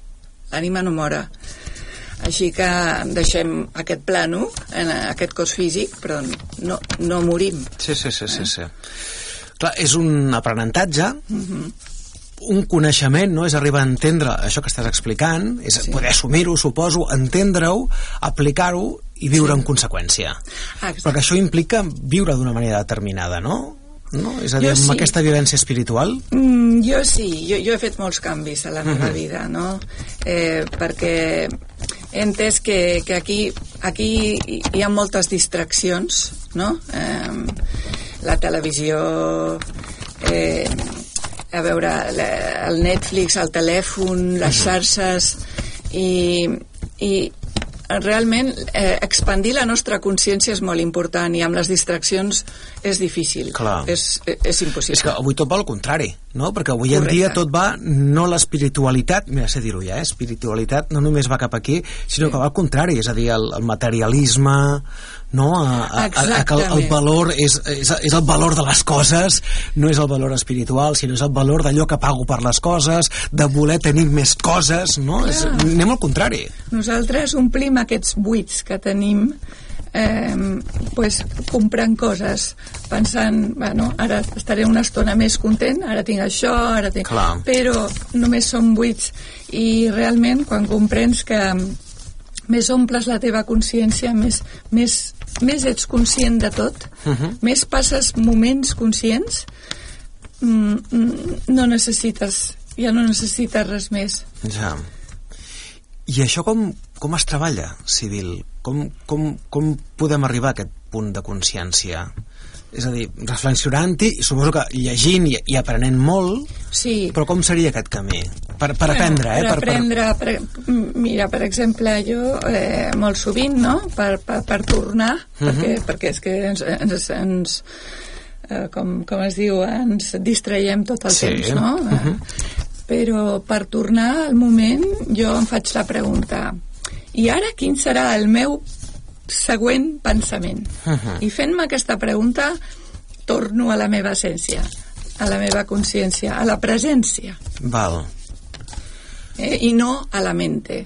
Així que deixem aquest plànol en aquest cos físic, però no morim. Sí. Clar, és un aprenentatge, un coneixement, no? És arribar a entendre això que estàs explicant, és poder assumir-ho, suposo, entendre-ho, aplicar-ho i viure en conseqüència. Perquè això implica viure d'una manera determinada, no? És a dir, amb aquesta vivència espiritual? Jo sí, jo he fet molts canvis a la meva vida, no? Perquè he entès que aquí hi ha moltes distraccions, no? La televisió, a veure, el Netflix, el telèfon, les xarxes, i realment expandir la nostra consciència és molt important, i amb les distraccions és difícil. És impossible. És que avui tot va al contrari, no? Perquè avui en dia tot va, no l'espiritualitat, mira, sé dir-ho ja, espiritualitat no només va cap aquí, sinó que va al contrari, és a dir, el materialisme, no? Que el valor és el valor de les coses, no és el valor espiritual, sinó és el valor d'allò que pago per les coses, de voler tenir més coses, no? Anem al contrari. Nosaltres omplim aquests buits que tenim comprant coses, pensant, bueno, ara estaré una estona més content, ara tinc això, però només són buits. I realment, quan comprens que més omples la teva consciència, més ets conscient de tot, més passes moments conscients, ja no necessites res més. Ja. I això com es treballa, Sibil? Com podem arribar a aquest punt de consciència? És a dir, reflexionant-hi, i suposo que llegint i aprenent molt, sí. Però com seria aquest camí? Per aprendre, Per aprendre, mira, per exemple, jo molt sovint, no?, per tornar, perquè és que ens com es diu, ens distraiem tot el temps, no? Però per tornar al moment jo em faig la pregunta, i ara quin serà el meu següent pensament? I fent-me aquesta pregunta torno a la meva essència, a la meva consciència, a la presència. Val. I no a la mente,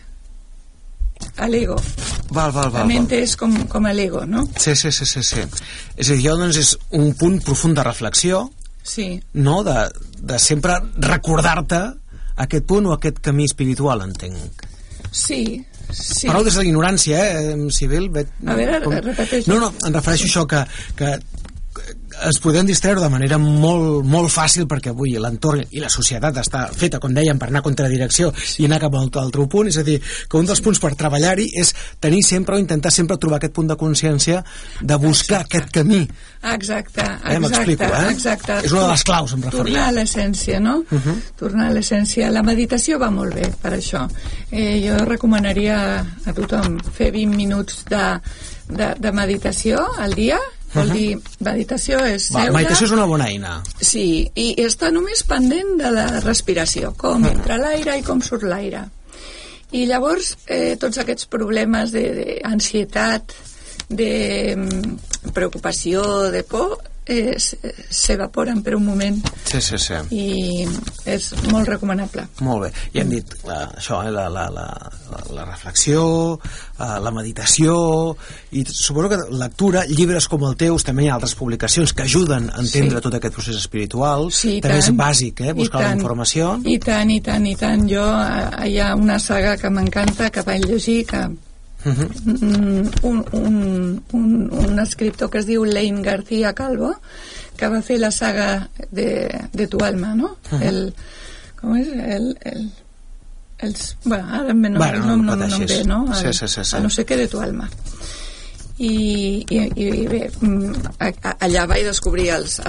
a l'ego. Val. La mente és com l'ego, no? Sí. És a dir, doncs és un punt profund de reflexió, sí. No? De sempre recordar-te aquest punt o aquest camí espiritual, entenc. Sí. Però des de la ignorància, Sibyl? A veure, repeteix. No, em refereixo a això, que ens podem distreure de manera molt, molt fàcil, perquè avui l'entorn i la societat està feta, com dèiem, per anar a contradirecció i anar cap a un altre punt. És a dir, que un dels punts per treballar-hi és tenir sempre o intentar sempre trobar aquest punt de consciència de buscar aquest camí. Exacte. M'explico, Exacte. És una de les claus, em referia. Tornar a l'essència, no? Tornar a l'essència. La meditació va molt bé per això. Jo recomanaria a tothom fer 20 minuts de meditació al dia. Vol dir, meditació és seure... Meditació és una bona eina. Sí, i està només pendent de la respiració, com entra l'aire i com surt l'aire. I llavors, tots aquests problemes d'ansietat, de preocupació, de por, s'evaporen per un moment. Sí. I és molt recomanable. Molt bé. I hem dit això, la reflexió, la meditació, i suposo que lectura, llibres com el teu, també hi ha altres publicacions que ajuden a entendre tot aquest procés espiritual. Sí, també és bàsic, buscar la informació. I tant. Jo, hi ha una saga que m'encanta, que vaig llegir, que un escriptor que es diu Lane García Calvo, que va fer la saga de Tu alma, no? Com és? Ara no em ve, no? El no sé què de Tu alma. I bé, allà vaig descobrir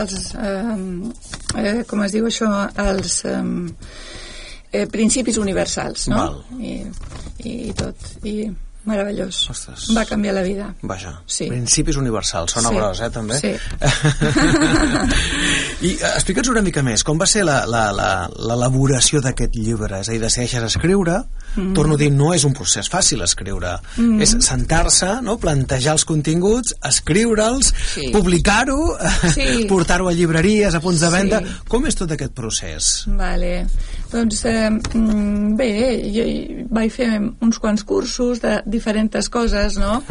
com es diu això, els principis universals, no? I tot, i meravellós. Ostres. Va canviar la vida. Vaja, sí. Principis universals, sona gros, també? Sí. I explica'ns una mica més, com va ser l'elaboració d'aquest llibre? És a dir, decideixes escriure, torno a dir, no és un procés fàcil escriure, és sentar-se, no? Plantejar els continguts, escriure'ls, publicar-ho, portar-ho a llibreries, a punts de venda. Com és tot aquest procés? Vale. Doncs bé, jo vaig fer uns quants cursos de diferents coses, no?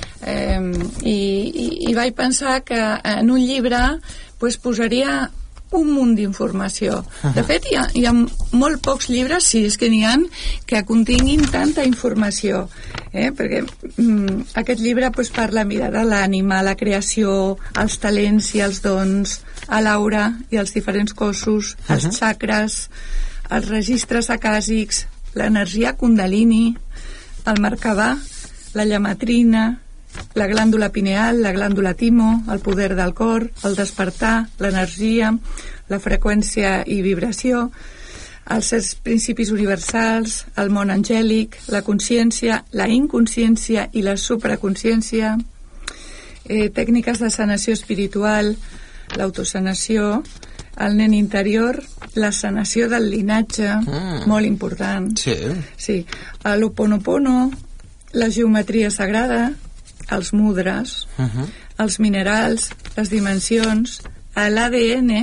I vaig pensar que en un llibre pues, posaria un munt d'informació. De fet, hi ha molt pocs llibres, si és que n'hi ha, que continguin tanta informació. Perquè aquest llibre pues, parla de l'ànima, la creació, els talents i els dons, a l'aura i els diferents cossos, els xakres, els registres acàsics, l'energia kundalini, el merkabà, la llamatrina, la glàndula pineal, la glàndula timo, el poder del cor, el despertar, l'energia, la freqüència i vibració, els 6 principis universals, el món angèlic, la consciència, la inconsciència i la supraconsciència, tècniques de sanació espiritual, l'autosanació, el nen interior, la sanació del linatge, molt important. Sí. L'Ho'oponopono, la geometria sagrada, els mudres, els minerals, les dimensions, l'ADN,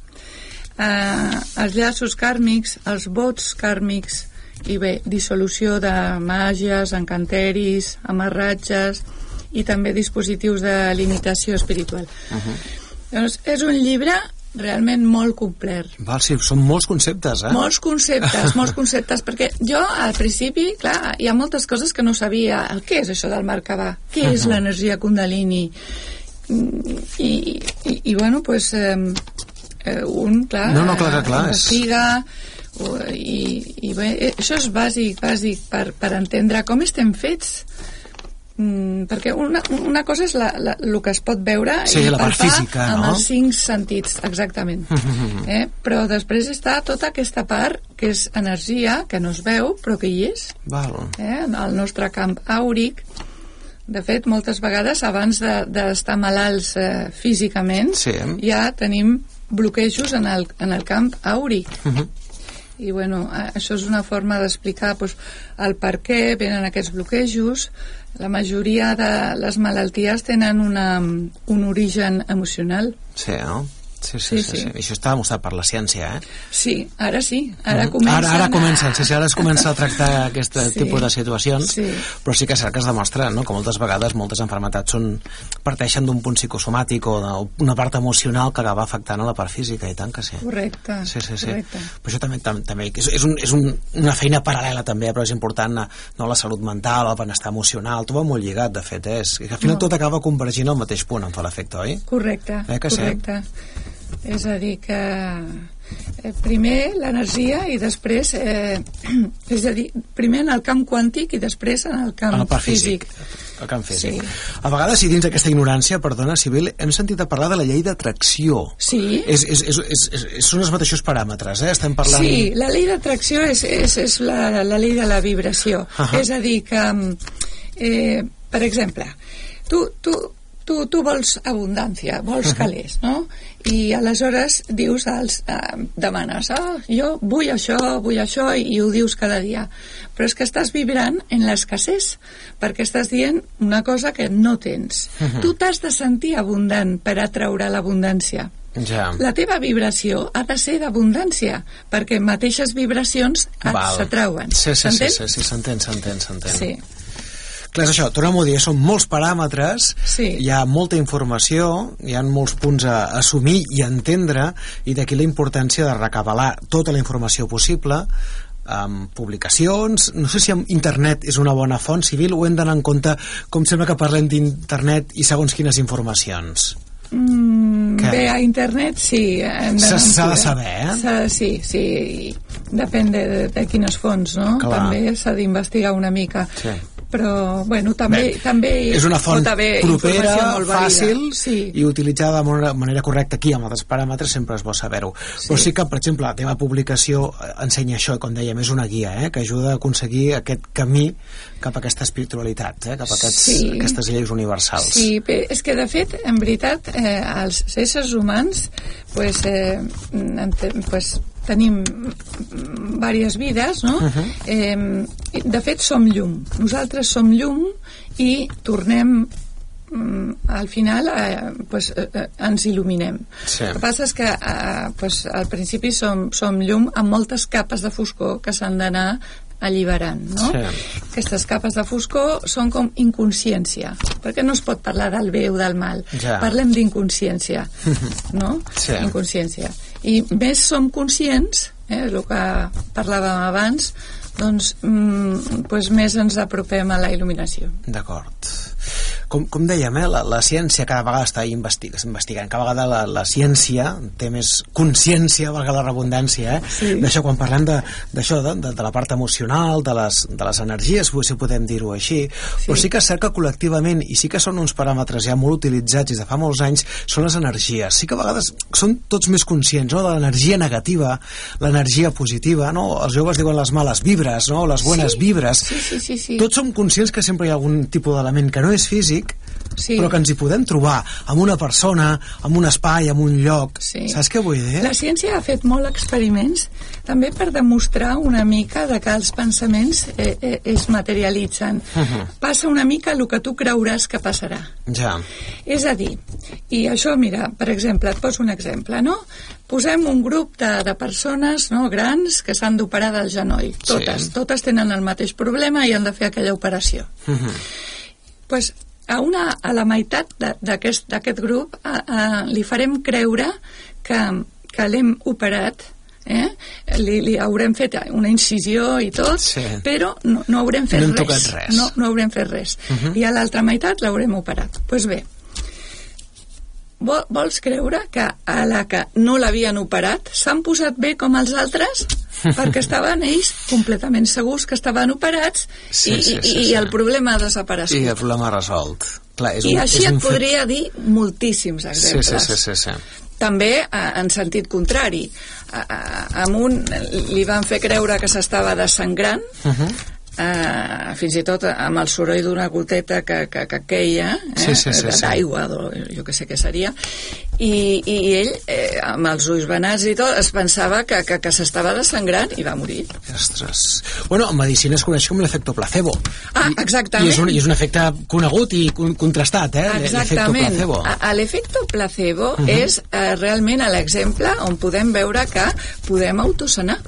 els llaços kàrmics, els vots kàrmics, i bé, dissolució de màgies, encanteris, amarratges i també dispositius de limitació espiritual. Doncs és un llibre realment molt complet. Sí, són molts conceptes, Molts conceptes, perquè jo al principi, clar, hi ha moltes coses que no sabia. Què és això del merkabà? Què és l'energia kundalini? I bueno, pues un, clar, investiga i bé, això és bàsic per entendre com estem fets perquè una cosa és el que es pot veure i la part física, amb els 5 sentits, exactament. Però després està tota aquesta part que és energia, que no es veu però que hi és. El nostre camp àuric. De fet, moltes vegades abans d'estar malalts físicament ja tenim bloquejos en el camp àuric. I bueno, això és una forma d'explicar el per què venen aquests bloquejos. La majoria de les malalties tenen un origen emocional. Sí, no? Sí. I això està demostrat per la ciència, Sí, ara sí. Ara comencen ara es comença a tractar aquest tipus de situacions, però sí que és cert que es demostra, no?, que moltes vegades moltes malalties parteixen d'un punt psicosomàtic o d'una part emocional que acaba afectant a la part física, i tant que sí. Correcte. Sí. Però això també és una feina paral·lela també, però és important, no, la salut mental, el benestar emocional, tot va molt lligat, de fet, que al final tot acaba convergint al mateix punt, em fa l'efecte, oi? Correcte. És a dir que primer l'energia i després és a dir, primer en el camp quàntic i després en el camp físic. El camp físic. A vegades, si dins d'aquesta ignorància, perdona, Sibil, hem sentit a parlar de la llei d'atracció. Sí. Són els mateixos paràmetres, Estem parlant... Sí, la llei d'atracció és la llei de la vibració. És a dir que, per exemple, tu vols abundància, vols calés, no? I aleshores dius, demanes, jo vull això, i ho dius cada dia. Però és que estàs vibrant en l'escassez, perquè estàs dient una cosa que no tens. Tu t'has de sentir abundant per atraure l'abundància. La teva vibració ha de ser d'abundància, perquè mateixes vibracions s'atrauen. S'entén? Sí, s'entén. Sí. Clar, és això, tornem-ho a dir, són molts paràmetres, hi ha molta informació, hi ha molts punts a assumir i a entendre, i d'aquí la importància de recabalar tota la informació possible, publicacions, no sé si internet és una bona font, Civil, ho hem d'anar en compte, com sembla que parlem d'internet i segons quines informacions. Bé, a internet sí, s'ha de saber, sí, depèn de quines fonts, no? També s'ha d'investigar una mica. Però, bueno, també és una font propera, fàcil i utilitzada de manera correcta aquí amb altres paràmetres, sempre és bo saber-ho. Però sí que, per exemple, la teva publicació ensenya això, com dèiem, és una guia que ajuda a aconseguir aquest camí cap a aquesta espiritualitat, cap a aquestes lleis universals. Sí, és que de fet, en veritat, els éssers humans tenim diverses vides, no? De fet, som llum. Nosaltres som llum i tornem al final ens il·luminem. El que passa és que al principi som llum amb moltes capes de foscor que s'han d'anar alliberant, no? Aquestes capes de foscor són com inconsciència, perquè no es pot parlar del bé o del mal, parlem d'inconsciència, no? Inconsciència. I més som conscients, el que parlàvem abans, doncs més ens apropem a la il·luminació. D'acord. Com dèiem, la ciència cada vegada està investigant, cada vegada la ciència té més consciència, valga la redundància, d'això, quan parlem d'això, de la part emocional, de les energies, si podem dir-ho així, però sí que és cert que col·lectivament, i sí que són uns paràmetres ja molt utilitzats des de fa molts anys, són les energies. Sí que a vegades són tots més conscients, no?, de l'energia negativa, l'energia positiva, no? Els joves diuen les males vibres, no?, les bones vibres. Tots som conscients que sempre hi ha algun tipus d'element que no és físic, però que ens hi podem trobar amb una persona, amb un espai, amb un lloc. Saps què vull dir? La ciència ha fet molt experiments també per demostrar una mica de que els pensaments es materialitzen. Passa una mica el que tu creuràs que passarà. És a dir, i això, mira, per exemple, et poso un exemple, no? Posem un grup de persones, no, grans que s'han d'operar del genoll. Totes tenen el mateix problema i han de fer aquella operació. Doncs a la meitat d'aquest grup li farem creure que l'hem operat, li haurem fet una incisió i tot, però no haurem fet res. No haurem fet res. I a l'altra meitat l'haurem operat. Doncs bé, vols creure que a la que no l'havien operat s'han posat bé com els altres? Perquè estaven ells completament segurs que estaven operats i el problema ha desaparegut. I el problema resolt. Clar, I així et podria dir moltíssims exemples. Sí. També en sentit contrari. A un li van fer creure que s'estava desangrant, fins i tot amb el soroll d'una goteta que queia, d'aigua, jo que sé què seria, i ell, amb els ulls venats i tot, es pensava que s'estava desangrant i va morir. Ostres. Bueno, en medicina es coneix com l'efecte placebo. Exactament. I és un efecte conegut i contrastat, Exactament. L'efecte placebo és realment l'exemple on podem veure que podem autosanar.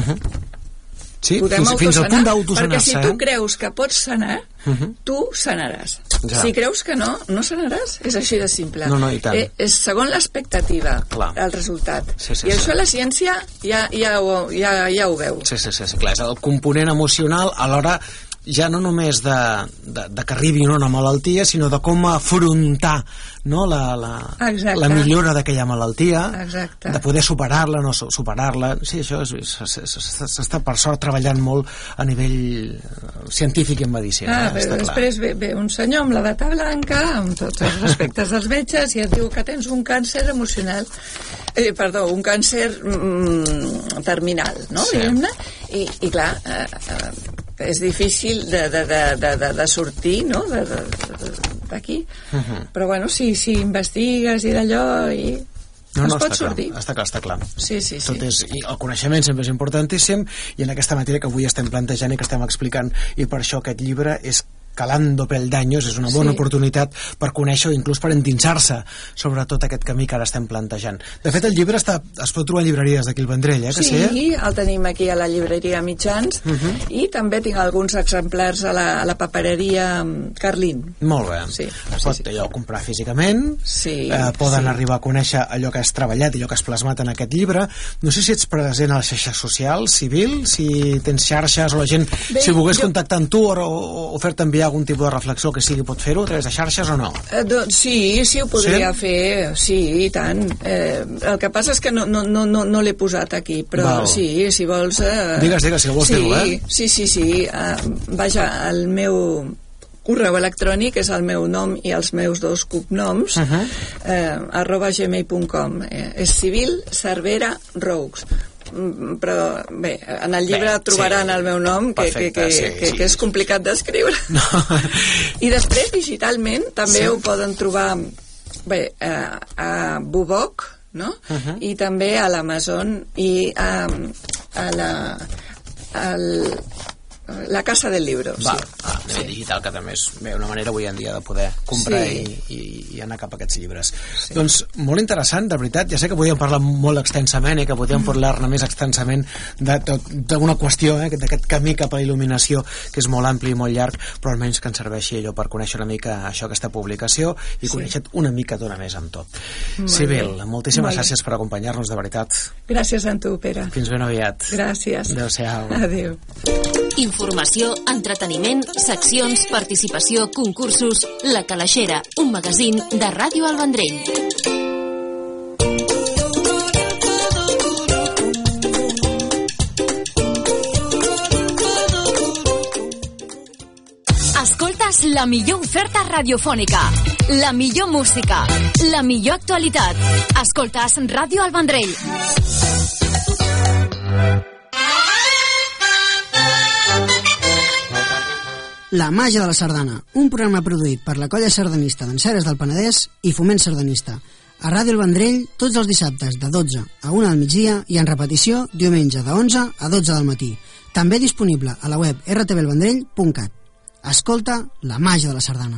Sí, fins al punt d'autosanar-se. Perquè si tu creus que pots sanar, tu sanaràs. Si creus que no, no sanaràs. És així de simple. No, i tant. És segons l'expectativa, el resultat. I això la ciència ja ho veu. Sí, clar, és el component emocional alhora ja no només de que arribi una malaltia, sinó de com afrontar, no, la millora d'aquella malaltia. Exacte. De poder superar-la, no superar-la. Sí, això s'està per sort treballant molt a nivell científic i en medicina. Després ve un senyor amb la bata blanca, amb tots els respectes dels metges, i et diu que tens un càncer emocional, un càncer terminal, no? Diguem-ne. I clar, és difícil de sortir, no?, d'aquí. Però bueno, si investigues i d'allò es pot sortir. Està clar. Sí. I el coneixement sempre és importantíssim, i en aquesta matèria que avui estem plantejant i que estem explicant, i per això aquest llibre és Calando Peldaños, és una bona oportunitat per conèixer o inclús per endinsar-se sobre tot aquest camí que ara estem plantejant. De fet, el llibre es pot trobar en llibreries d'aquí al Vendrell, Sí, el tenim aquí a la llibreria Mitjans, i també tinc alguns exemplars a la papereria Carlín. Molt bé. Es pot allò comprar físicament, poden arribar a conèixer allò que has treballat i allò que has plasmat en aquest llibre. No sé si ets present a les xarxes socials, civil, si tens xarxes o la gent, si volgués contactar amb tu o fer-te enviar algun tipus de reflexió que sigui, pot fer-ho a través de xarxes o no? Sí, ho podria fer, sí, i tant. El que passa és que no l'he posat aquí, però sí, si vols... Digues, si vols fer-ho, Sí. Vaja, el meu correu electrònic és el meu nom i els meus 2 cognoms, @gmail.com. És Civil Cervera Roux. Però bé, en el llibre trobaran el meu nom, que és complicat d'escriure. I després digitalment també ho poden trobar a Buboc, no? I també a l'Amazon i a la Casa del Libro. Digital, que també és una manera avui en dia de poder comprar i anar cap a aquests llibres. Doncs molt interessant, de veritat. Ja sé que podíem parlar molt extensament i que podíem parlar-ne més extensament d'una qüestió, d'aquest camí cap a la il·luminació, que és molt ampli i molt llarg, però almenys que ens serveixi allò per conèixer una mica això, aquesta publicació, i conèixer una mica d'una més amb tot. Sibil, moltíssimes gràcies per acompanyar-nos, de veritat. Gràcies a tu, Pere. Fins ben aviat. Gràcies. Adéu-siau. Adéu. Informació, entreteniment, seccions, participació, concursos... La Calaixera, un magazín de Ràdio El Vendrell. Escoltes la millor oferta radiofònica, la millor música, la millor actualitat. Escoltes Ràdio El Vendrell. La màgia de la sardana, un programa produït per la colla sardanista d'Enceres del Penedès i Foment Sardanista. A Ràdio El Vendrell, tots els dissabtes de 12 a 1 del migdia i en repetició diumenge de 11 a 12 del matí. També disponible a la web rtvelvendrell.cat. Escolta la màgia de la sardana.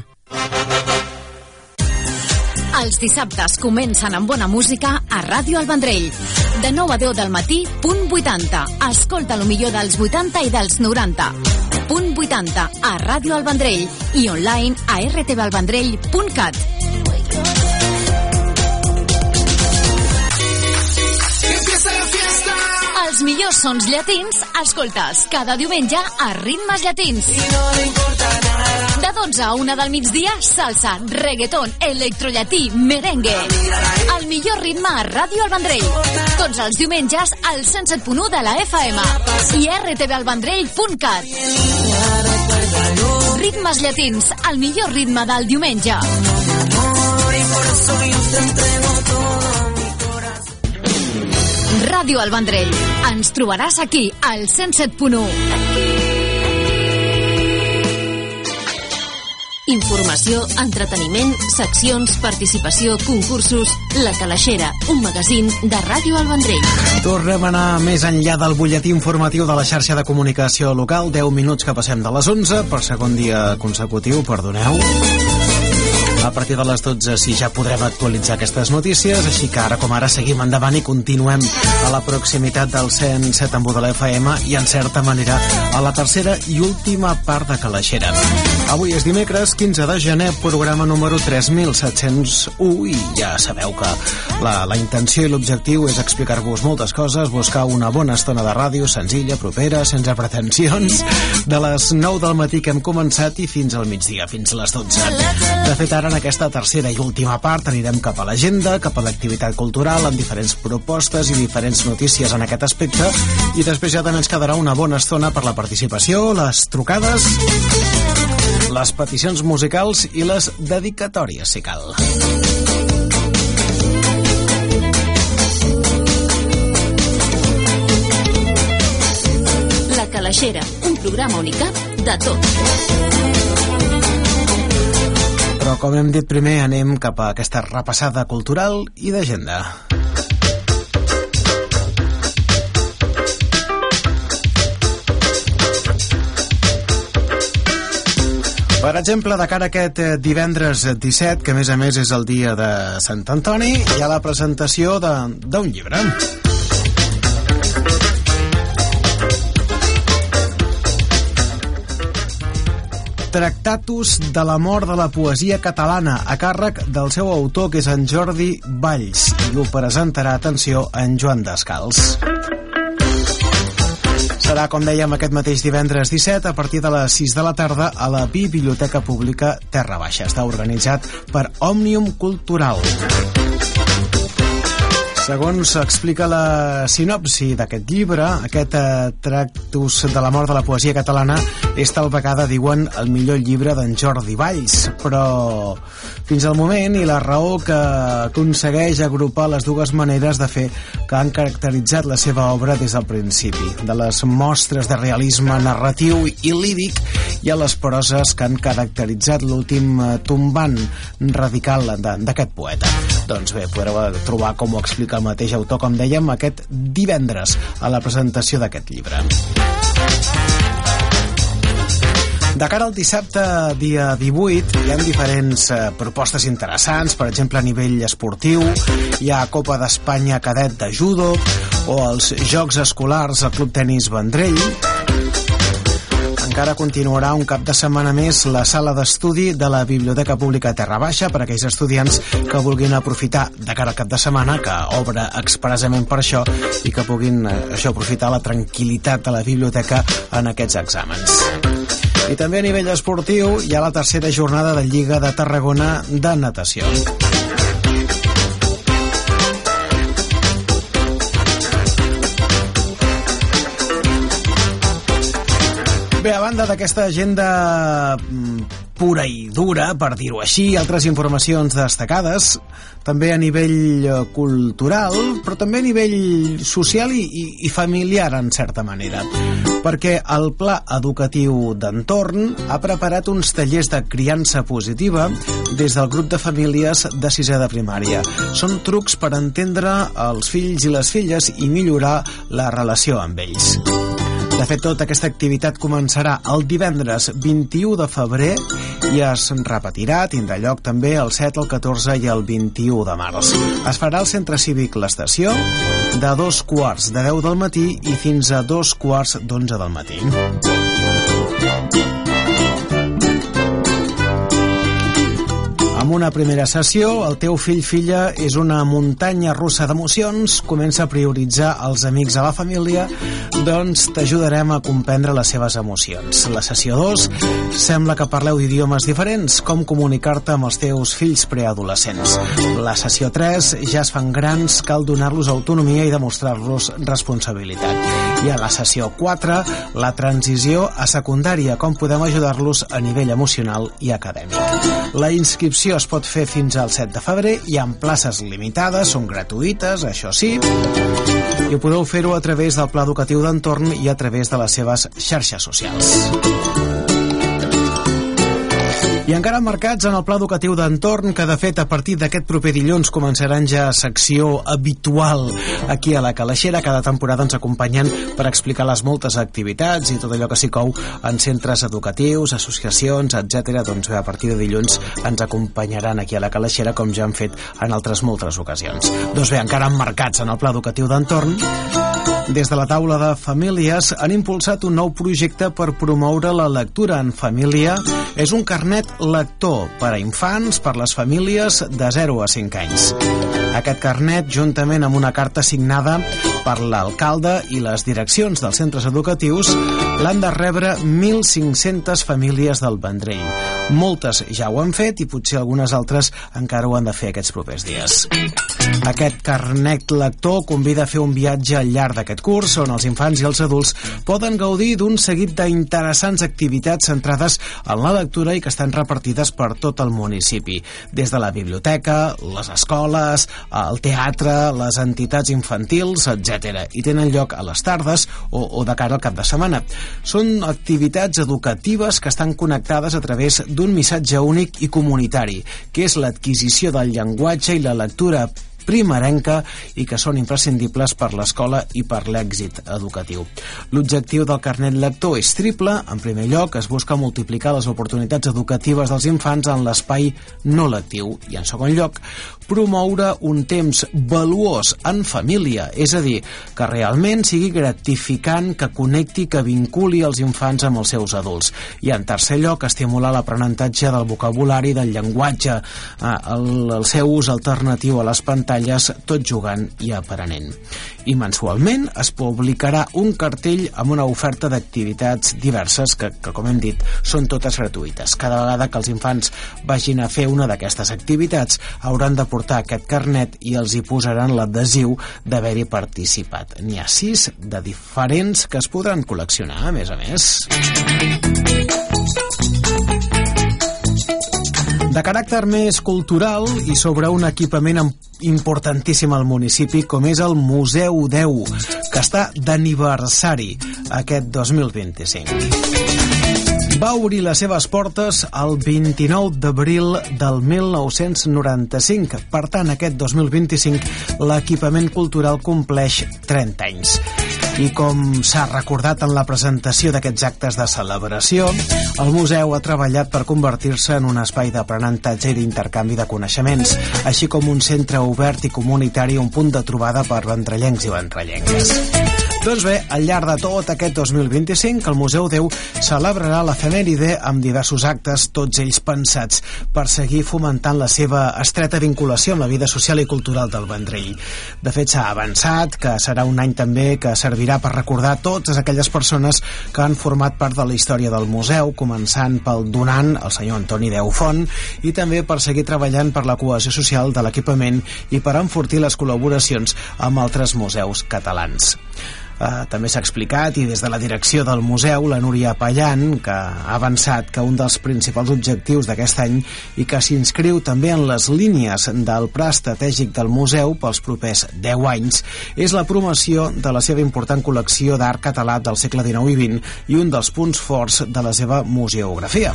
Els dissabtes comencen amb bona música a Ràdio El Vendrell. De 9 a 10 del matí, punt 80. Escolta lo millor dels 80 i dels 90. Punt 80 a Ràdio El Vendrell i online a rtvelvendrell.cat. Els millors sons llatins escoltes cada diumenge a Ritmes Llatins. De 12 a 1 del migdia, salsa, reggaeton, electrollatí, merengue. El millor ritme a Ràdio El Vendrell. Tots els diumenges al 107.1 de la FM i rtvalvendrell.cat. Ritmes llatins, el millor ritme del diumenge. Ràdio El Vendrell. Ens trobaràs aquí, al 107.1. Informació, entreteniment, seccions, participació, concursos... La Calaixera, un magazín de Ràdio El Vendrell. Tornem a anar més enllà del butlletí informatiu de la xarxa de comunicació local. 10 minuts que passem de les 11, per segon dia consecutiu, perdoneu. A partir de les 12 sí ja podrem actualitzar aquestes notícies, així que ara com ara seguim endavant i continuem a la proximitat del 107.1 de la FM i en certa manera a la tercera i última part de Calaixera. Avui és dimecres 15 de gener, programa número 3701 i ja sabeu que la intenció i l'objectiu és explicar-vos moltes coses, buscar una bona estona de ràdio senzilla, propera, sense pretensions, de les 9 del matí que hem començat i fins al migdia, fins a les 12. De fet, ara en aquesta tercera i última part anirem cap a l'agenda, cap a l'activitat cultural, amb diferents propostes i diferents notícies en aquest aspecte, i després ja també ens quedarà una bona estona per la participació, les trucades, les peticions musicals i les dedicatòries, si cal. La Calaixera, un programa unicat de tot. Però, com hem dit primer, anem cap a aquesta repassada cultural i d'agenda. Per exemple, de cara a aquest divendres 17, que a més és el dia de Sant Antoni, hi ha la presentació d'un llibre. Tractatus de la mort de la poesia catalana, a càrrec del seu autor, que és en Jordi Valls, i ho presentarà, atenció, en Joan Descalç. Serà, com dèiem, aquest mateix divendres 17 a partir de les 6 de la tarda a la Biblioteca Pública Terra Baixa. Està organitzat per Òmnium Cultural. Segons explica la sinopsi d'aquest llibre, aquest Tractus de la mort de la poesia catalana és tal vegada, diuen, el millor llibre d'en Jordi Valls, però fins al moment i la raó que aconsegueix agrupar les dues maneres de fer que han caracteritzat la seva obra des del principi, de les mostres de realisme narratiu i líric i a les proses que han caracteritzat l'últim tombant radical d'aquest poeta. Doncs bé, podreu trobar com ho explica el mateix autor, com dèiem, aquest divendres a la presentació d'aquest llibre. De cara al dissabte, dia 18, hi ha diferents propostes interessants. Per exemple, a nivell esportiu hi ha Copa d'Espanya Cadet de Judo o els Jocs Escolars al Club Tenis Vendrell. Encara continuarà un cap de setmana més la sala d'estudi de la Biblioteca Pública Terra Baixa per a aquells estudiants que vulguin aprofitar de cara al cap de setmana, que obre expressament per això, i que puguin aprofitar la tranquil·litat de la biblioteca en aquests exàmens. I també a nivell esportiu hi ha la tercera jornada de Lliga de Tarragona de natació. Bé, a banda d'aquesta agenda pura i dura, per dir-ho així, altres informacions destacades, també a nivell cultural, però també a nivell social i familiar, en certa manera, perquè el Pla Educatiu d'Entorn ha preparat uns tallers de criança positiva des del grup de famílies de sisè de primària. Són trucs per entendre els fills i les filles i millorar la relació amb ells. De fet, tota aquesta activitat començarà el divendres 21 de febrer i es repetirà, tindrà lloc també el 7, el 14 i el 21 de març. Es farà al Centre Cívic l'Estació de 2:15 del matí i fins a 2:15 del matí. Amb una primera sessió, el teu fill-filla és una muntanya russa d'emocions, comença a prioritzar els amics a la família, doncs t'ajudarem a comprendre les seves emocions. La sessió 2, sembla que parleu d'idiomes diferents, com comunicar-te amb els teus fills preadolescents. La sessió 3, ja es fan grans, cal donar-los autonomia i demostrar-los responsabilitat. I a la sessió 4, la transició a secundària, com podem ajudar-los a nivell emocional i acadèmic. La inscripció es pot fer fins al 7 de febrer, hi ha places limitades, són gratuïtes, això sí, i ho podeu fer-ho a través del Pla Educatiu d'Entorn i a través de les seves xarxes socials. I encara marcats en el Pla Educatiu d'Entorn, que de fet a partir d'aquest proper dilluns començaran ja secció habitual aquí a la Calaixera. Cada temporada ens acompanyen per explicar les moltes activitats i tot allò que s'hi cou en centres educatius, associacions, etc. Doncs bé, a partir de dilluns ens acompanyaran aquí a la Calaixera, com ja han fet en altres moltes ocasions. Doncs bé, encara emmarcats en el Pla Educatiu d'Entorn, des de la taula de famílies han impulsat un nou projecte per promoure la lectura en família. És un carnet lector per a infants, per les famílies de 0 a 5 anys. Aquest carnet, juntament amb una carta signada per l'alcalde i les direccions dels centres educatius, l'han de rebre 1.500 famílies del Vendrell. Moltes ja ho han fet i potser algunes altres encara ho han de fer aquests propers dies. Aquest carnet lector convida a fer un viatge al llarg d'aquest curs on els infants i els adults poden gaudir d'un seguit d'interessants activitats centrades en la lectura i que estan repartides per tot el municipi, des de la biblioteca, les escoles, el teatre, les entitats infantils, etc. I tenen lloc a les tardes o de cara al cap de setmana. Són activitats educatives que estan connectades a través d'un missatge únic i comunitari, que és l'adquisició del llenguatge i la lectura primerenca i que són imprescindibles per l'escola i per l'èxit educatiu. L'objectiu del carnet lector és triple. En primer lloc, es busca multiplicar les oportunitats educatives dels infants en l'espai no lectiu i, en segon lloc, promoure un temps valuós en família, és a dir, que realment sigui gratificant, que connecti, que vinculi els infants amb els seus adults. I, en tercer lloc, estimular l'aprenentatge del vocabulari, del llenguatge, el seu ús alternatiu a les pantalles, tot jugant i aprenent. I mensualment es publicarà un cartell amb una oferta d'activitats diverses que, com hem dit, són totes gratuïtes. Cada vegada que els infants vagin a fer una d'aquestes activitats hauran de portar aquest carnet i els hi posaran l'adhesiu d'haver-hi participat. N'hi ha 6 de diferents que es podran col·leccionar, a més a més. De caràcter més cultural i sobre un equipament importantíssim al municipi com és el Museu 10, que està d'aniversari aquest 2025. Va obrir les seves portes el 29 d'abril del 1995. Per tant, aquest 2025 l'equipament cultural compleix 30 anys. I com s'ha recordat en la presentació d'aquests actes de celebració, el museu ha treballat per convertir-se en un espai d'aprenentatge i d'intercanvi de coneixements, així com un centre obert i comunitari, un punt de trobada per ventrellencs i ventrellenques. Doncs bé, al llarg de tot aquest 2025, el Museu 10 celebrarà l'efemèride amb diversos actes, tots ells pensats per seguir fomentant la seva estreta vinculació amb la vida social i cultural del Vendrell. De fet, s'ha avançat que serà un any també que servirà per recordar totes aquelles persones que han format part de la història del museu, començant pel donant, el senyor Antoni Deu Font, i també per seguir treballant per la cohesió social de l'equipament i per enfortir les col·laboracions amb altres museus catalans. També s'ha explicat, i des de la direcció del museu, la Núria Pallan, que ha avançat que un dels principals objectius d'aquest any i que s'inscriu també en les línies del pla estratègic del museu pels propers 10 anys és la promoció de la seva important col·lecció d'art català del segle XIX i XX i un dels punts forts de la seva museografia.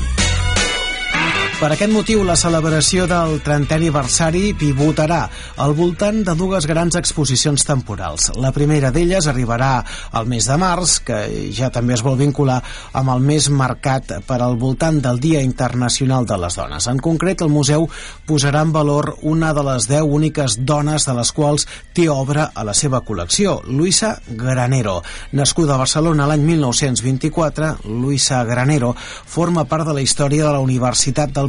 Per aquest motiu, la celebració del 30è aniversari pivotarà al voltant de dues grans exposicions temporals. La primera d'elles arribarà al mes de març, que ja també es vol vincular amb el mes marcat per al voltant del Dia Internacional de les Dones. En concret, el museu posarà en valor una de les 10 úniques dones de les quals té obra a la seva col·lecció, Luisa Granero. Nascuda a Barcelona l'any 1924, Luisa Granero forma part de la història de la Universitat del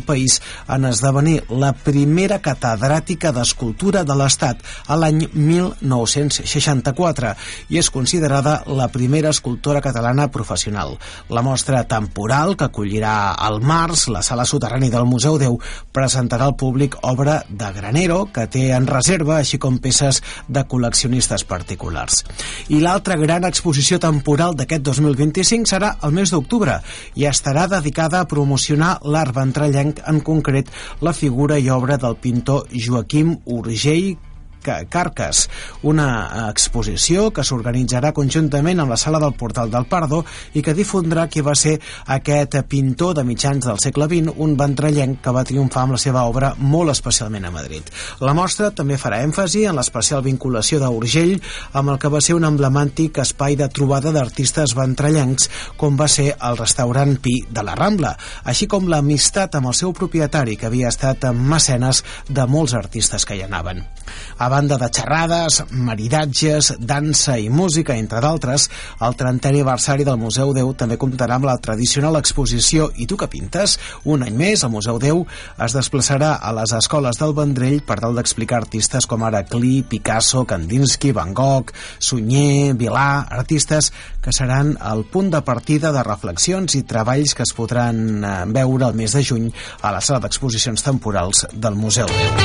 país en esdevenir la primera catedràtica d'escultura de l'Estat a l'any 1964 i és considerada la primera escultora catalana professional. La mostra temporal, que acollirà al març la sala soterrani del Museu Déu, presentarà al públic obra de Granero, que té en reserva, així com peces de col·leccionistes particulars. I l'altra gran exposició temporal d'aquest 2025 serà el mes d'octubre i estarà dedicada a promocionar l'art ventrellenc, en concret la figura i obra del pintor Joaquim Urgell Carcas, una exposició que s'organitzarà conjuntament amb la Sala del Portal del Pardo i que difondrà qui va ser aquest pintor de mitjans del segle XX, un ventrellenc que va triomfar amb la seva obra molt especialment a Madrid. La mostra també farà èmfasi en l'especial vinculació d'Urgell amb el que va ser un emblemàtic espai de trobada d'artistes ventrellencs, com va ser el restaurant Pi de la Rambla, així com l'amistat amb el seu propietari, que havia estat mecenes de molts artistes que hi anaven. A banda de xerrades, maridatges, dansa i música, entre d'altres, el 30è aniversari del Museu Déu també comptarà amb la tradicional exposició I tu que pintes? Un any més, el Museu Déu es desplaçarà a les escoles del Vendrell per tal d'explicar artistes com ara Klee, Picasso, Kandinsky, Van Gogh, Sunyer, Vilà, artistes que seran el punt de partida de reflexions i treballs que es podran veure el mes de juny a la sala d'exposicions temporals del Museu Déu.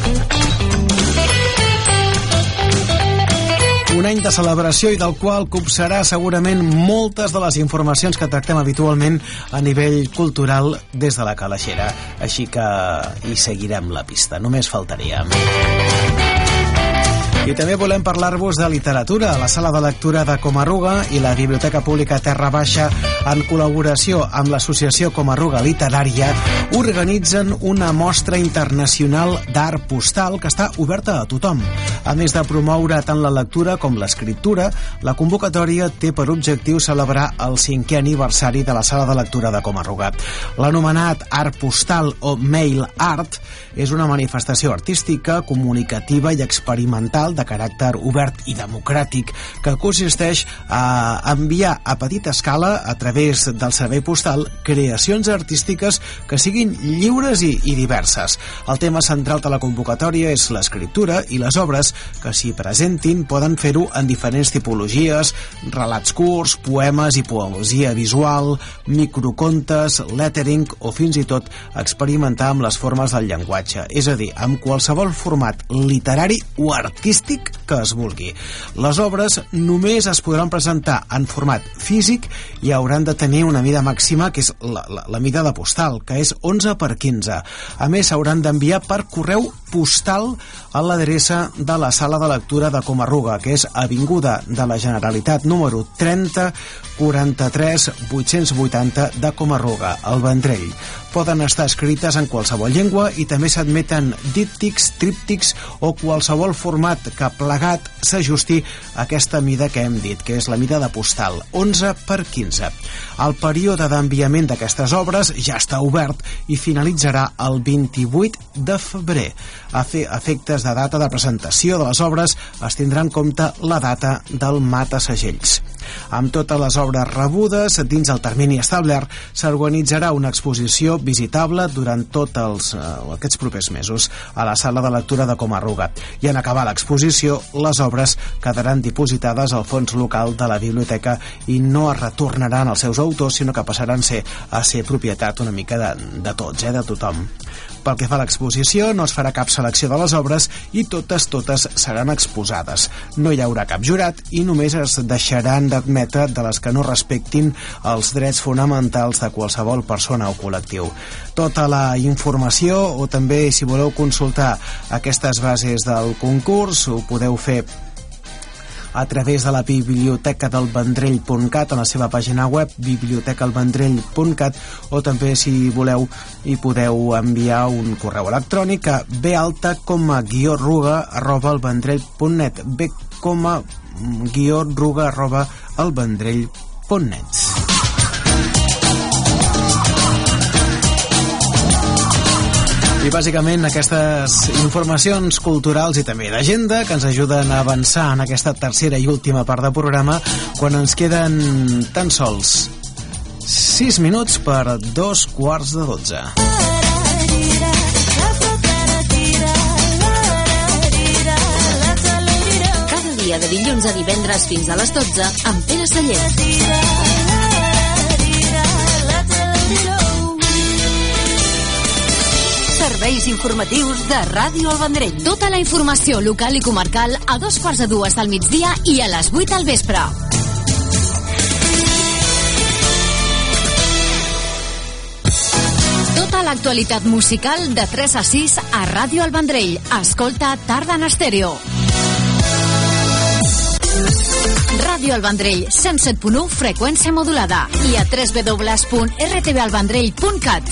Un any de celebració i del qual copsarà segurament moltes de les informacions que tractem habitualment a nivell cultural des de la Calaixera. Així que hi seguirem la pista, només faltaria. I també volem parlar-vos de literatura. La Sala de Lectura de Comarruga i la Biblioteca Pública Terra Baixa, en col·laboració amb l'Associació Comarruga Literària, organitzen una mostra internacional d'art postal que està oberta a tothom. A més de promoure tant la lectura com l'escriptura, la convocatòria té per objectiu celebrar el 5è aniversari de la Sala de Lectura de Comarruga. L'anomenat art postal o mail art és una manifestació artística, comunicativa i experimental de caràcter obert i democràtic que consisteix a enviar a petita escala a través del servei postal creacions artístiques que siguin lliures i diverses. El tema central de la convocatòria és l'escriptura i les obres que s'hi presentin poden fer-ho en diferents tipologies, relats curts, poemes i poesia visual, microcontes, lettering o fins i tot experimentar amb les formes del llenguatge, és a dir, amb qualsevol format literari o artístic que es vulgui. Les obres només es podran presentar en format físic i hauran de tenir una mida màxima, que és la mida de postal, que és 11x15. A més, s'hauran d'enviar per correu postal a l'adreça de la Sala de Lectura de Comarruga, que és Avinguda de la Generalitat número 30 43 880 de Comarruga, al Vendrell. Poden estar escrites en qualsevol llengua i també s'admeten díptics, tríptics o qualsevol format que plegat s'ajusti a aquesta mida que hem dit, que és la mida de postal, 11x15. El període d'enviament d'aquestes obres ja està obert i finalitzarà el 28 de febrer. A efectes de data de presentació de les obres es tindrà en compte la data del mata-segells. Amb totes les obres rebudes dins el termini establert, s'organitzarà una exposició visitable durant tots aquests propers mesos a la Sala de Lectura de Comarruga. I en acabar l'exposició, les obres quedaran dipositades al fons local de la biblioteca i no es retornaran als seus autors, sinó que passaran a ser propietat una mica de tots, de tothom. Pel que fa a l'exposició, no es farà cap selecció de les obres i totes seran exposades. No hi haurà cap jurat i només es deixaran d'admetre de les que no respectin els drets fonamentals de qualsevol persona o col·lectiu. Tota la informació, o també si voleu consultar aquestes bases del concurs, ho podeu fer a través de la bibliotecadelvendrell.cat, a la seva pàgina web bibliotecadelvendrell.cat, o també, si voleu, hi podeu enviar un correu electrònic a balta@alvendrell.net, b@alvendrell.net. I bàsicament aquestes informacions culturals i també d'agenda que ens ajuden a avançar en aquesta tercera i última part del programa, quan ens queden tan sols 6 minuts per 2:15. dia de dilluns a divendres fins a les 12 amb Pere Sallent. Serveis informatius de Ràdio El Vendrell. Tota la informació local i comarcal a 2:45 del migdia i a les 8 del vespre. Tota l'actualitat musical de 3 a 6 a Ràdio El Vendrell. Escolta Tarda en Estèreo. Ràdio El Vendrell, 107.1 freqüència modulada i a www.rtvalvendrell.cat.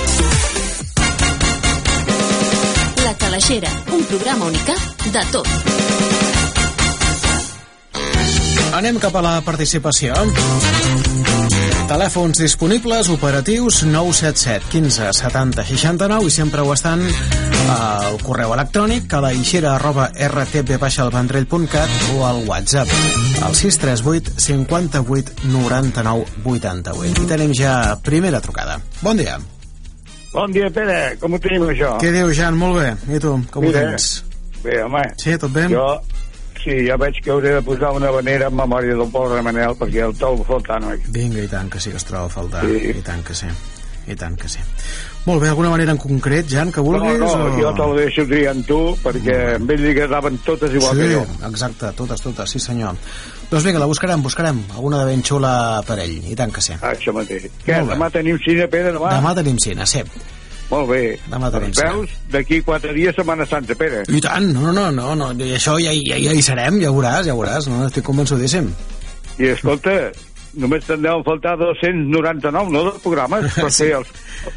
La Calaixera, un programa unicat de tot. Anem cap a la participació. Telèfons disponibles, operatius 977 15 70 69 i sempre ho estan al correu electrònic calaixera@rtv-alvendrell.cat o al WhatsApp al 638 58 99 88. I tenim ja primera trucada. Bon dia. Bon dia, Pere. Com ho tenim, això? Què diu, Jan? Molt bé. I tu, com ho tens? Bé, home. Sí, tot bé? Sí, ja veig que hauré de posar una vanera en memòria del pobre Manel, perquè el trobo faltant, oi? Vinga, i tant que sí que es troba a faltar. Sí. I tant que sí. I tant que sí. Molt bé, alguna manera en concret, Jan, que vulguis? No, jo te ho deixo triant tu, perquè amb ell li agradaven totes igual que jo. Sí, exacte, totes, sí senyor. Doncs vinga, la buscarem, alguna de ben xula per ell, i tant que sí. Això mateix. Què, demà tenim cine, Pere, demà? Demà tenim cine, sí. Molt bé. Demà tenim cine. Veus? D'aquí 4 dies Setmana Santa, Pere. I tant, no, i això ja hi serem, ja veuràs, no? Estic convençudíssim. I escolta, només te'n deuen faltar 299, no, dels programes, per fer els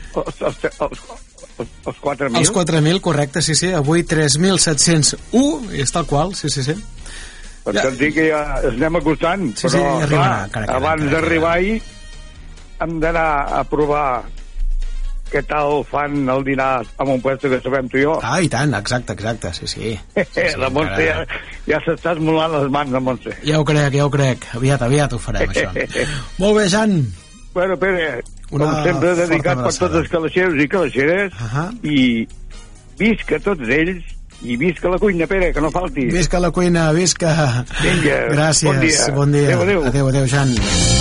4.000. Els 4.000, correcte, sí, avui 3.701, i és tal qual, sí. Per tant, dic que ja es anem acostant, sí, però arribarà, abans d'arribar-hi hem d'anar a provar què tal fan el dinar en un puesto que sabem tu i jo. Ah, i tant, exacte, sí. La Montse ja s'està esmolant les mans, la Montse. Ja ho crec, aviat ho farem, això. Molt bé, Jan. Bueno, Pere, com sempre dedicat per tots els calaixeros i calaixeres, i visca tots ells, i visca la cuina, Pere, que no falti. Visca la cuina, visca. Vinga, gràcies, bon dia. Adéu, Jan.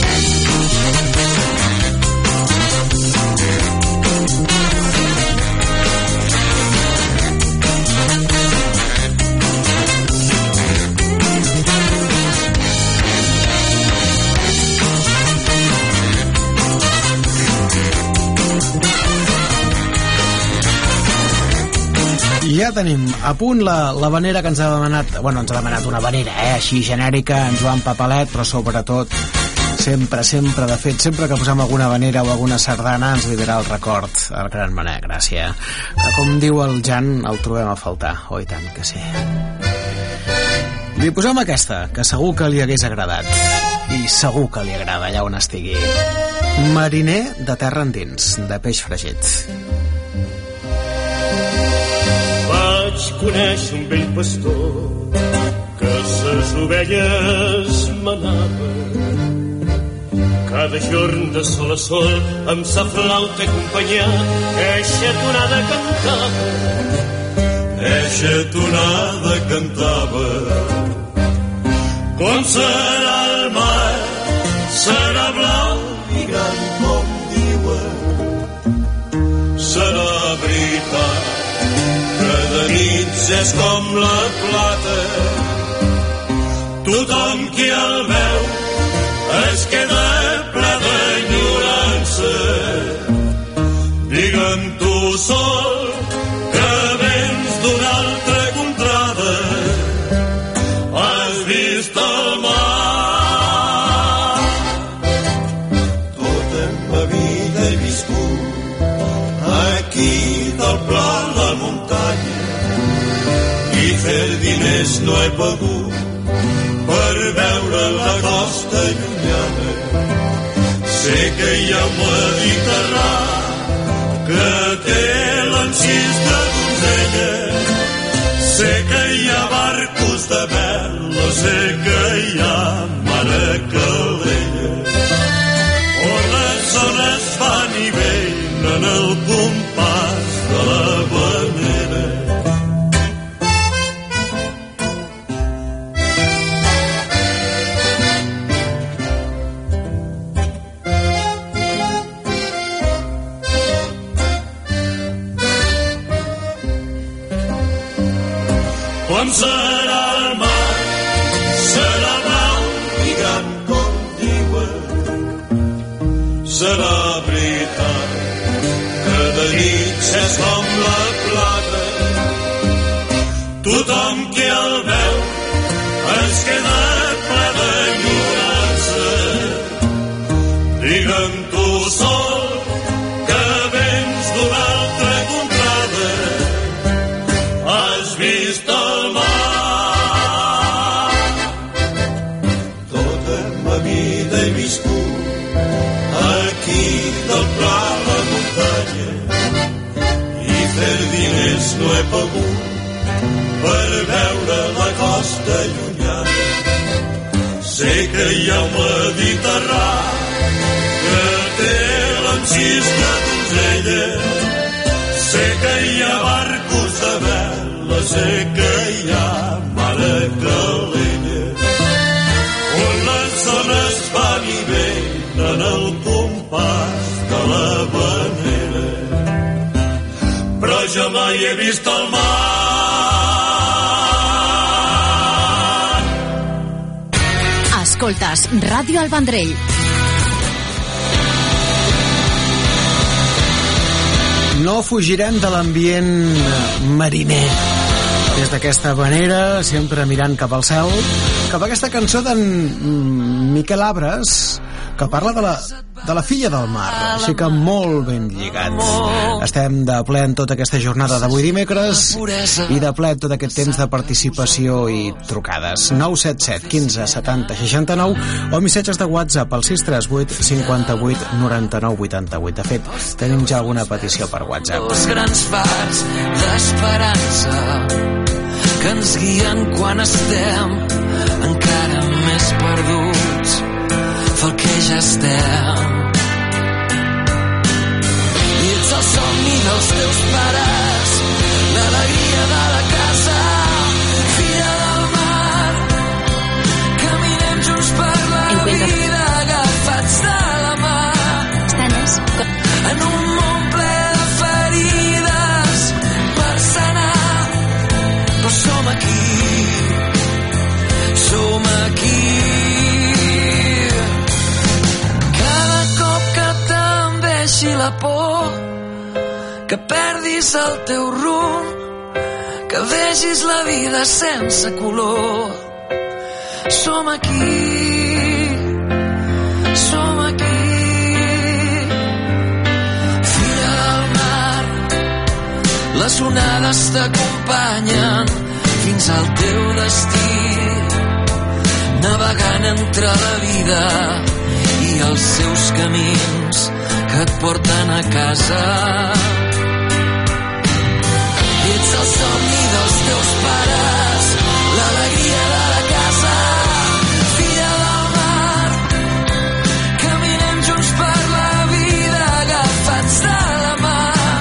Ja tenim a punt la vanera que ens ha demanat, ens ha demanat una vanera, així genèrica, en Joan Papalet, però sobretot sempre, de fet, sempre que posem alguna vanera o alguna sardana ens vindrà el record, el gran Manel, gràcies. Com diu el Jan, el trobem a faltar, oi tant que sí. Li posem aquesta, que segur que li hagués agradat, i segur que li agrada allà on estigui. Mariner de terra endins, de peix fregit. Vaig conèixer un vell pastor que ses ovelles manava. Cada jorn de sol a sol amb sa flauta acompanyar eixa tonada cantava. Com serà el mar, serà blau i gran com diuen. Serà veritat que de nits és com la plata. Tothom qui el veu es queda ple d'enyorança. Digue'm tu sol que vens d'una altra contrada. Has vist el mar. Tota ma vida he viscut aquí del pla a la muntanya i fer diners no he pogut per veure la costa llunyana. Sé que hi ha un Mediterrani que té l'encís de donzella. Sé que hi ha barcos de vela, sé que hi ha mare Calella, on les ones van i venen el compàs de la vanera. com serà el mar, serà blau i gran com diuen. Serà veritat que de nit s'és com la plata. Tothom que el veu es queda ple d'enyorança. Digue'm tu sol que vens d'una altra contrada. Has vist el mar. Tota ma vida he viscut aquí del pla a la muntanya i fer diners no he pogut per veure la costa llunyana. Sé que hi ha un Mediterrani que té l'encís de donzella. Sé que hi ha barcos de vela, sé que hi ha mare calella, on les dones van i venen el compàs de la vanera. Però jo mai he vist el mar. Escoltes Ràdio El Vendrell. No fugirem de l'ambient mariner. Des d'aquesta manera, sempre mirant cap al cel, cap a aquesta cançó d'en Miquel Abres, que parla de la filla del mar, així que molt ben lligats. Estem de ple en tota aquesta jornada d'avui dimecres i de ple tot aquest temps de participació i trucades. 977 15 70 69 o missatges de WhatsApp al 638 58 99 88. De fet, tenim ja alguna petició per WhatsApp. Els grans fars d'esperança que ens guien quan estem encara més perduts del que ja estem. I ets el somni dels teus pares, l'alegria de la casa, filla del mar. Caminem junts per la vida, agafats de la mà, en un món ple de ferides per sanar. Però som aquí, som aquí. La por, que perdis el teu rumb, que vegis la vida sense color. Som aquí, som aquí. Filla del mar, les onades t'acompanyen fins al teu destí, navegant entre la vida i els seus camins que et porten a casa. Ets el somni dels teus pares, l'alegria de la casa, filla del mar. Caminem junts per la vida, agafats de la mà,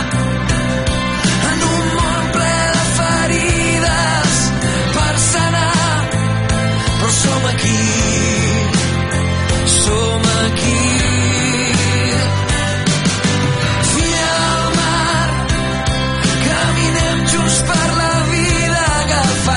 en un món ple de ferides per sanar. Però som aquí, som aquí. Per la vida agafats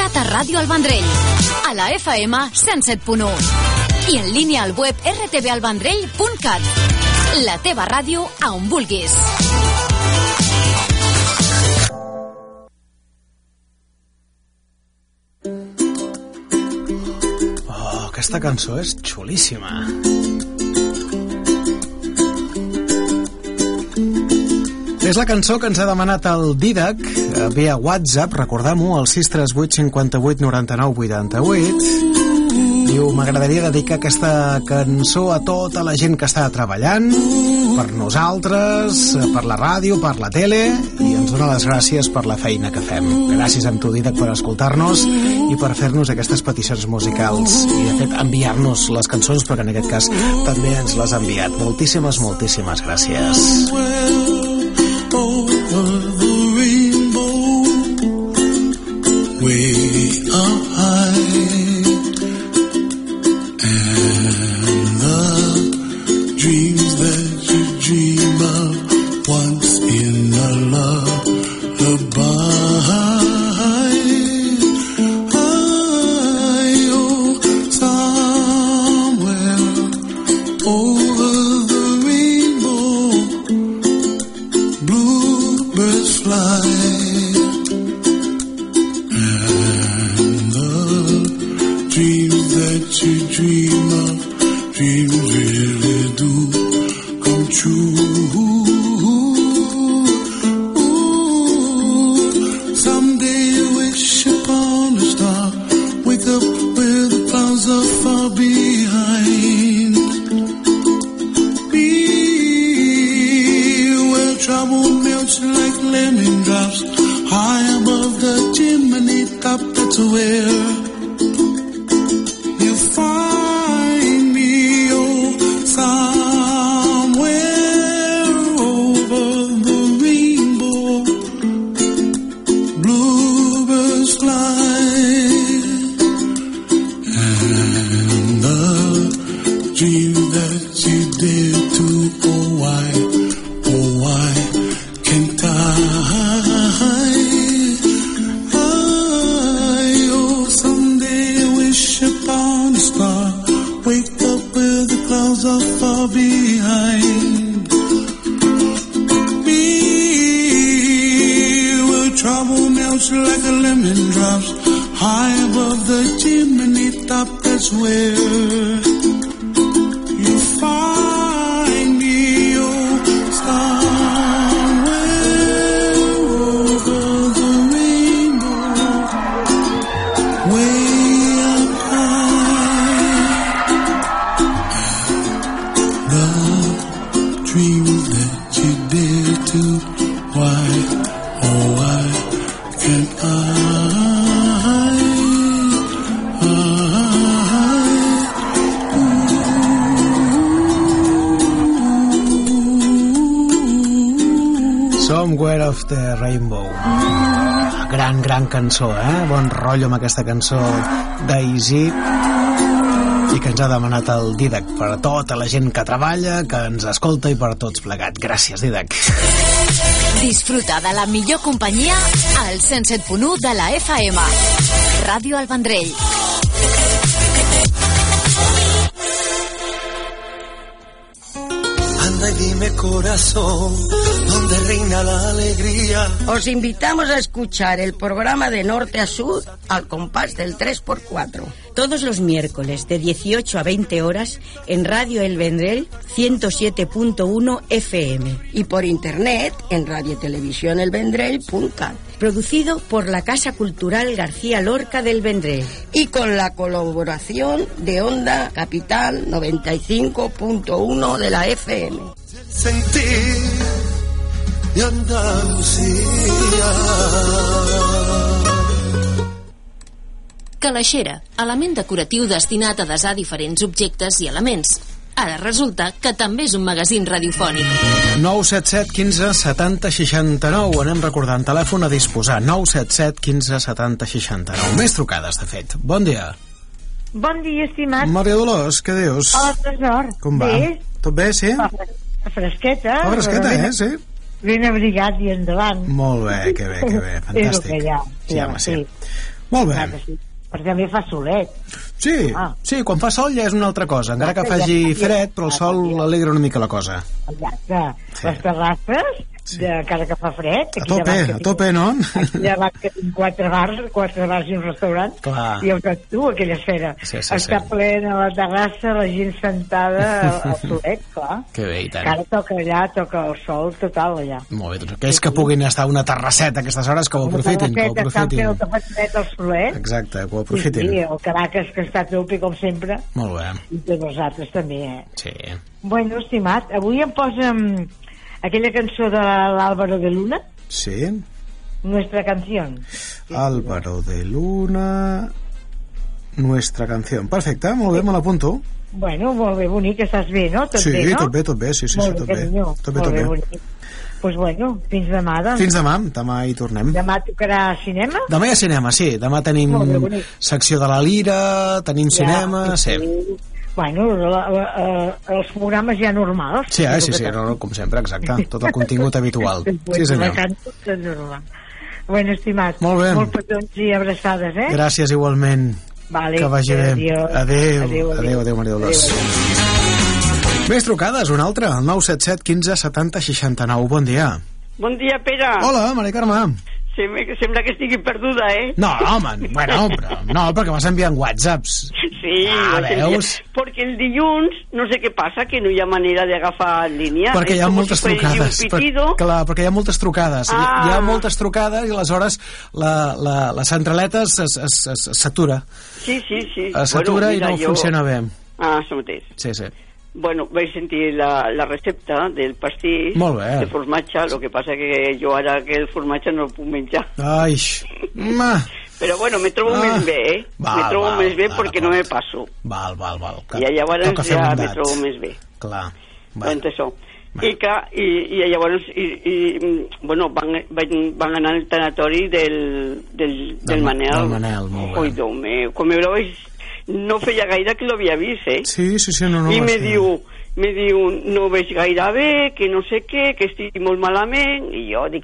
descarregat a Ràdio El Vendrell, a la FM 107.1 i en línia al web rtvalvendrell.cat. La teva ràdio a on vulguis. Oh, aquesta cançó és xulíssima. És la cançó que ens ha demanat el Didac via WhatsApp, recordem-ho, al 638 58 99 88. Diu, m'agradaria dedicar aquesta cançó a tota la gent que està treballant, per nosaltres, per la ràdio, per la tele, i ens dona les gràcies per la feina que fem. Gràcies a tu, Didac, per escoltar-nos i per fer-nos aquestes peticions musicals i, de fet, enviar-nos les cançons, perquè en aquest cas també ens les ha enviat. Moltíssimes, moltíssimes gràcies. Over the rainbow, way up high, and the dreams that you dream of once in a lullaby. Oh, somewhere over the rainbow, bluebirds fly, and the dreams that you dream of, dreams really do come true. Someday you wish upon a star, wake up where the clouds are far behind. Trouble melts like lemon drops high above the chimney top. That's where you find me. Oh, somewhere over the rainbow, bluebirds fly, and the dream that you dare to, oh why can't I? Oh, someday I wish upon a star, wake up where the clouds are far behind me, where trouble melts like a lemon drops high above the chimney top. That's where you find me, oh star. Somewhere of the Rainbow. Gran cançó, Bon rotllo amb aquesta cançó d'Easy, i que ens ha demanat el Didac per a tota la gent que treballa, que ens escolta i per tots plegat. Gràcies, Didac. Disfruta de la millor companyia al 107.1 de la FM. Ràdio El Vendrell. Anda y dime, corazón, ¿dónde reina la alegría? Os invitamos a escuchar el programa de norte a sur al compás del 3x4. Todos los miércoles de 18 a 20 horas en Radio El Vendrell 107.1 FM y por internet en radiotelevisionelvendrell.cat. Producido por la Casa Cultural García Lorca del Vendrell y con la colaboración de Onda Capital 95.1 de la FM. Sentir de Andalucía. Calaixera, element decoratiu destinat a desar diferents objectes i elements. Ara resulta que també és un magazín radiofònic. 977 15 70 69. Anem recordant telèfon a disposar. 977 15 70 69. Més trucades, de fet. Bon dia. Bon dia, estimat. Maria Dolors, què dius? Hola, tresor. Com va? Bé? Tot bé, sí? Fresqueta. Fresqueta, sí? Ben abrigat i endavant. Molt bé, que bé, fantàstic. Sí, home, sí. Molt bé. Clar que sí. Però també fa solet. Sí, quan fa sol ja és una altra cosa, encara que faci fred, però el sol alegra una mica la cosa. Exacte. Les terrasses, encara que fa fred... A tope, no? Aquí davant que tinc 4 bars i un restaurant, i el que tu, aquella esfera. Està plena la terrassa, la gent sentada al solet, clar. Que bé, i tant. Encara toca allà, toca el sol total allà. Molt bé, doncs aquells que puguin estar a una terrasseta a aquestes hores, que ho aprofitin. Estan fent el cafetinet al solet. Exacte, que ho aprofitin. Sí, el Caracas, que està a tope, com sempre. Molt bé. I tots els altres també, Sí. Bueno, estimat, avui em posa'm aquella cançó de l'Álvaro de Luna. Sí. Nuestra canción. Álvaro de Luna, Nuestra canción. Perfecte, molt bé, me l'apunto. Bueno, molt bé, bonic, estàs bé, no? Tot bé, no? Tot bé, sí, tot bé. Tot bé. Pues bueno, fins demà, doncs. Fins demà hi tornem. Demà tocarà cinema? Demà hi ha cinema, sí. Demà tenim secció de la Lira, tenim cinema, sí. Bueno, els programes ja normals. Sí, com sempre, exacte. Tot el contingut habitual. Sí, senyor. Bueno, estimat. Molt bé. Molt petons i abraçades, Gràcies, igualment. Vale. Que vagi bé. Adéu, Maria Dolors. Més trucades, una altra, el 977 15 70 69. Bon dia. Bon dia, Pere. Hola, Maria Carme. Sembla que estigui perduda, No, home, bueno, no, perquè m'has enviat whatsapps. Sí, veus? Perquè el dilluns, no sé què passa, que no hi ha manera d'agafar línia. Perquè hi ha moltes trucades. Clar, perquè hi ha moltes trucades. Hi ha moltes trucades i aleshores la centraleta s'atura. Sí. S'atura i no funciona bé. Això mateix. Sí. Bueno, vaig sentir la recepta del pastís de formatge, el que passa que jo ara que el formatge no el puc menjar. Ai, però bueno, me trobo més bé, me trobo més bé perquè no me passo. Val. I llavors ja me trobo més bé. Clar. Doncs això. I llavors bueno, van anar al tanatori del Manel. Molt bé. Com me lo veig, no feia gaire que l'havia vist, Sí, no. I me diu, no veig gaire bé, que no sé què, que estic molt malament, i jo dic,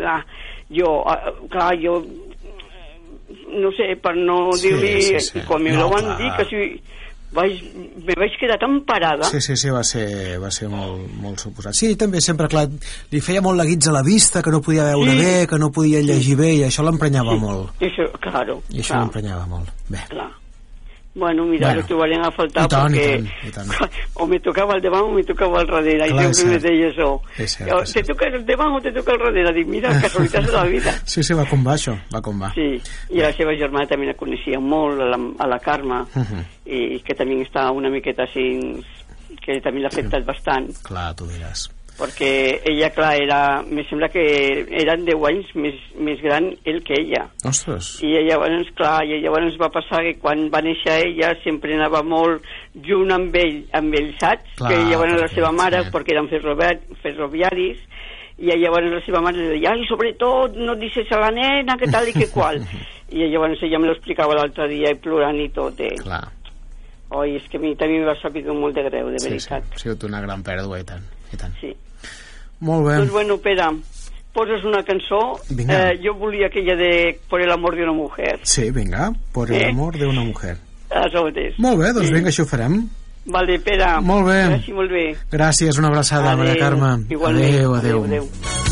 jo no sé, per no dir-li, quan me lo van dir, que si me vaig quedar tan parada. Sí, va ser molt suposat. Sí, també sempre, clar, li feia molt la guitza a la vista, que no podia veure bé, que no podia llegir bé, i això l'emprenyava molt. Claro. I això l'emprenyava molt. Bé. Clar. Bueno, mira, lo trobarien a faltar perquè o me tocava al davant o me tocava al darrere, i sempre me deia això. Te toca el davant o te toca el darrere? Dic, mira, casualitats de la vida. Sí, va com va això, Sí, i la seva germana també la coneixia molt, a la Carme, i que també està una miqueta així, que també l'ha afectat bastant. Clar, tu diràs. Perquè ella, clar, me sembla que eren 10 anys més gran ell que ella. Ostres. I llavors va passar que quan va néixer ella sempre anava molt junt amb ell, saps? Que llavors la seva mare, perquè eren ferroviaris, i llavors la seva mare li deia, i sobretot no deixes a la nena, que tal i que qual. I llavors ella me lo explicava l'altre dia i plorant i tot. Clar. Oi, és que a mi també m'ha sabut molt de greu, de veritat. Sí, ha sigut una gran pèrdua, i tant. Sí. Molt bé. Doncs bueno, Pere, poses una cançó. Jo volia aquella de Por el amor de una mujer. Sí, vinga, Por el amor de una mujer. Això mateix. Molt bé, doncs vinga, això ho farem. Vale, Pere. Molt bé. Gràcies, molt bé. Gràcies, una abraçada, Maria Carme. Igualment. Adéu.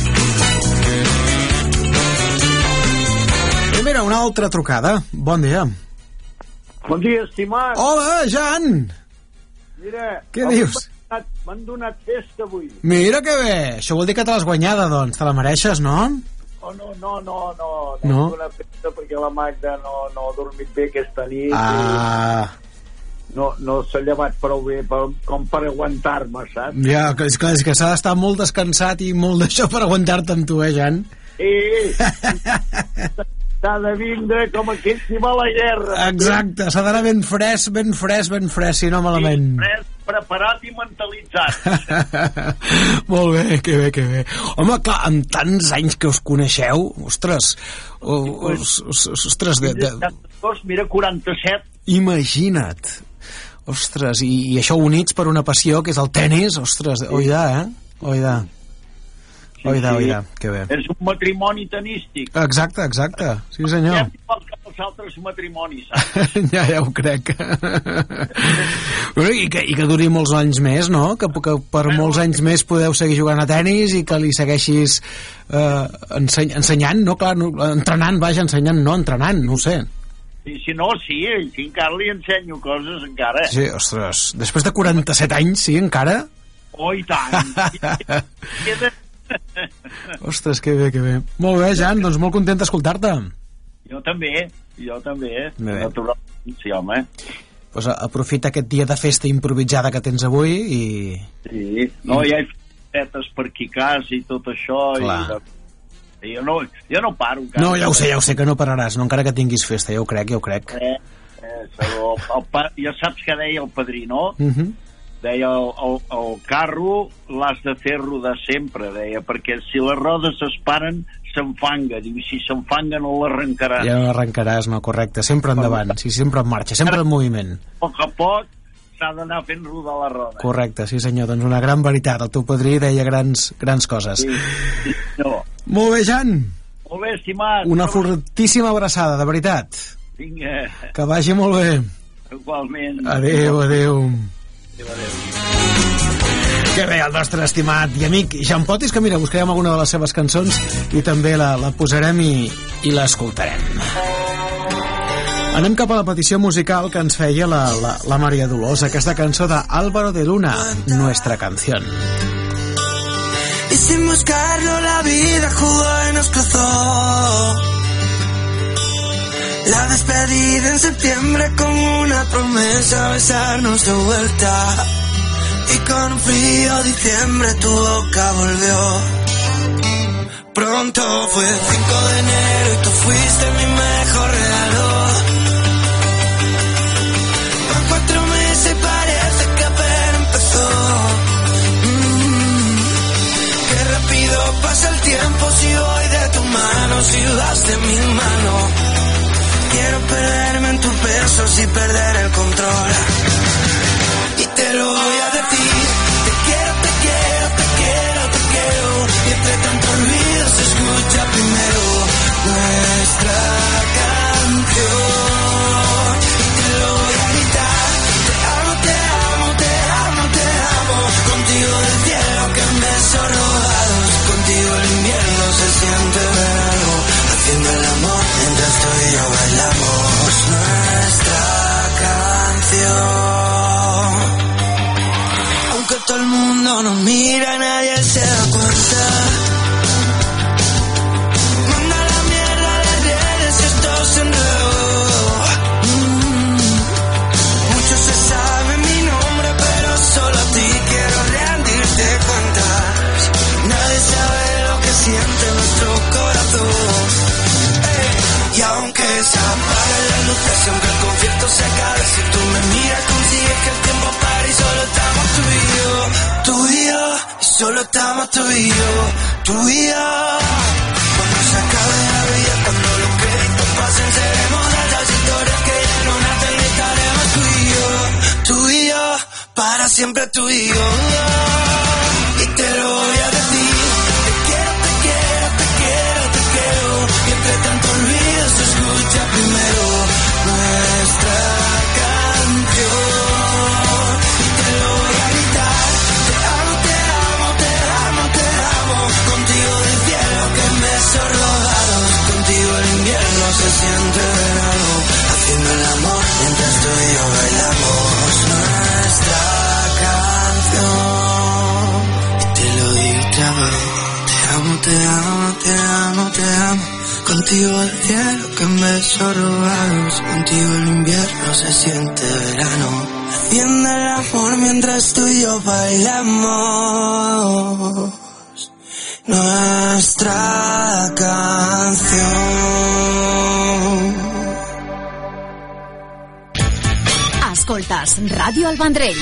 I mira, una altra trucada. Bon dia. Bon dia, estimat. Hola, Jan. Mira, què dius? M'han donat festa avui. Mira que bé. Això vol dir que te l'has guanyada, doncs. Te la mereixes, no? Oh, no. M'han donat festa perquè la Magda no ha dormit bé aquesta nit. No s'ha llevat prou bé com per aguantar-me, saps? Ja, és que s'ha d'estar molt descansat i molt d'això per aguantar-te amb tu, Jan? S'ha de vindre com aquell qui va a la guerra. Exacte, s'ha d'anar ben fresc, si no malament. Fresc, preparat i mentalitzat. Molt bé, que bé. Home, clar, amb tants anys que us coneixeu, ostres, mira, 47. Imagina't. Ostres, i això units per una passió que és el tenis, ostres, oida, Oida, que bé. És un matrimoni tenístic. Exacte, sí senyor. El els altres matrimonis, saps? Ja ho crec. I que duri molts anys més, no? Que per molts anys més podeu seguir jugant a tenis i que li segueixis ensenyant, no? Clar, entrenant, vaja, ensenyant, no, entrenant, no ho sé. I si no, sí, encara li ensenyo coses, encara. Sí, ostres, després de 47 anys, sí, encara? Oh, i tant. Ostres, que bé, que bé. Molt bé, Jan, doncs molt content d'escoltar-te. Jo també. Sí, home. Pues aprofita aquest dia de festa improvisada que tens avui i... Sí, no, ja he fet per Kikàs i tot això. Clar. I jo no paro. No, ja ho sé que no pararàs, no, encara que tinguis festa, ja ho crec. Ja saps què deia el padrí, no? Deia, el carro l'has de fer rodar sempre, deia, perquè si les rodes es paren, s'enfanga. Diu, si s'enfanga no l'arrencaràs. Ja no l'arrencaràs, no, correcte. Sempre endavant, sí, sempre en marxa, sempre en moviment. A poc a poc s'ha d'anar fent rodar la roda. Correcte, sí senyor, doncs una gran veritat. El teu padrí deia grans coses. Sí, no. Molt bé, Jan. Molt bé, estimat. Una fortíssima abraçada, de veritat. Vinga. Que vagi molt bé. Igualment. Adéu. Que bé, el nostre estimat i amic Jan Potis, que mira, buscarem alguna de les seves cançons i també la posarem i l'escoltarem. Anem cap a la petició musical que ens feia la Maria Dolors, aquesta cançó de Álvaro de Luna, Nuestra Canción. Y sin buscarlo la vida jugó y nos cruzó. La despedida en septiembre con una promesa, besarnos de vuelta. Y con un frío diciembre tu boca volvió. Pronto fue 5 de enero y tú fuiste mi mejor regalo. Van 4 meses y parece que apenas empezó. Qué rápido pasa el tiempo si voy de tu mano, si vas de mi mano. Quiero perderme en tus besos y perder el control. Y te lo voy a decir. Te quiero, te quiero, te quiero, te quiero. Y entre tanto ruido se escucha primero nuestra canción. Y te lo voy a gritar. Te amo, te amo, te amo, te amo. Contigo del cielo que en besos robados. Contigo el invierno se siente verano. Haciendo el amor mientras tú y yo bailamos nuestra canción. Aunque todo el mundo nos mira, nadie se da cuenta. Manda la mierda de redes y esto se enredó. Muchos se saben mi nombre, pero solo a ti quiero rendirte cuentas. Nadie sabe lo que siente nuestro corazón. Y aunque se apaguen las luces, siempre el concierto se acabe. Si tú me miras, consigues que el tiempo pare y solo estamos tú y yo. Tú y yo, y solo estamos tú y yo. Tú y yo. Cuando se acabe la vida, cuando los créditos pasen, seremos de esas historias que ya no nacen y estaremos tú y yo. Tú y yo, para siempre tú y yo. Y te lo voy a decir. Te quiero, te quiero, te quiero, te quiero. Y entre tanto olvido se escucha primero nuestra canción. Y te lo voy a gritar. Te amo, te amo, te amo, te amo. Contigo del cielo que en besos robados. Contigo el invierno se siente verano. Haciendo el amor mientras tú y yo bailamos nuestra canción. Y te lo digo otra vez. Te amo, te amo, te amo, te amo. Contigo el cielo que en besos robados. Contigo el invierno se siente verano. Haciendo el amor mientras tú y yo bailamos nuestra canción. Escoltes Ràdio El Vendrell.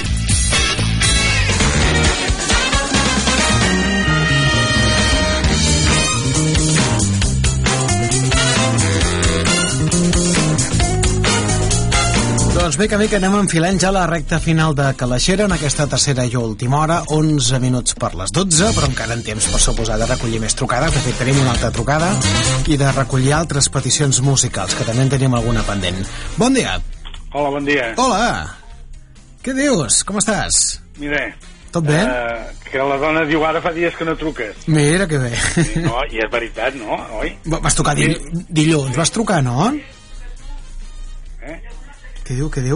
Doncs bé, que anem enfilant ja la recta final de Calaixera en aquesta tercera i última hora, 11 minuts per les 12, però encara en temps, per suposar, de recollir més trucades. De fet, tenim una altra trucada i de recollir altres peticions musicals, que també en tenim alguna pendent. Bon dia. Hola, bon dia. Hola. Què dius? Com estàs? Mira, tot bé? Que la dona diu ara fa dies que no truques. Mira que bé. Sí, no, i és veritat, no? Oi? Vas trucar dilluns, vas trucar, no? Què diu? Què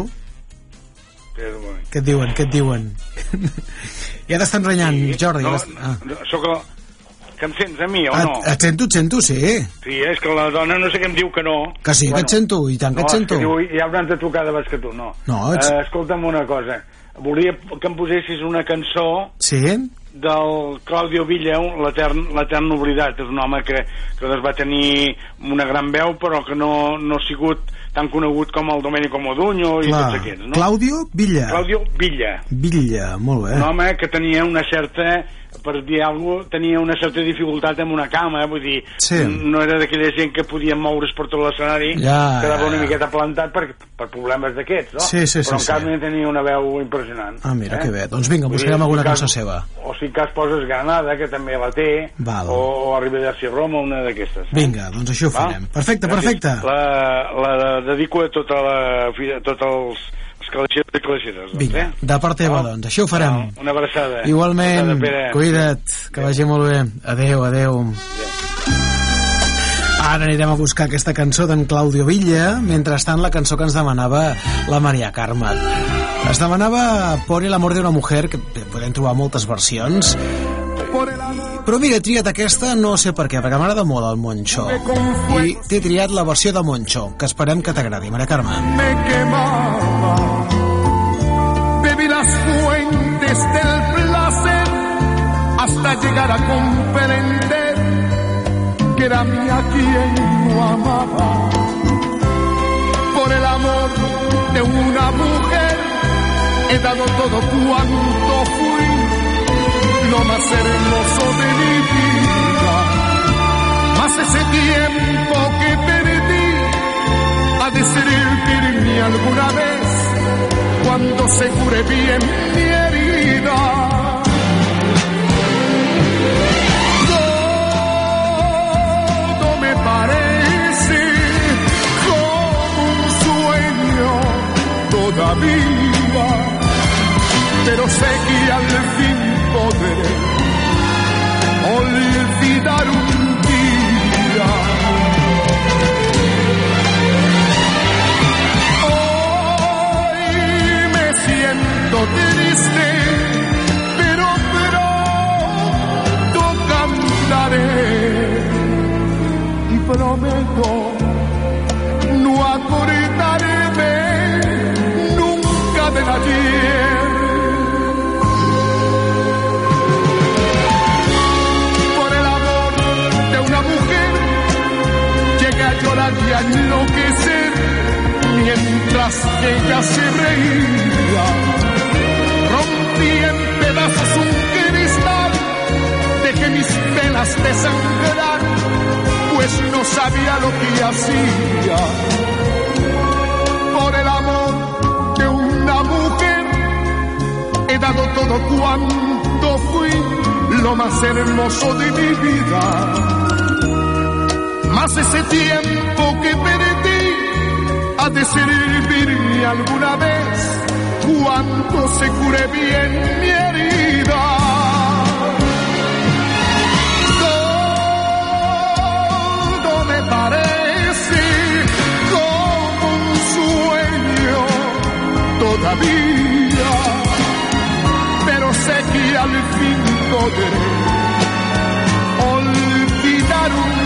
et diuen? Ja t'estan renyant, sí, Jordi. No, sóc el... Que em sents a mi o no? Et sento, sí. Sí, és que la dona no sé què em diu que no. Que sí, que et sento, i tant que et sento. No, hi ha una altra trucada abans que tu, no. Escolta'm una cosa. Volia que em posessis una cançó... Sí? Del Claudio Villa, l'etern oblidat. És un home que va tenir una gran veu, però que no ha sigut tan conegut com el Domenico Modugno i tots aquests, no? Claudio Villa. Villa, molt bé. Un home que tenia una certa, per dir alguna cosa, tenia una certa dificultat amb una cama, vull dir, no era d'aquella gent que podia moure's per tot l'escenari, quedava una miqueta plantat per problemes d'aquests, no? Però en canvi tenia una veu impressionant. Mira, que bé. Doncs vinga, buscarem alguna cançó seva. O si cas poses Granada, que també la té, o Arrivederci Roma, una d'aquestes. Vinga, doncs això ho farem. Perfecte. La dedico a tots els calaixeros i calaixeres. Vinga, de part teva, doncs. Això ho farem. Una abraçada. Igualment, cuida't, que vagi molt bé. Adéu. Ara anirem a buscar aquesta cançó d'en Claudio Villa. Mentrestant, la cançó que ens demanava la Maria Carme. Es demanava Por el amor de una mujer, que podem trobar moltes versions. Però mira, he triat aquesta, no sé per què, perquè m'agrada molt el Moncho. I t'he triat la versió de Moncho, que esperem que t'agradi, Maria Carme. Me quemaba, bebí las fuentes del placer hasta llegar a comprender que era mía quien no amaba. Por el amor de una mujer he dado todo cuanto fui, lo más hermoso de mi vida, más ese tiempo que perdí ha de servirme alguna vez cuando se cure bien mi herida. Todo me parece como un sueño todavía, pero sé que al fin podré olvidar un día. Hoy me siento triste, pero pronto cantaré y prometo no acordarme nunca del ayer. Llorar y a enloquecer mientras ella se reía. Rompí en pedazos un cristal, dejé mis venas desangrar, pues no sabía lo que hacía. Por el amor de una mujer he dado todo cuanto fui, lo más hermoso de mi vida. Más ese tiempo que perdí ha de servirme alguna vez cuando se cure bien mi herida. Todo me parece como un sueño todavía, pero sé que al fin podré olvidar un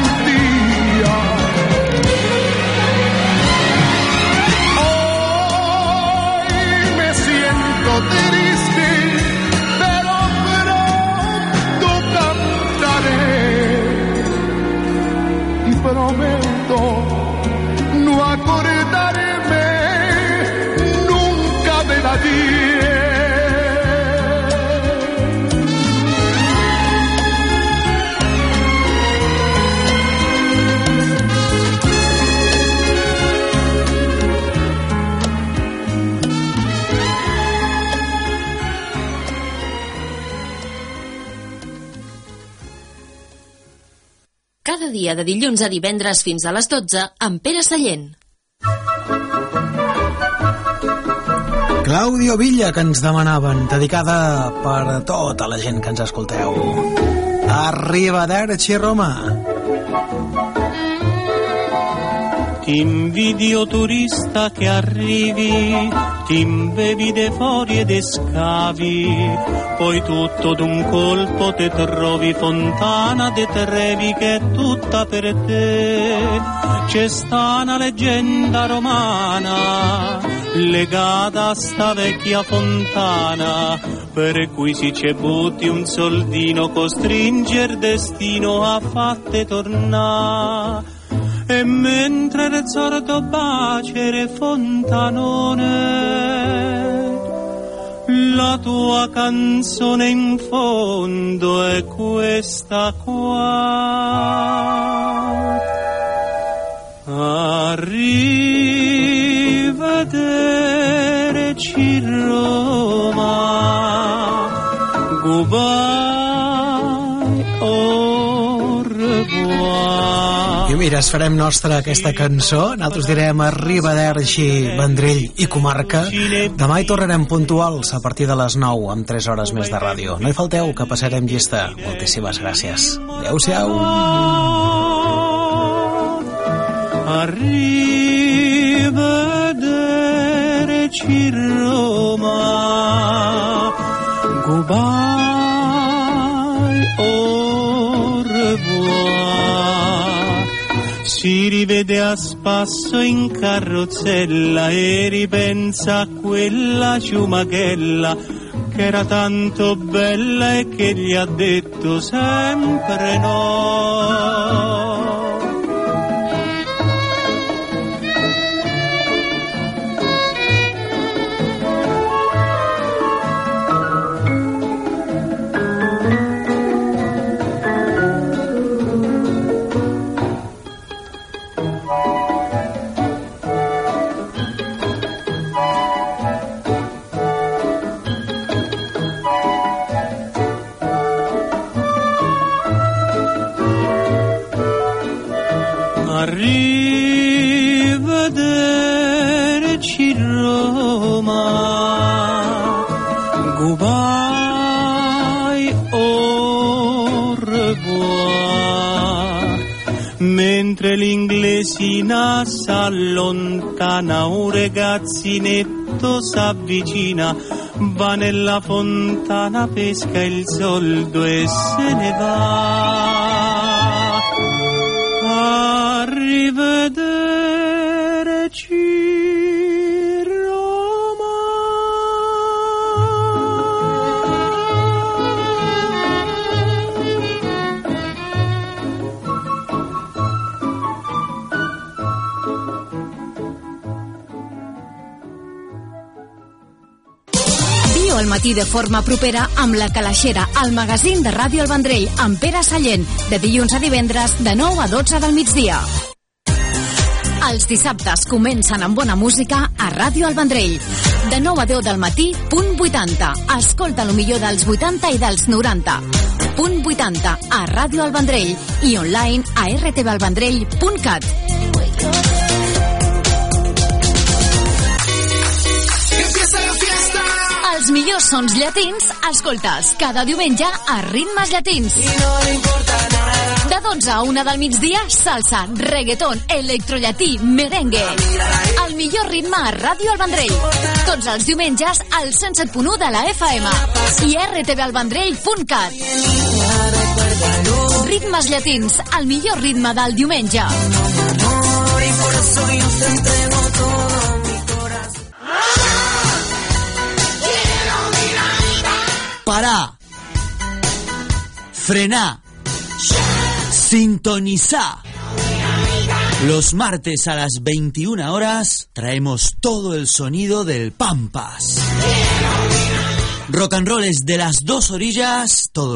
triste, pero pronto cantaré y prometo no acordarme nunca del ayer. Cada dia de dilluns a divendres fins a les 12 amb Pere Sallent. Claudio Villa, que ens demanaven, dedicada per tota la gent que ens escolteu. Arrivederci Roma. Ti invidio turista che arrivi, ti imbevi de fuori ed scavi, poi tutto d'un colpo te trovi Fontana de Trevi che è tutta per te. C'è sta una leggenda romana legata a sta vecchia fontana, per cui si ci butti un soldino, costringe il destino a fatte tornare. E mentre rezzordo bacere fontanone, la tua canzone in fondo è questa qua. Arrivederci Roma, goodbye, au revoir. I mira, es farem nostra aquesta cançó. Nosaltres direm arrivederci Vendrell i comarca. Demà hi tornarem puntuals a partir de les 9 amb 3 hores més de ràdio. No hi falteu, que passarem llista. Moltíssimes gràcies. Adéu-siau. Arrivederci Roma, goodbye, au revoir. Si rivede a spasso in carrozzella e ripensa a quella ciumachella che era tanto bella e che gli ha detto sempre no. Arrivederci Roma, goodbye, au revoir. Mentre l'inglesina s'allontana, un ragazzinetto s'avvicina, va nella fontana, pesca il soldo e se ne va. Arrivederci Roma. Viu al matí de forma propera amb La Calaixera, el magazín de Ràdio El Vendrell, amb Pere Sallent, de dilluns a divendres, de 9 a 12 del migdia. Els dissabtes comencen amb bona música a Ràdio El Vendrell. De 9 a 10 del matí, punt 80. Escolta el millor dels 80 i dels 90. Punt 80 a Ràdio El Vendrell i online a rtvalvendrell.cat. Els millors sons llatins escoltes cada diumenge a Ritmes Llatins. De 12 a 1 del migdia, salsa, reggaeton, electrollatí, merengue. El millor ritme a Ràdio El Vendrell. Tots els diumenges al 107.1 de la FM i rtvalvendrell.cat. Ritmes Llatins, el millor ritme del diumenge. Parar, frenar, sintonizar. Los martes a las 21 horas traemos todo el sonido del Pampas. Rock and roll es de las dos orillas, todo